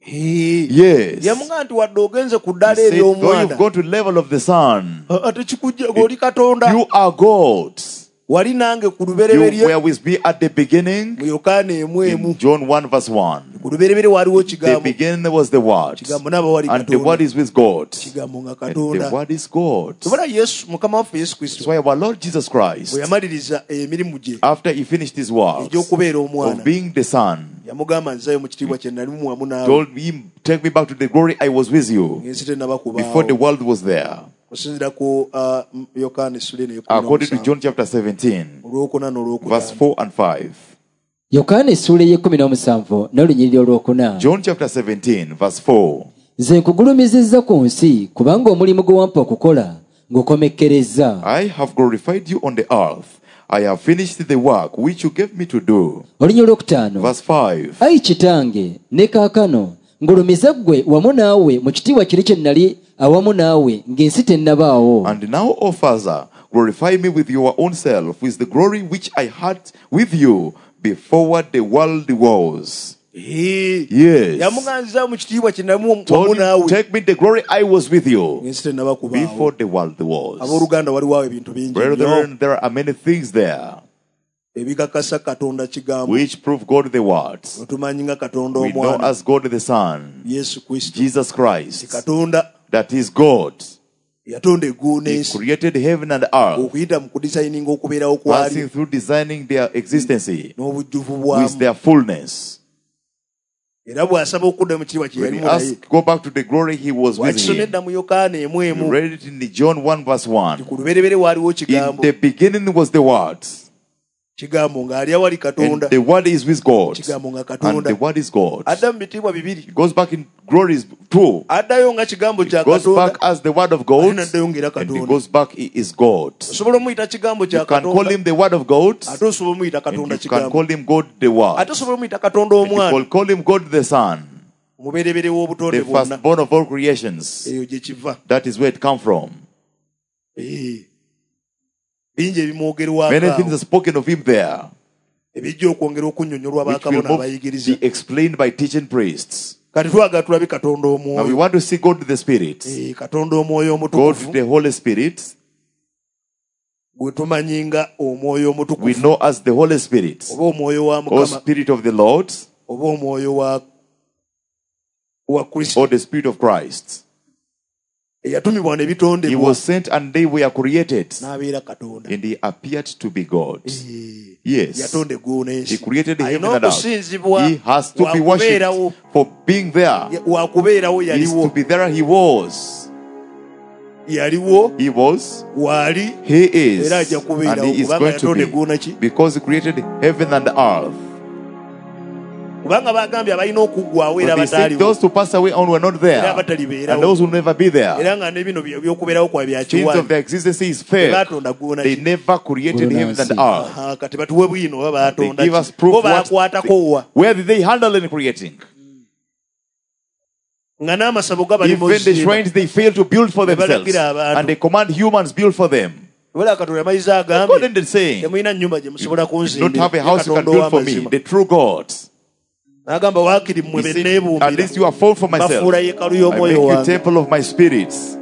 Eh, Yes. yamugamba nti wadde ogenze ku He ddala said, though you've ery'omwana gone to the level of the Son, Ah, ah, tekikujja oli katonda you are God. wali nange ku You lubereberye were with me at the beginning. mu yokaana emu emu In John one verse one. ku lubereberye waliwo The kigambo beginning was the Word. kigambo n'aba wali And the Word katonda is with God. kigambo nga And the katonda Word is God. sobala yesu mukama waffe yesu That's kristo why our Lord Jesus Christ, bwe yamaliriza emirimu gye after he finished his work egy'okubeera of omwana being the Son, yamugamba nzayo mu kitiibwa kye nali mumwamu naawe told him, Take me back to the glory I was with you ng'ensi tennaba before the kubaawo world was there. okusinziira ku ah, m- yokaana essula eno According to ey'okumi John chapter seventeen, olwokuna verse n'olwokutaano four and five. yokaana essuula ey'ekkumi n'omusanvu n'olunyiriri olwokuna. John chapter seventeen, verse four. nze nkugulumizizza ku nsi kubanga omulimu gwe wampa okukola ng'okomekkerezza. I have glorified you on the earth. I have finished the work which you gave me to do. olunyiriri olwokutaano. Verse five. ayi kitange ne kaakano ngulumiza ggwe wamu naawe mu kitiibwa kiri kye nnali awamu naawe ng'ensi tennabaawo. And now, O Father, glorify me with your own self, with the glory which I had with you before the world was. Eh, Yes. yamuganziza mu kitiibwa kye nali wamu Told him, naawe take me the glory I was with you ng'ensi tennaba kubaawo before the world was. abooluganda waliwo awo ebintu bingi nnyo Brethren, there are many things there ebikakasa katonda kigambo which prove God the Word. otumanyi nga katonda We know omwana as God the Son, yesu kristo Jesus Christ, katonda that is God. yatonda eggulu He n'ensi created heaven and earth, okuyita mu kudisayininga okubeerawo kwali passing through designing their existence n'obujjuvu with bwamu their fullness. era bw'asaba okudda mu kitiibwa kye When he yalimu naye asked, go back to the glory he was with wakisoma him. edda mu yokaana emu We emu read it in the John one verse one. ku lubereberye waaliwo In kigambo the beginning was the Word, kigambo ng'ali awali and katonda the Word is with God, kigambo nga and katonda the Word is God. adda mu bitiibwa bibiri It goes back in glories two. addayo nga kigambo kya It goes katonda back as the Word of God, ate n'addayo ng'era and it katonda goes back he is God. osobola omuyita kigambo kya You can call katonda him the Word of God, ate osobola omuyita and katonda you can kigambo call him God the Word. ate osobola omuyita katonda And you omwana can call him God the Son, omubereberye w'obutonde the bwonna firstborn of all creations. eyo gye kiva That is where it come from. Eh. bingi Many ebimwogerwako things are spoken of him there. ebijja okwongera okunnyonnyolwa which will bakabona move, abayigiriza. be explained by teaching priests. Kati twagala tulabe Katonda Now we omwoyo. want to see God the Spirit. Eh, Katonda omwoyo God omutukuvu the Holy Spirit, gwe tumanyi nga omwoyo we omutukuvu know as the Holy Spirit, oba omwoyo wa or Mukama Spirit of the Lord, oba omwoyo wa wa Kristo or the Spirit of Christ. eyatumibwa ne He bitondebwa was sent and they were created, n'abeera Katonda. and he appeared to be God. Eh, Yes. yatonda eggulu He n'ensi. created the heaven Alina and earth. okusinzibwa He has to be wakubeerawo worshipped for being there. wakubeerawo He is to yaliwo be there. He was. yaliwo He was. waali He is. era ajja And kubeerawo he is kubanga going to yatonda eggulu be. naki Because he created heaven and earth. kubanga bagambye abalina okuggwawo era But they said bataaliwo those who passed away on were not era there. abatalibeerawo And those will never be there. era nga ne bino by'okubeerawo kwa bya Things of kiwani their existence is fair. batonda ggulu They naki never created Guru heaven and Nancy. earth. Aha, kati batuwe bwino oba They batonda give us ki proof bo what bakwatako wa where did they handle in creating? nga n'amasabo gabali mu Even the zimba. shrines they fail to build for themselves. Balagira abantu. And they command humans build for them. wala Katonda amayiza God agambye ended saying, temulina nnyumba gye musobola "You don't kunzimbira have a house you can Katonda build for me, ow'amazima. the true God." n'agamba waakiri mmwe He be said, "At least you neebumbira are full for myself. bafuula yeekalu I y'omwoyo make you wange temple of my spirits."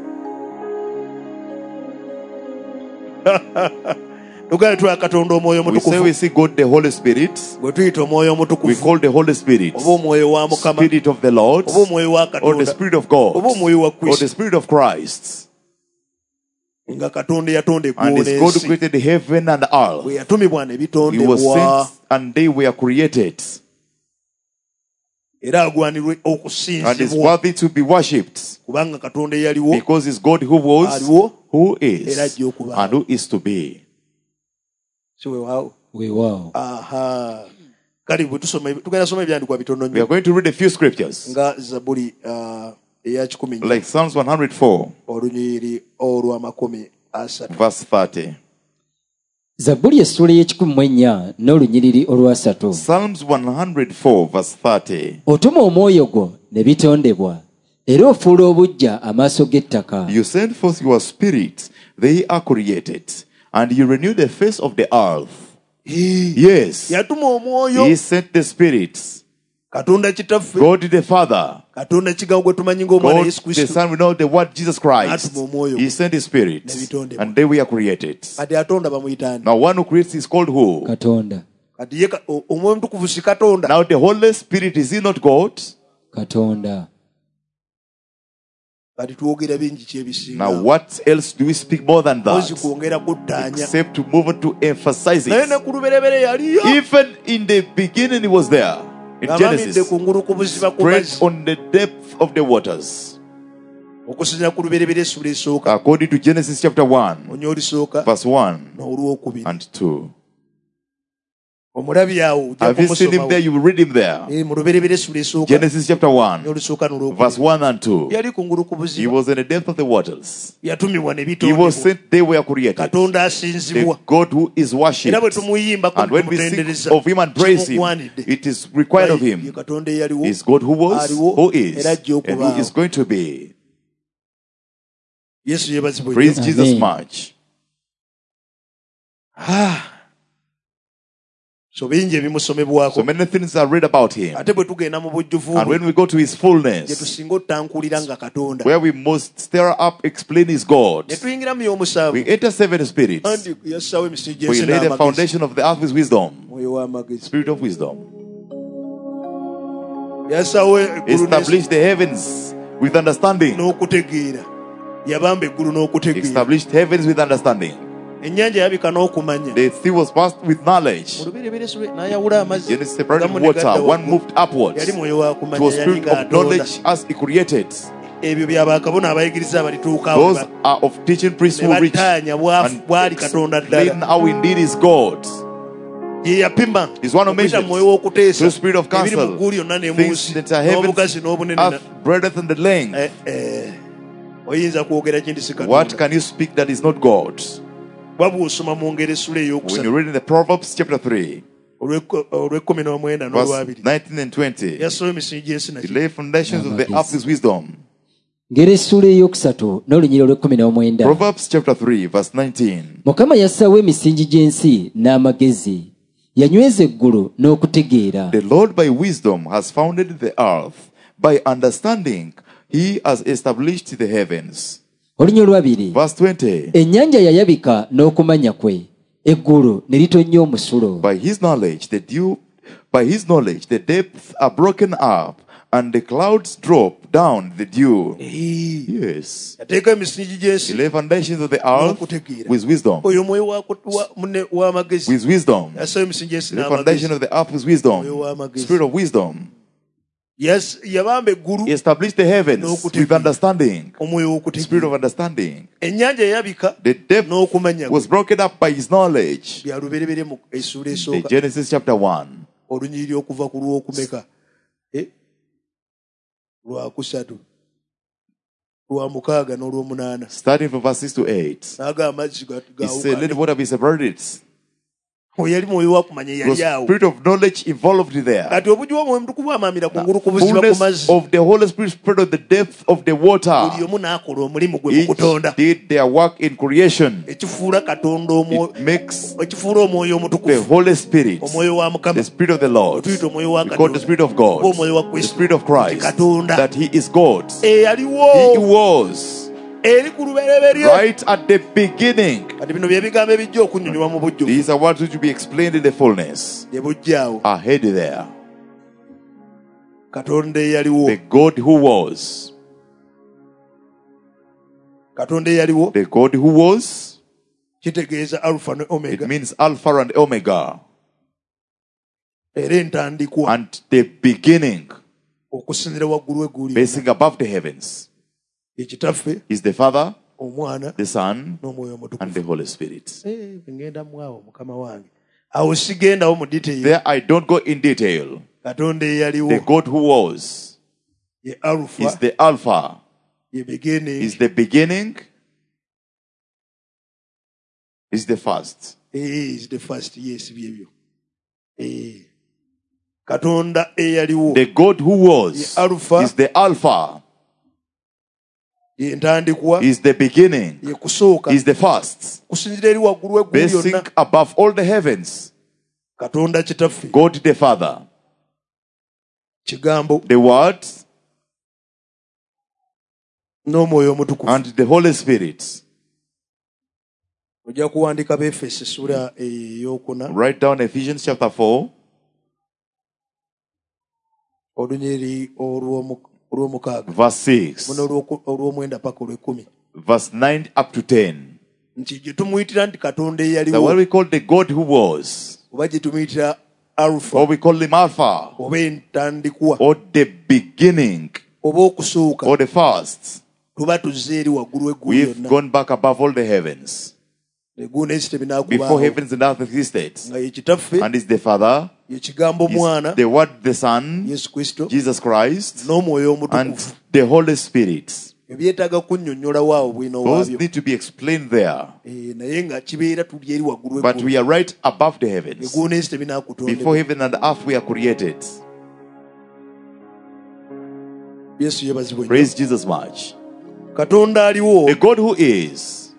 tugambe twa Katonda omwoyo We say we omutukuvu see God the Holy Spirit. gwe tuyita omwoyo We omutukuvu call the Holy Spirit oba omwoyo wa Mukama Spirit of the Lord, oba omwoyo wa or the Katonda Spirit of God, oba omwoyo wa or the Kristo Spirit of Christ. nga Katonda yatonda And eggulu it's God who n'ensi created the heaven and bwe earth. yatumibwa ne He was bitondebwa sent and they were created. era agwanirwe And is okusinzibwa worthy to be worshipped. kubanga Katonda eyaliwo Because it's God who was, aliwo who era is, ajja okubaawo. and who is to be. si weewaawo weewaawo. aha kale bwe tusoma tugenda soma ebyandikwa bitono We nnyo are going to read a few scriptures, nga zabuli ah, eya kikumi nnya, like Psalms one hundred four, olunyiri olw'amakumi asatu verse thirty. zabbuli essula y'ekikumi mu ennya n'olunyiriri olwasatu. Psalms one hundred four, verse thirty. Otuma omwoyo gwo ne bitondebwa, era ofuula obuggya amaaso g'ettaka. You send forth your spirit, they are created, and you renew the face of the earth. Yes, yatuma omwoyo He sent the spirits. Katonda kitaffe God the Father, Katonda kigawo gwe tumanyi ng'omwana God Yesu the Kristo Son, we know the word Jesus Christ. N'atuma omwoyo. He sent His Spirit, N'ebitondebwa. and they were created. kati atonda bamuyita ani Now, one who creates is called who? Katonda, kati ye ka- o- omwoyo omutukuvu si Katonda Now, the Holy Spirit, is He not God? Katonda. kati twogera bingi Now, kyebisinga what else do we speak more than ozi that? kwongera kuttaanya Except to move on to emphasize naye it. ne ku luberebere yaliyo Even in the beginning, He was there. In ng'amamidde Genesis, ku ngulu ku buziba ku spread mazzi on the depth of the waters. okusinzira ku luberebere essula esooka According to Genesis chapter one, onya olisooka verse one n'olwokubiri and two. omulabi awo ojja Have you seen Him there? kumusomawo You will read Him there. Eh, mu luberebere essula esooka Genesis chapter one, n'olisooka verse n'olwokubiri one and two. yali ku ngulu ku He buziba was in the depth of the waters. yatumibwa ne He was bitondebwa sent, they were created. Katonda The asinzibwa God who is era bwe worshipped. tumuyimba And when we tumutendereza sing of Him and praise Him, kimugwanidde it is required of ye Him. Katonda eyaliwo Is God who was, aliwo who is, era ajja and who is okubaawo going to be. yesu yeebazibwe Praise Amen. Jesus much. so bingi ebimusomebwako So many things are read about Him. ate bwe tugenda mu bujjuvu And when bwe we go to His gye fullness, tusinga otutankulira nga Katonda where we most stir up, explain His God, ne tuyingira mu y'omusanvu we enter seven spirits. andi yassaawo emisingi For He gy'ensi laid the n'amagezi foundation of the earth with wisdom, mwoyo w'amagezi spirit of wisdom. yassaawo eggulu n'ensi Established the heavens with understanding. n'okutegeera yabamba eggulu n'okutegeera Established heavens with understanding. ennyanja yabika n'okumanya The sea was passed with knowledge. mu luberebere sule n'ayawula amazzi Genesis separated Agamu ne water, gadda one waggulu. moved upwards. yali mwoyo wa It was kumanya yali spirit of ng'atonda knowledge as He created. ebyo byabakabona abayigiriza balituukawo Those are of teaching priests ne who reach battaanya bwafu- and bwali Katonda explain ddala how indeed is God. ye yapima Is one who okuyita measures mu mwoyo w'okuteesa through spirit of ebiri mu counsel, ggulu yonna ne mu things nsi that are heavens, n'obugazi n'obunene na- earth, breadth and the length. Eh, eh. oyinza kwogera kindi si What Katonda can you speak that is not God? wabwa osoma mu ngero essula When you ey'okusatu read in the Proverbs chapter three, olw'ekko- olw'ekkumi n'omwenda verse n'olwabiri nineteen and twenty, yasoba emisingi gy'ensi He naki laid foundations of the earth with wisdom. ngero essula ey'okusatu n'olunyiriri olw'ekkumi n'omwenda. Proverbs chapter three, verse nineteen. Mukama yassaawo emisingi gy'ensi n'amagezi, yanyweza eggulu n'okutegeera. The Lord by wisdom has founded the earth. By understanding, he has established the heavens. Olunya olwabiri. Verse twenty. Ennyanja yayabika n'okumanya kwe, eggulu ne litonnya omusulo. By his knowledge, the dew, by his knowledge, the depths are broken up, and the clouds drop down the dew. Yes. yateeka emisingi gy'ensi He laid foundations of the earth with wisdom. oyo omwoyo wa- wa- munne w'amagezi With wisdom. yasawo emisingi gy'ensi The foundation n'amagezi of the earth with wisdom. Spirit of wisdom. Yas- yabamba eggulu He established the heavens with understanding. omwoyo Spirit of w'okutegeera. understanding. ennyanja yayabika The depth n'okumanya was broken up by his knowledge. bya luberebere mu essuula The esooka Genesis chapter one. olunyiriri okuva ku lw'okumeka Eh? lwakusatu lwa mukaaga n'olw'omunaana Starting from verse six to eight. naaga amazzi ga- He said, let the gaawukane water be separated. oyo yali mwoyo wakumanya The yali awo spirit of knowledge involved there. kati obujja bw'omwoyo mutukuvu amaamira kungulu ku buziba ku Fullness mazzi of the Holy Spirit spread of the depth of the water. buli omu n'akola omulimu gwe mu Each kutonda did their work in creation. ekifuula katonda omwo- It makes ekifuula omwoyo the omutukuvu Holy Spirit, omwoyo wa mukama the Spirit of the Lord. tuyita omwoyo wa We call the Spirit of oba God, omwoyo wa the kristo Spirit of Christ, katonda that He is God. eyaliwo He was eri ku lubereberye right at the beginning. kati bino bye bigambo ebijja okunnyonnyola mu bujjuvu These are words which will be explained in the fullness. bye bujjaawo Ahead there. katonda eyaliwo The God who was. katonda eyaliwo The God who was. kitegeeza alpha ne It omega means Alpha and Omega. era entandikwa And the beginning. okusinzira waggulu w'eggulu Basing above the heavens. ekitaffe Is the Father, omwana the Son, n'omwoyo and omutukuvu the Holy Spirit. Eh, ngenda mwawo mukama wange awo sigendawo mu detail There I don't go in detail. katonda eyaliwo The God who was ye alpha is the Alpha, ye beginning is the beginning, is the first. eh, is the first yes byebyo Eh, katonda eyaliwo The God who was The Alpha. is the Alpha, ye ntandikwa is the beginning, ye kusooka is the first. kusinzira eri waggulu w'eggulu Basing lyonna above all the heavens. katonda kitaffe God the Father, kigambo the Word, n'omwoyo omutukuvu and the Holy Spirit. ojja kuwandika befeso essula eyokuna Write down Ephesians chapter four, olunyiri olw'omu- olw'omukaaga verse six, muno olw'oku- olw'omwenda paka olw'ekkumi verse nine up to ten. nti gye tumuyitira nti katonda That what eyaliwo we call the God who was, oba gye tumuyitira alpha or we call him Alpha, oba entandikwa or the beginning, oba okusooka or the first. tuba tuzze eri waggulu w'eggulu We've lyonna gone back above all the heavens. eggulu n'ensi Before tebinaakubaawo heavens and earth existed. nga ye kitaffe And is the Father, ye kigambo is mwana the Word, the Son, yesu kristo Jesus Christ, n'omwoyo and omutukuvu the Holy Spirit. ebyetaaga kunnyonnyolawo awo bwino Those waabyo need to be explained there. Eh, naye nga kibeera tuli eri waggulu But w'eggulu we are right above the heavens. eggulu n'ensi Before tebinaakutondebwa heaven and earth we are created. yesu yebazibwe nnyo. Praise Jesus much. katonda aliwo The God who is,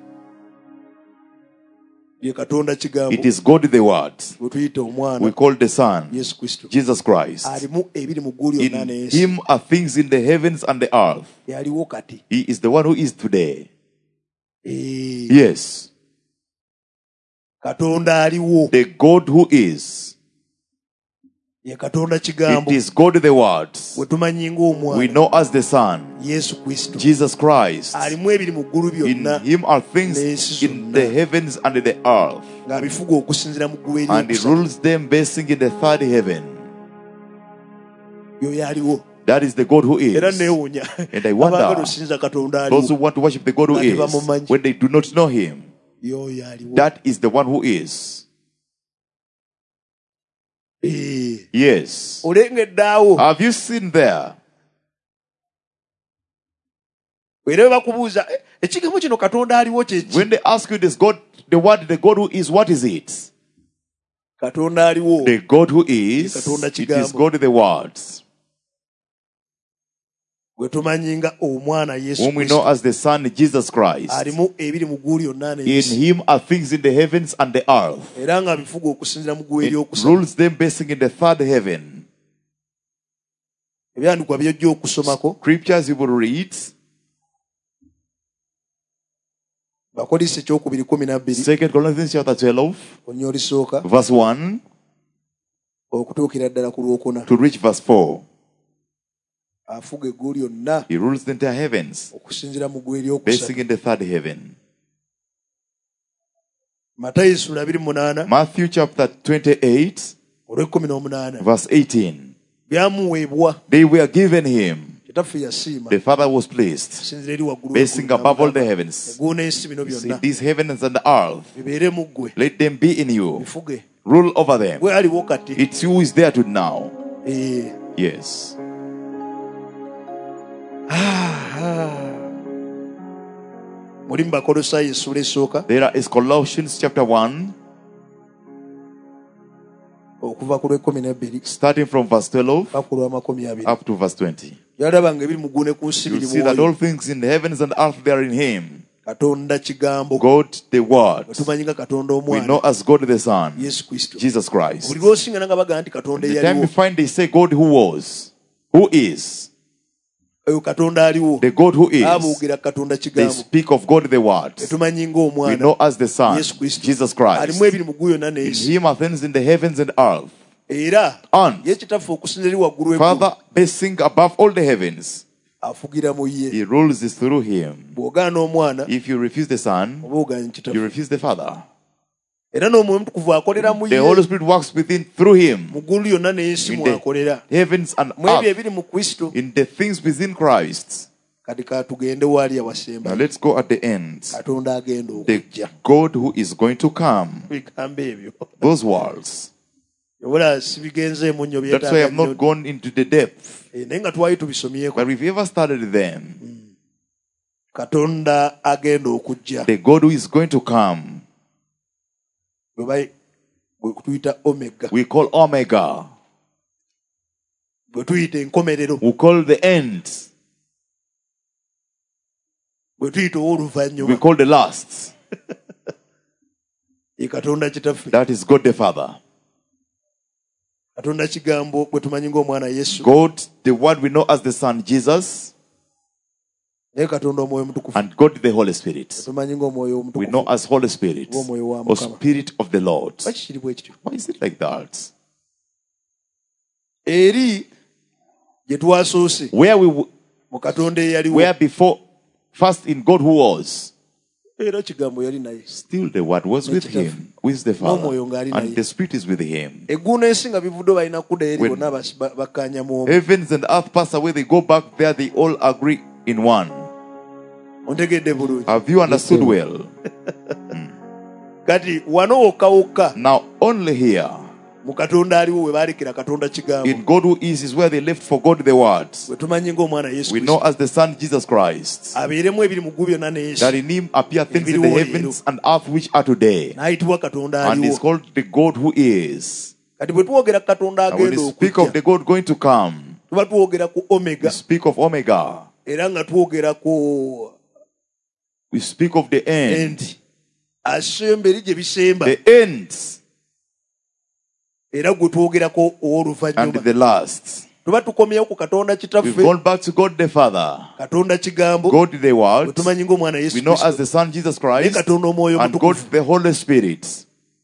ye katonda kigambo it is God the Word. gwe tuyita We omwana call the Son, yesu kristo Jesus Christ. alimu ebiri mu ggulu lyonna In n'ensi him are things in the heavens and the earth. yaliwo kati He is the one who is today. Eh, Yes. katonda aliwo The God who is. ye katonda It kigambo is God the Word. we tumanyi We ng'omwana know as the Son, yesu kristo Jesus Christ. alimu ebiri mu ggulu In byonna him are things n'ensi in zonna. the heavens and the earth. ng'abifuga okusinzira mu ggulu And he eryokusatu rules them basing in the third heaven. yoyo aliwo That is the God who era is. neewuunya And I wonder, abaagala osinza katonda those who aliwo want to worship the God who Nga is, tebamumanyi. when they do not know him, yoyo aliwo that is the one who is. Eh, Yes. olengedde awo Have you seen there? era bwe bakubuuza "Eh, ekigambo kino katonda aliwo kyeki When they ask you this God, the word, the God who is, what is it? katonda aliwo The God who is, Katonda it is kigambo. God the word. gwe tumanyi nga omwana Yesu whom we know Kristo, as the Son Jesus Christ. alimu ebiri mu ggulu lyonna In n'ensi, him are things in the heavens and the earth. era nga bifuga okusinziira mu ggulu It eryokusatu. rules them basing in the third heaven. Ebyandikwa by'ojja okusomako Scriptures you will read. Bakolisi ekyokubiri kumi na bbiri Second Corinthians chapter twelve, olunya olisooka verse one okutuukira ddala ku lwokuna. to reach verse four. Afuga eggulu lyonna He rules the entire heavens, okusinziira mu ggulu basing eryokusatu. in the third heaven. Matayo essula abiri mu munaana Matthew chapter twenty-eight, olw'ekkumi n'omunaana verse eighteen. byamuweebwa, They were given him. kitaffe yasiima, The Father was pleased, asinzira eri waggulu basing w'eggulu, above all the n'agamba, heavens. eggulu n'ensi bino See, byonna these heavens and the earth, bibeere mu ggwe, let them be in you. bifuge. Rule over them. Gwe aliwo kati. It's you who is there to now. Eh. Yes. Muri mu Bakolosaayi essula esooka There is Colossians chapter one, okuva ku lw'ekkumi n'ebbiri starting from verse twelve paka ku lw'amakumi abiri. up to verse twenty. Yalaba nga ebiri mu ggulu ne ku nsi You biri see that mu all things in the heavens and earth they are in him. Katonda kigambo, God the Word. bwe tumanyi nga Katonda We know omwana as God the Son, Yesu Kristo. Jesus Christ. Buli lw'osingana nga bagamba nti Katonda The time eyaliwo, we find they say God who was, who is, oyo Katonda aliwo, the God who is, aboogera Katonda they kigambo. speak of God the Word. Tetumanyi We ng'omwana know as the Son, Yesu Kristo. Jesus alimu Christ. ebiri mu ggulu yonna In n'ensi, him are things in the heavens and earth. era And ye kitaffe okusinziira eri waggulu w'eggulu Father, basing above all the heavens, afugira mu ye. he rules this through him. Bw'ogaana omwana If you refuse the Son, oba ogaanye you kitaffe, refuse the Father. era n'omwoyo omutukuvu akolera mu The ye. Holy Spirit works within through him. Mu ggulu lyonna n'ensi In the mwakolera, heavens and mu ebyo earth, ebiri mu Kristo. in the things within Christ. Kati katugende waali awasemba, Now let's go at the end. Katonda agenda The okujja. God who is going to come. Bigambo ebyo Those worlds. obula sibigenzeemu nnyo, That's why I byetaaga have not nnyo. gone into the depth. Eh, naye nga twali tubisomyeko. But if you ever started them, Katonda agenda okujja, the God who is going to come, gwe ba- gwe tuyita omega, we call Omega. gwe tuyita enkomerero, We call the end. gwe tuyita We ow'oluvannyuma, call the last. ye Katonda kitaffe. That is God the Father. Katonda kigambo gwe tumanyi ng'omwana Yesu, God, the one we know as the Son Jesus, naye Katonda omwoyo omutukuvu and God the Holy Spirit. tumanyi ng'omwoyo We know omutukuvu. as Holy Spirit Omwoyo wa or Mukama. Spirit of the Lord. Lwaki kiri bwe kityo? Why is it like that? Eri gye twasoose Where we w- mu Katonda eyaliwo, were before, first in God who was, era kigambo yali naye. still the Word was with him, with the Father, N'omwoyo ng'ali and naye. the Spirit is with him. Eggulu n'ensi nga bivudde balina kudda eri, When- bonna bas- ba- bakkaanya mu omu. Heavens and earth pass away, they go back there, they all agree in one. Ontegedde bulungi. Have you understood well? Kati wano wokka wokka Now, only here, mu Katonda aliwo we baalekera Katonda kigambo, in God who is, is where they left for God the Word. bwe tumanyi ng'omwana Yesu We know Kristo, as the Son Jesus Christ, abeeremu ebiri mu ggulu byonna n'ensi, that in him appear things in the heavens and earth which are today. n'ayitibwa Katonda And is aliwo. called the God who is. Kati bwe twogera ku Katonda And when agenda we speak of the okujja, God going to come, tuba twogera ku we Omega, speak of Omega. era nga twogera ku We speak of the end. endi asemba eri gye bisemba, The ends era gwe twogerako and ow'oluvannyuma. the last. Tuba tukomyewo ku Katonda We've kitaffe, gone back to God the Father, Katonda kigambo, God the bwe Word. tumanyi ng'omwana Yesu We know Kristo, as the Son Jesus ne Christ, Katonda omwoyo and God omutukuvu, the Holy Spirit.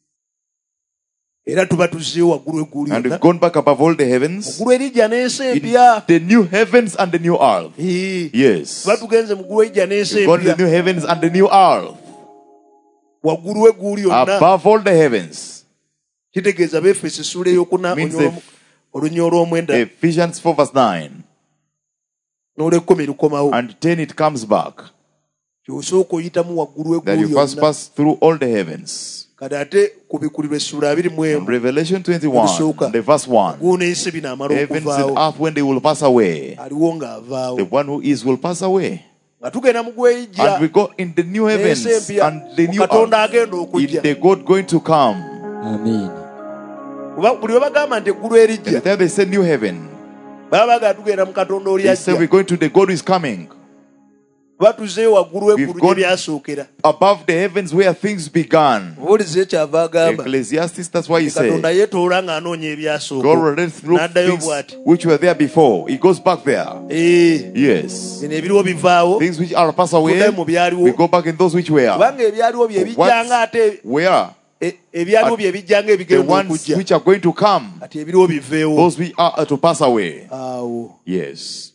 era tuba tuzzeewo waggulu eggulu And lyonna, we've gone back above all the heavens, eggulu erijja n'ensi in empya. the new heavens and the new earth. Ee, Yes. tuba tugenze mu ggulu erijja n'ensi We've gone to the empya, new heavens and the new earth. waggulu w'eggulu lyonna. Above all the heavens. Kitegeeza Befeso essula ey'okuna Means olunyo- olunya olw'omwenda Ephesians four verse nine. n'olw'ekkumi lukomawo. And ten it comes back. Ky'osooka oyitamu waggulu That w'eggulu you first lyonna. pass through all the heavens. Kati ate ku bikulirwa essula abiri mu emu, Revelation twenty-one, Olusooka. the verse one. eggulu n'ensi binaamala Heavens and okuvaawo, earth when they will pass away, aliwo ng'avaawo. the one who is will pass away. Nga tugenda mu gw'erijja, And we go in the new heavens n'ensi empya, and the mu new Katonda earth, agenda in okujja. the God going to come. Amen. Kuba buli we bagamba nti eggulu And erijja, the time they say new heaven, baba bagala tugenda mu katonda oli They say we're ajja going to the God who is coming. batuzeeyo waggulu We've w'eggulu gone- gye byasookera Above the heavens where things began. buulize kyava agamba Ecclesiastes, that's why he katonda said, yeetoola ng'anoonya God ebyasooka already through n'addayo things bw'ati which were there before. He goes back there. Eh, Yes. bino ebiriwo bivaawo Things which are passed away, tuddayo mu byaliwo we go back in those which were. kubanga ebyaliwo bye bijjanga What ate were e- ebyaliwo bye bijjanga the ebigenda ones okujja which are going to come. kati ebiriwo biveewo Those which are to pass away. awo Yes.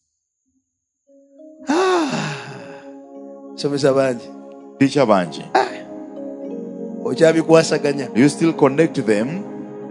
somesa bangi Teacher Banji. okyabikwasaganya Do you still connect to them?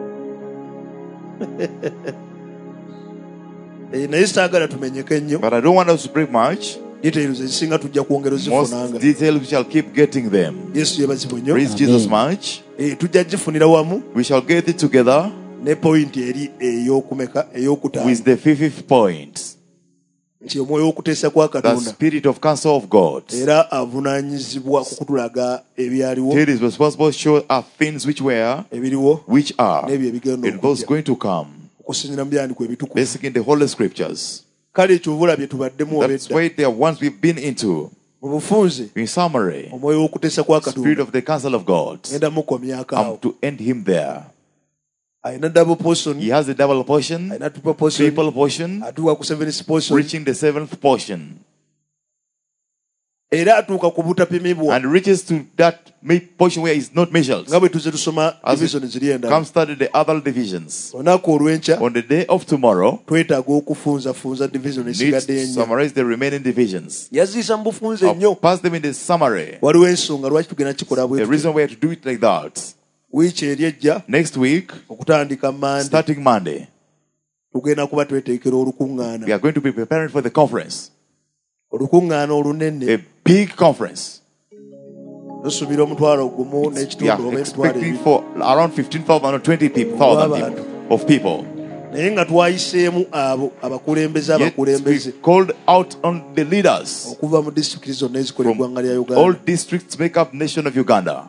Eh, naye sitaagala tumenyeke nnyo But I don't want us to break much. details ezisinga tujja kwongera Most ozifunanga details we shall keep getting them. yesu yebazibwe nnyo Praise Amen. Jesus much. Eh, tujja gifunira wamu We shall get it together ne point eri ey'okumeka ey'okutaano with the fifth point. nti omwoyo w'okuteesa kwa The katonda Spirit of counsel of God. era avunaanyizibwa ku kutulaga ebyaliwo It is responsible to show us things which were, ebiriwo which are, n'ebyo ebigenda and those okujja going to come. okusinziira mu byandiko ebitukuvu Basically in the Holy Scriptures. kale ekyo obulabye tubaddemu That's obedda why they are ones we've been into. mu bufunze In summary, omwoyo w'okuteesa kwa Spirit katonda of the counsel of God. genda mukomyako I'm awo to end him there. alina double portion He has a double portion, alina triple portion triple portion, atuuka ku seventh portion reaching the seventh portion, era atuuka ku butapimibwa and reaches to that ma- portion where it's not measured. nga bwe tuze tusoma As division ziri it endala comes study the other divisions. olunaku olw'enkya On the day of tomorrow, twetaaga okufunzafunza division need esigadde to ennya summarize the remaining divisions. yaziisa mu bufunze I'll nnyo pass them in the summary. waliwo ensonga lwaki tugenda kikola The bwe reason we have to do it like that. wiiki eri ejja Next week, okutandika mande starting Monday, tugenda kuba tweteekera we olukuŋŋaana are going to be preparing for the conference. olukuŋŋaana olunene A big conference. tusuubira omutwalo gumu We n'ekitundu are oba emitwalo expecting ebiri for around fifteen thousand or twenty thousand people, of people. naye nga twayiseemu abo abakulembeze Yet we abakulembeze called out on the leaders okuva mu disitulikiti zonna ezikola from eggwanga lya all uganda districts make up nation of Uganda.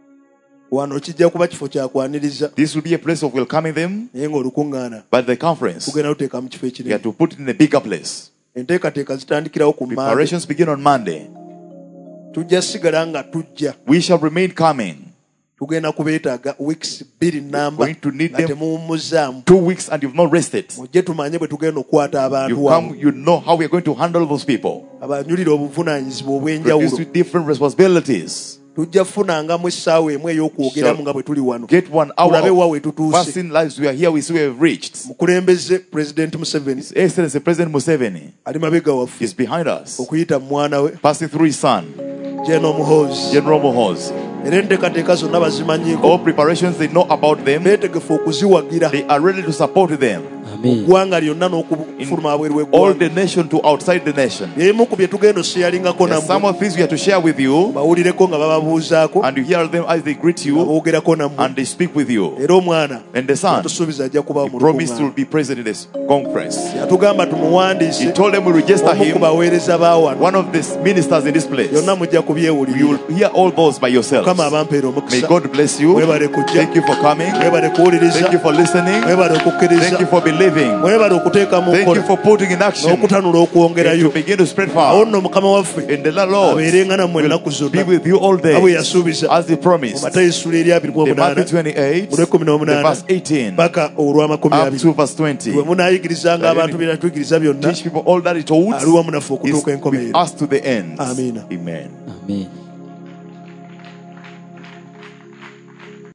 wano kijja kuba kifo kyakwaniriza This will be a place of welcoming them, naye ng'olukuŋŋaana but the conference, tugenda luteeka mu kifo we have ekirene to put it in a bigger place. enteekateeka zitandikirawo ku mande Preparations begin on Monday. tujja sigala nga tujja We shall remain coming. tugenda kubeetaaga weeks bbiri namba Going to need nga them. temuwumuzzaamu Two weeks and you've not rested. mujje tumanye bwe tugenda okukwata You abantu come, wamu you know how we are going to handle those people. abanyulira obuvunaanyizibwa Produced obw'enjawulo with different responsibilities. tujja kufunangamu essaawa emu ey'okwogeramu nga bwe tuli wano Get one hour tulabe wa of we tutuuse passing lives. We are here. We see we have reached. mukulembeze president museveni His Excellency President Museveni ali mabega waffe is behind us, okuyita mu mwana we passing through his son, jeno muhoozi General Muhoozi. era enteekateeka zonna bazimanyiiko All preparations, they know about them. beetegefu okuziwagira They are ready to support them. Amen. eggwanga lyonna n'okufuluma wabweru All w'eggwanga the nation to outside the nation. ebimu ku bye tugenda oseyalingako There are some nammwe of things we have to share with you, bawulireko nga bababuuzaako and you hear them as they greet nga you boogerako nammwe and they speak with you. era omwana And the son, tusuubiza ajja kuba he mu promised to lukuŋŋaana be present in this conference. yatugamba tumuwandiise He told them we register omu ku him, baweereza baawano one of the ministers in this place. byonna mujja You kubyewulirira will hear all those by yourselves. mukama abampeera May omukisa God bless you. mwebale kujja Thank you for coming. mwebale kuwuliriza Thank you for listening. mwebale Thank you okukkiriza for believing. mwebale okuteeka mu Thank you nkola for putting in action. n'okutanula And okwongerayo to begin to spread awo far. nno mukama waffe And the Lord abeerenga nammwe ennaku will zonna be with you all nga bwe day. yasuubiza As he mu promised. matayo essula eri abiri mu In omunaana Matthew twenty-eight, mu lw'ekkumi the n'omunaana verse eighteen, paka olw'amakumi up abiri to verse twenty. bwe munaayigirizanga abantu bye natuyigiriza byonna Teach people all that he told ali wamu naffe is okutuuka with enkomerero us to the end. Amina. Amen. Amen.